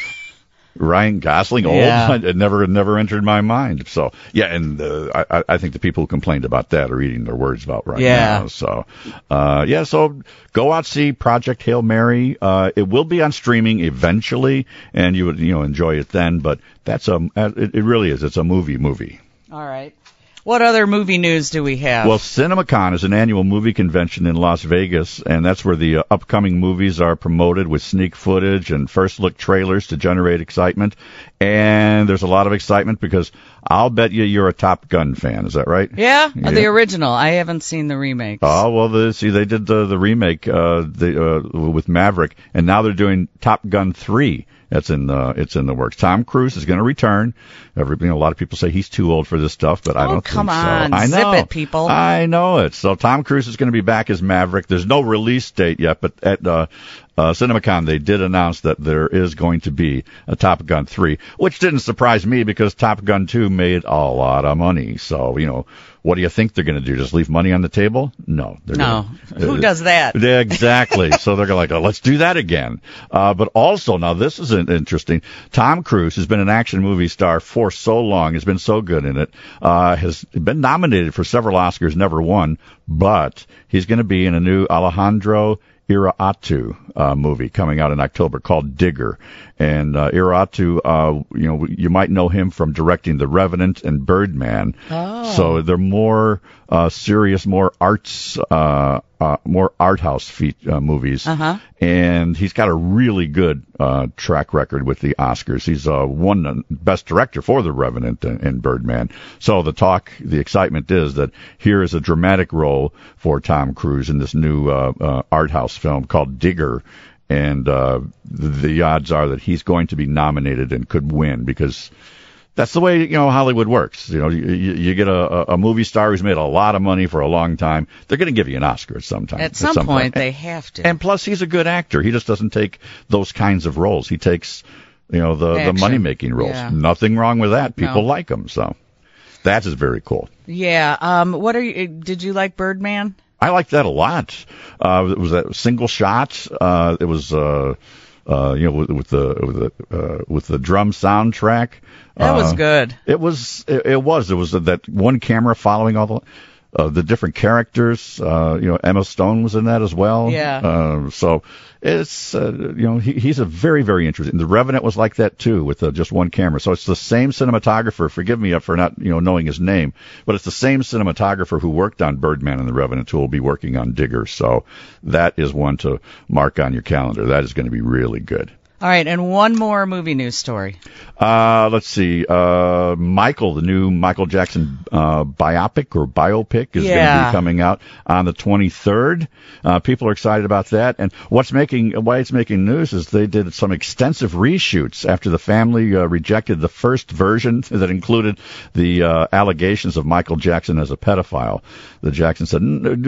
Ryan Gosling old? Yeah. It never never entered my mind. So yeah, and uh, I I think the people who complained about that are eating their words about right Yeah. now. So uh, yeah, so go out, see Project Hail Mary. Uh, it will be on streaming eventually, and you would you know enjoy it then. But that's a it, it really is. It's a movie movie. all right. What other movie news do we have? Well, CinemaCon is an annual movie convention in Las Vegas, and that's where the uh, upcoming movies are promoted with sneak footage and first look trailers to generate excitement. And there's a lot of excitement because I'll bet you you're a Top Gun fan. Is that right? yeah, Yeah. the original. I haven't seen the remake. Oh well, the, see they did the the remake uh, the, uh, with Maverick, and now they're doing Top Gun three. That's in the it's in the works. Tom Cruise is going to return. Every, you know, a lot of people say he's too old for this stuff, but I Oh, don't come think on. so. I Zip know it, people. I know it. So Tom Cruise is going to be back as Maverick. There's no release date yet, but at uh, uh, CinemaCon they did announce that there is going to be a Top Gun three, which didn't surprise me because Top Gun two made a lot of money. So you know. What do you think they're going to do? Just leave money on the table? No. They're No. Gonna, Who does that? Yeah, exactly. So they're like, oh, let's do that again. Uh, but also, now this is an- interesting. Tom Cruise has been an action movie star for so long, has been so good in it, uh, has been nominated for several Oscars, never won, but he's going to be in a new Alejandro Iriatu uh, movie coming out in October called Digger. And uh, Iriatu, uh, you know, you might know him from directing The Revenant and Birdman. Oh. So they're more uh, serious, more arts, uh, uh, more art house feat, uh, movies. Uh-huh. And he's got a really good uh, track record with the Oscars. He's uh, won uh, Best Director for The Revenant and, and Birdman. So the talk, the excitement is that here is a dramatic role for Tom Cruise in this new uh, uh, art house film called Digger. And uh, the, the odds are that he's going to be nominated and could win because that's the way, you know, Hollywood works. You know, you, you you get a, a movie star who's made a lot of money for a long time. They're going to give you an Oscar at some time. At some, some point, they have to. And plus, he's a good actor. He just doesn't take those kinds of roles. He takes, you know, the, the Action. money-making roles. Yeah. Nothing wrong with that. People No. like him. So that is very cool. Yeah. Um. What are you? Did you like Birdman? I liked that a lot. Uh, it was that single shot. Uh, it was, uh, uh, you know, with, with the with the uh, with the drum soundtrack. That was Uh, good. It was. It, it was. It was that one camera following all the uh, the different characters. Uh, you know, Emma Stone was in that as well. Yeah. Uh, so it's uh, you know he, he's a very very interesting. The Revenant was like that too with uh, just one camera. So it's the same cinematographer. Forgive me for not you know knowing his name, but it's the same cinematographer who worked on Birdman and The Revenant who will be working on Digger. So that is one to mark on your calendar. That is going to be really good. All right, and one more movie news story. Uh, let's see. Uh, Michael, the new Michael Jackson uh, biopic or biopic is going to Yeah. be coming out on the twenty-third. Uh, people are excited about that. And what's making why it's making news is they did some extensive reshoots after the family uh, rejected the first version that included the uh, allegations of Michael Jackson as a pedophile. The Jackson said,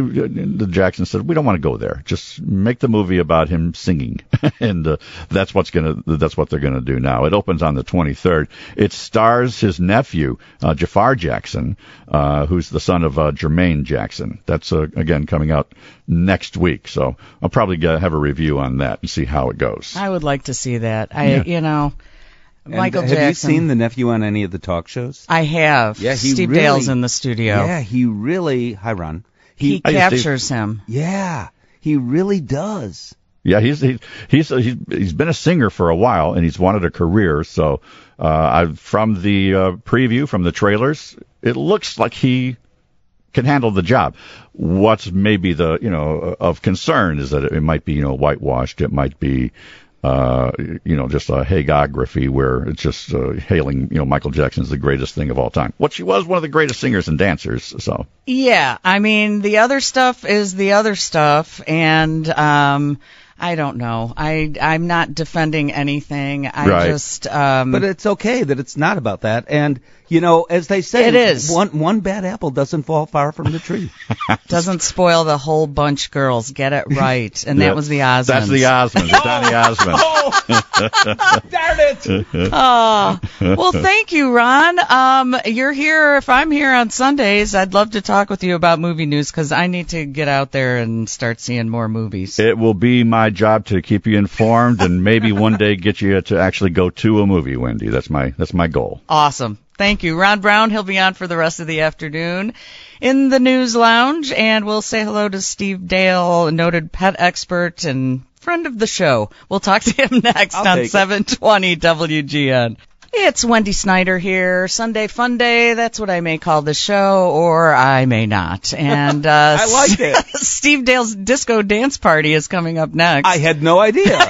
the Jackson said, we don't want to go there. Just make the movie about him singing, and uh, that's what's gonna that's what they're gonna do now. It opens on the twenty-third. It stars his nephew uh, Jafar Jackson, uh, who's the son of uh, Jermaine Jackson. That's uh, again coming out next week. So I'll probably uh, have a review on that and see how it goes. I would like to see that. I, Yeah. you know, And Michael have Jackson. you seen the nephew on any of the talk shows? I have. Yeah, he Steve really, Dale's in the studio. Yeah, he really. Hi, Ron. He Hi, captures him. Yeah, he really does. Yeah, he's he, he's he's he's been a singer for a while, and he's wanted a career. So, uh, I, from the uh, preview, from the trailers, it looks like he can handle the job. What's maybe the you know of concern is that it might be you know whitewashed. It might be uh, you know just a hagiography where it's just uh, hailing you know Michael Jackson's the greatest thing of all time. What she was one of the greatest singers and dancers. So yeah, I mean the other stuff is the other stuff, and um, I don't know. I I'm not defending anything. I Right. just um, But it's okay that it's not about that. And, you know, as they say, It is. one one bad apple doesn't fall far from the tree. doesn't spoil the whole bunch, girls. Get it right. And that Yeah, was the Osmonds. That's the Osmonds, the Donny Osmond. Darn it! Oh, well, thank you, Ron. Um, you're here. If I'm here on Sundays, I'd love to talk with you about movie news because I need to get out there and start seeing more movies. It will be my job to keep you informed and maybe one day get you to actually go to a movie, Wendy. That's my that's my goal. Awesome. Thank you. Ron Brown, he'll be on for the rest of the afternoon in the News Lounge, and we'll say hello to Steve Dale, a noted pet expert and friend of the show. We'll talk to him next I'll on take it. seven twenty W G N. It's Wendy Snyder here. Sunday Fun Day, that's what I may call the show, or I may not. And uh, I like it. Steve Dale's Disco Dance Party is coming up next. I had no idea.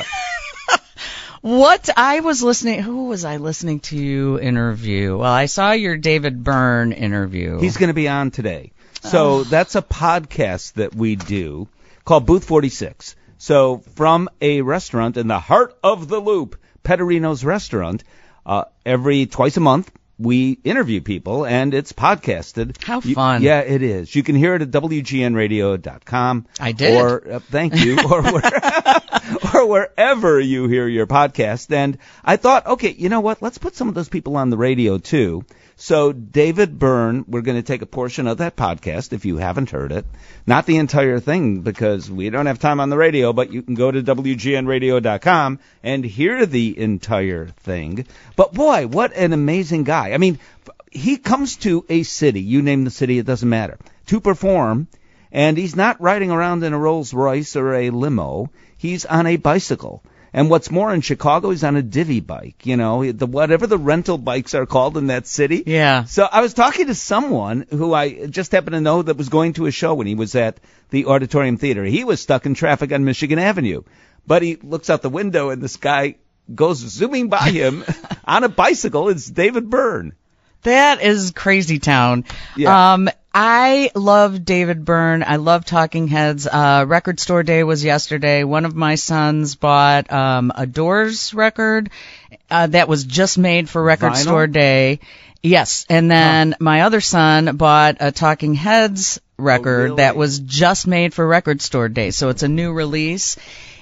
What I was listening, who was I listening to you interview? Well, I saw your David Byrne interview. He's going to be on today. So that's a podcast that we do called Booth forty-six. So from a restaurant in the heart of the Loop, Petorino's Restaurant, uh, every twice a month, we interview people, and it's podcasted. How You- fun. yeah, it is. You can hear it at W G N radio dot com. I did. Or, uh, thank you. or, where, or wherever you hear your podcast. And I thought, okay, you know what? Let's put some of those people on the radio, too. So David Byrne, we're going to take a portion of that podcast, if you haven't heard it. Not the entire thing, because we don't have time on the radio, but you can go to W G N radio dot com and hear the entire thing. But boy, what an amazing guy. I mean, he comes to a city, you name the city, it doesn't matter, to perform, and he's not riding around in a Rolls Royce or a limo. He's on a bicycle. And what's more, in Chicago, he's on a divvy bike, you know, the whatever the rental bikes are called in that city. Yeah. So I was talking to someone who I just happened to know that was going to a show when he was at the Auditorium Theater. He was stuck in traffic on Michigan Avenue. But he looks out the window, and this guy goes zooming by him on a bicycle. It's David Byrne. That is crazy town. Yeah. Um, I love David Byrne. I love Talking Heads. Uh, record store day was yesterday. One of my sons bought um, a Doors record uh, that was just made for record Vinyl? store day. Yes, and then my other son bought a Talking Heads record really? that was just made for record store day. So it's a new release.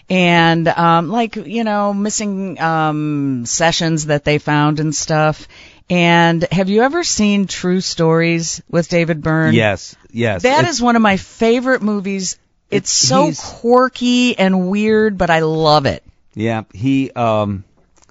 And um, like, you know, missing um, sessions that they found and stuff. And have you ever seen True Stories with David Byrne? Yes, yes. That It's- is one of my favorite movies. It's It's- so he's- quirky and weird, but I love it. Yeah, he um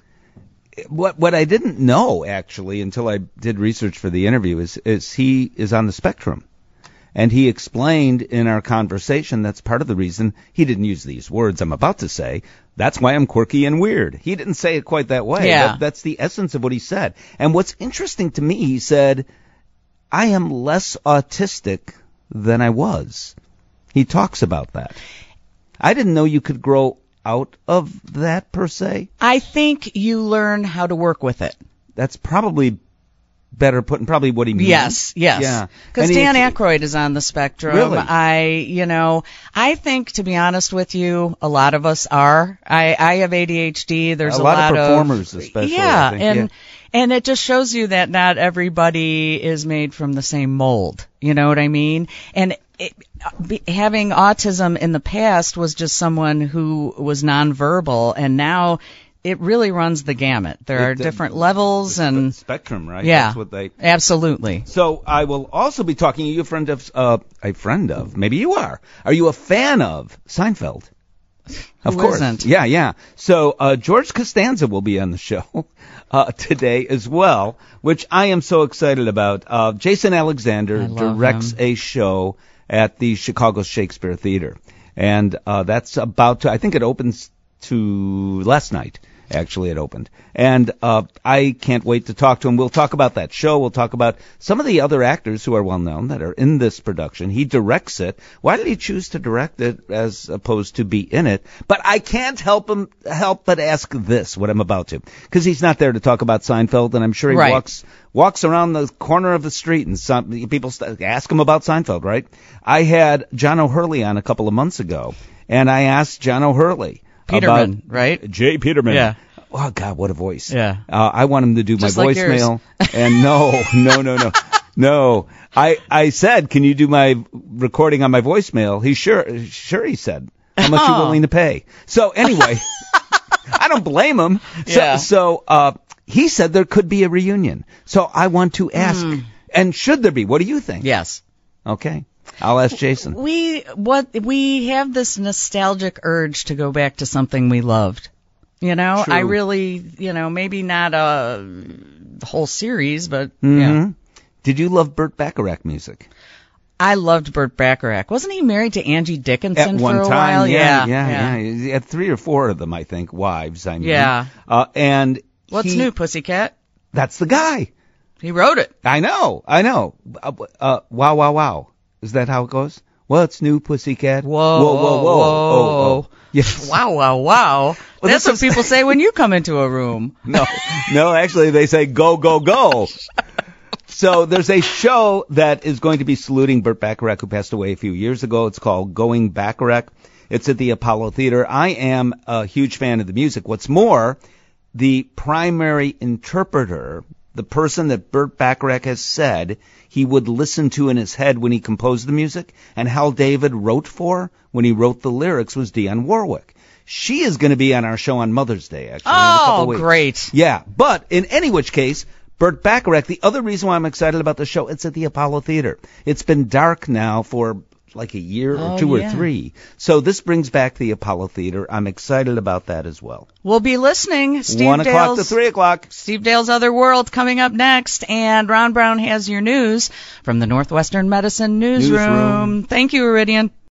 what what I didn't know actually until I did research for the interview is is he is on the spectrum. And he explained in our conversation that's part of the reason he didn't use these words I'm about to say. That's why I'm quirky and weird. He didn't say it quite that way. Yeah. But that's the essence of what he said. And what's interesting to me, he said, I am less autistic than I was. He talks about that. I didn't know you could grow out of that per se. I think you learn how to work with it. That's probably better put in probably what he means. Yes, yes. Yeah. Because And he- Dan Aykroyd is on the spectrum. Really? I, you know, I think, to be honest with you, a lot of us are. I, I have A D H D. There's A a, lot of lot performers especially, Yeah, I think, and yeah. and it just shows you that not everybody is made from the same mold. You know what I mean? And it, be, having autism in the past was just someone who was nonverbal, and now it really runs the gamut. There It- are the- different levels and spectrum, right? Yeah, That's what they absolutely. So I will also be talking to you, a friend of, uh, a friend of, maybe you are. Are you a fan of Seinfeld? Of Who course. isn't? Yeah, yeah. So uh, George Costanza will be on the show uh, today as well, which I am so excited about. Uh, Jason Alexander I love directs him. a show at the Chicago Shakespeare Theater. and uh, that's about to. I think it opens to last night. Actually, it opened. And uh, I can't wait to talk to him. We'll talk about that show. We'll talk about some of the other actors who are well-known that are in this production. He directs it. Why did he choose to direct it as opposed to be in it? But I can't help him help but ask this, what I'm about to. Because he's not there to talk about Seinfeld, and I'm sure he Right. walks walks around the corner of the street, and some people st- ask him about Seinfeld, right? I had John O'Hurley on a couple of months ago, and I asked John O'Hurley Peterman, about, right? Jay Peterman. Yeah. Oh, God, what a voice. Yeah. Uh, I want him to do Just my like yours. voicemail. And no, no, no, no. No. I, I said, can you do my recording on my voicemail? He sure, sure he said. How much Oh. you willing to pay? So anyway, I don't blame him. So, Yeah. so uh, he said there could be a reunion. So I want to ask, Mm. and should there be? What do you think? Yes. Okay. I'll ask Jason. We what we have this nostalgic urge to go back to something we loved. You know, True. I really, you know, maybe not a whole series, but Mhm. yeah. Did you love Burt Bacharach music? I loved Burt Bacharach. Wasn't he married to Angie Dickinson At one for a time, while? yeah, yeah, yeah, yeah. He had three or four of them, I think, wives. I mean, Yeah. Uh, and What's he- new, Pussycat? That's the guy. He wrote it. I know, I know. Uh, uh, wow, wow, wow. Is that how it goes? What's new, Pussycat? Whoa, whoa, whoa, whoa. Oh, oh. Yes. Wow, wow, wow. Well, That's this what people say when you come into a room. No, no, actually they say go, go, go. So there's a show that is going to be saluting Burt Bacharach, who passed away a few years ago. It's called Going Bacharach. It's at the Apollo Theater. I am a huge fan of the music. What's more, the primary interpreter, the person that Burt Bacharach has said he would listen to in his head when he composed the music, and Hal David wrote for when he wrote the lyrics, was Dionne Warwick. She is going to be on our show on Mother's Day, actually. in a couple Oh, weeks. great. Yeah, but in any which case, Burt Bacharach, the other reason why I'm excited about the show, it's at the Apollo Theater. It's been dark now for like a year or Oh, two yeah. or three. So this brings back the Apollo Theater. I'm excited about that as well. We'll be listening. Steve One o'clock to Dale's, three o'clock. Steve Dale's Other World coming up next, and Ron Brown has your news from the Northwestern Medicine Newsroom. Newsroom. Thank you, Iridian.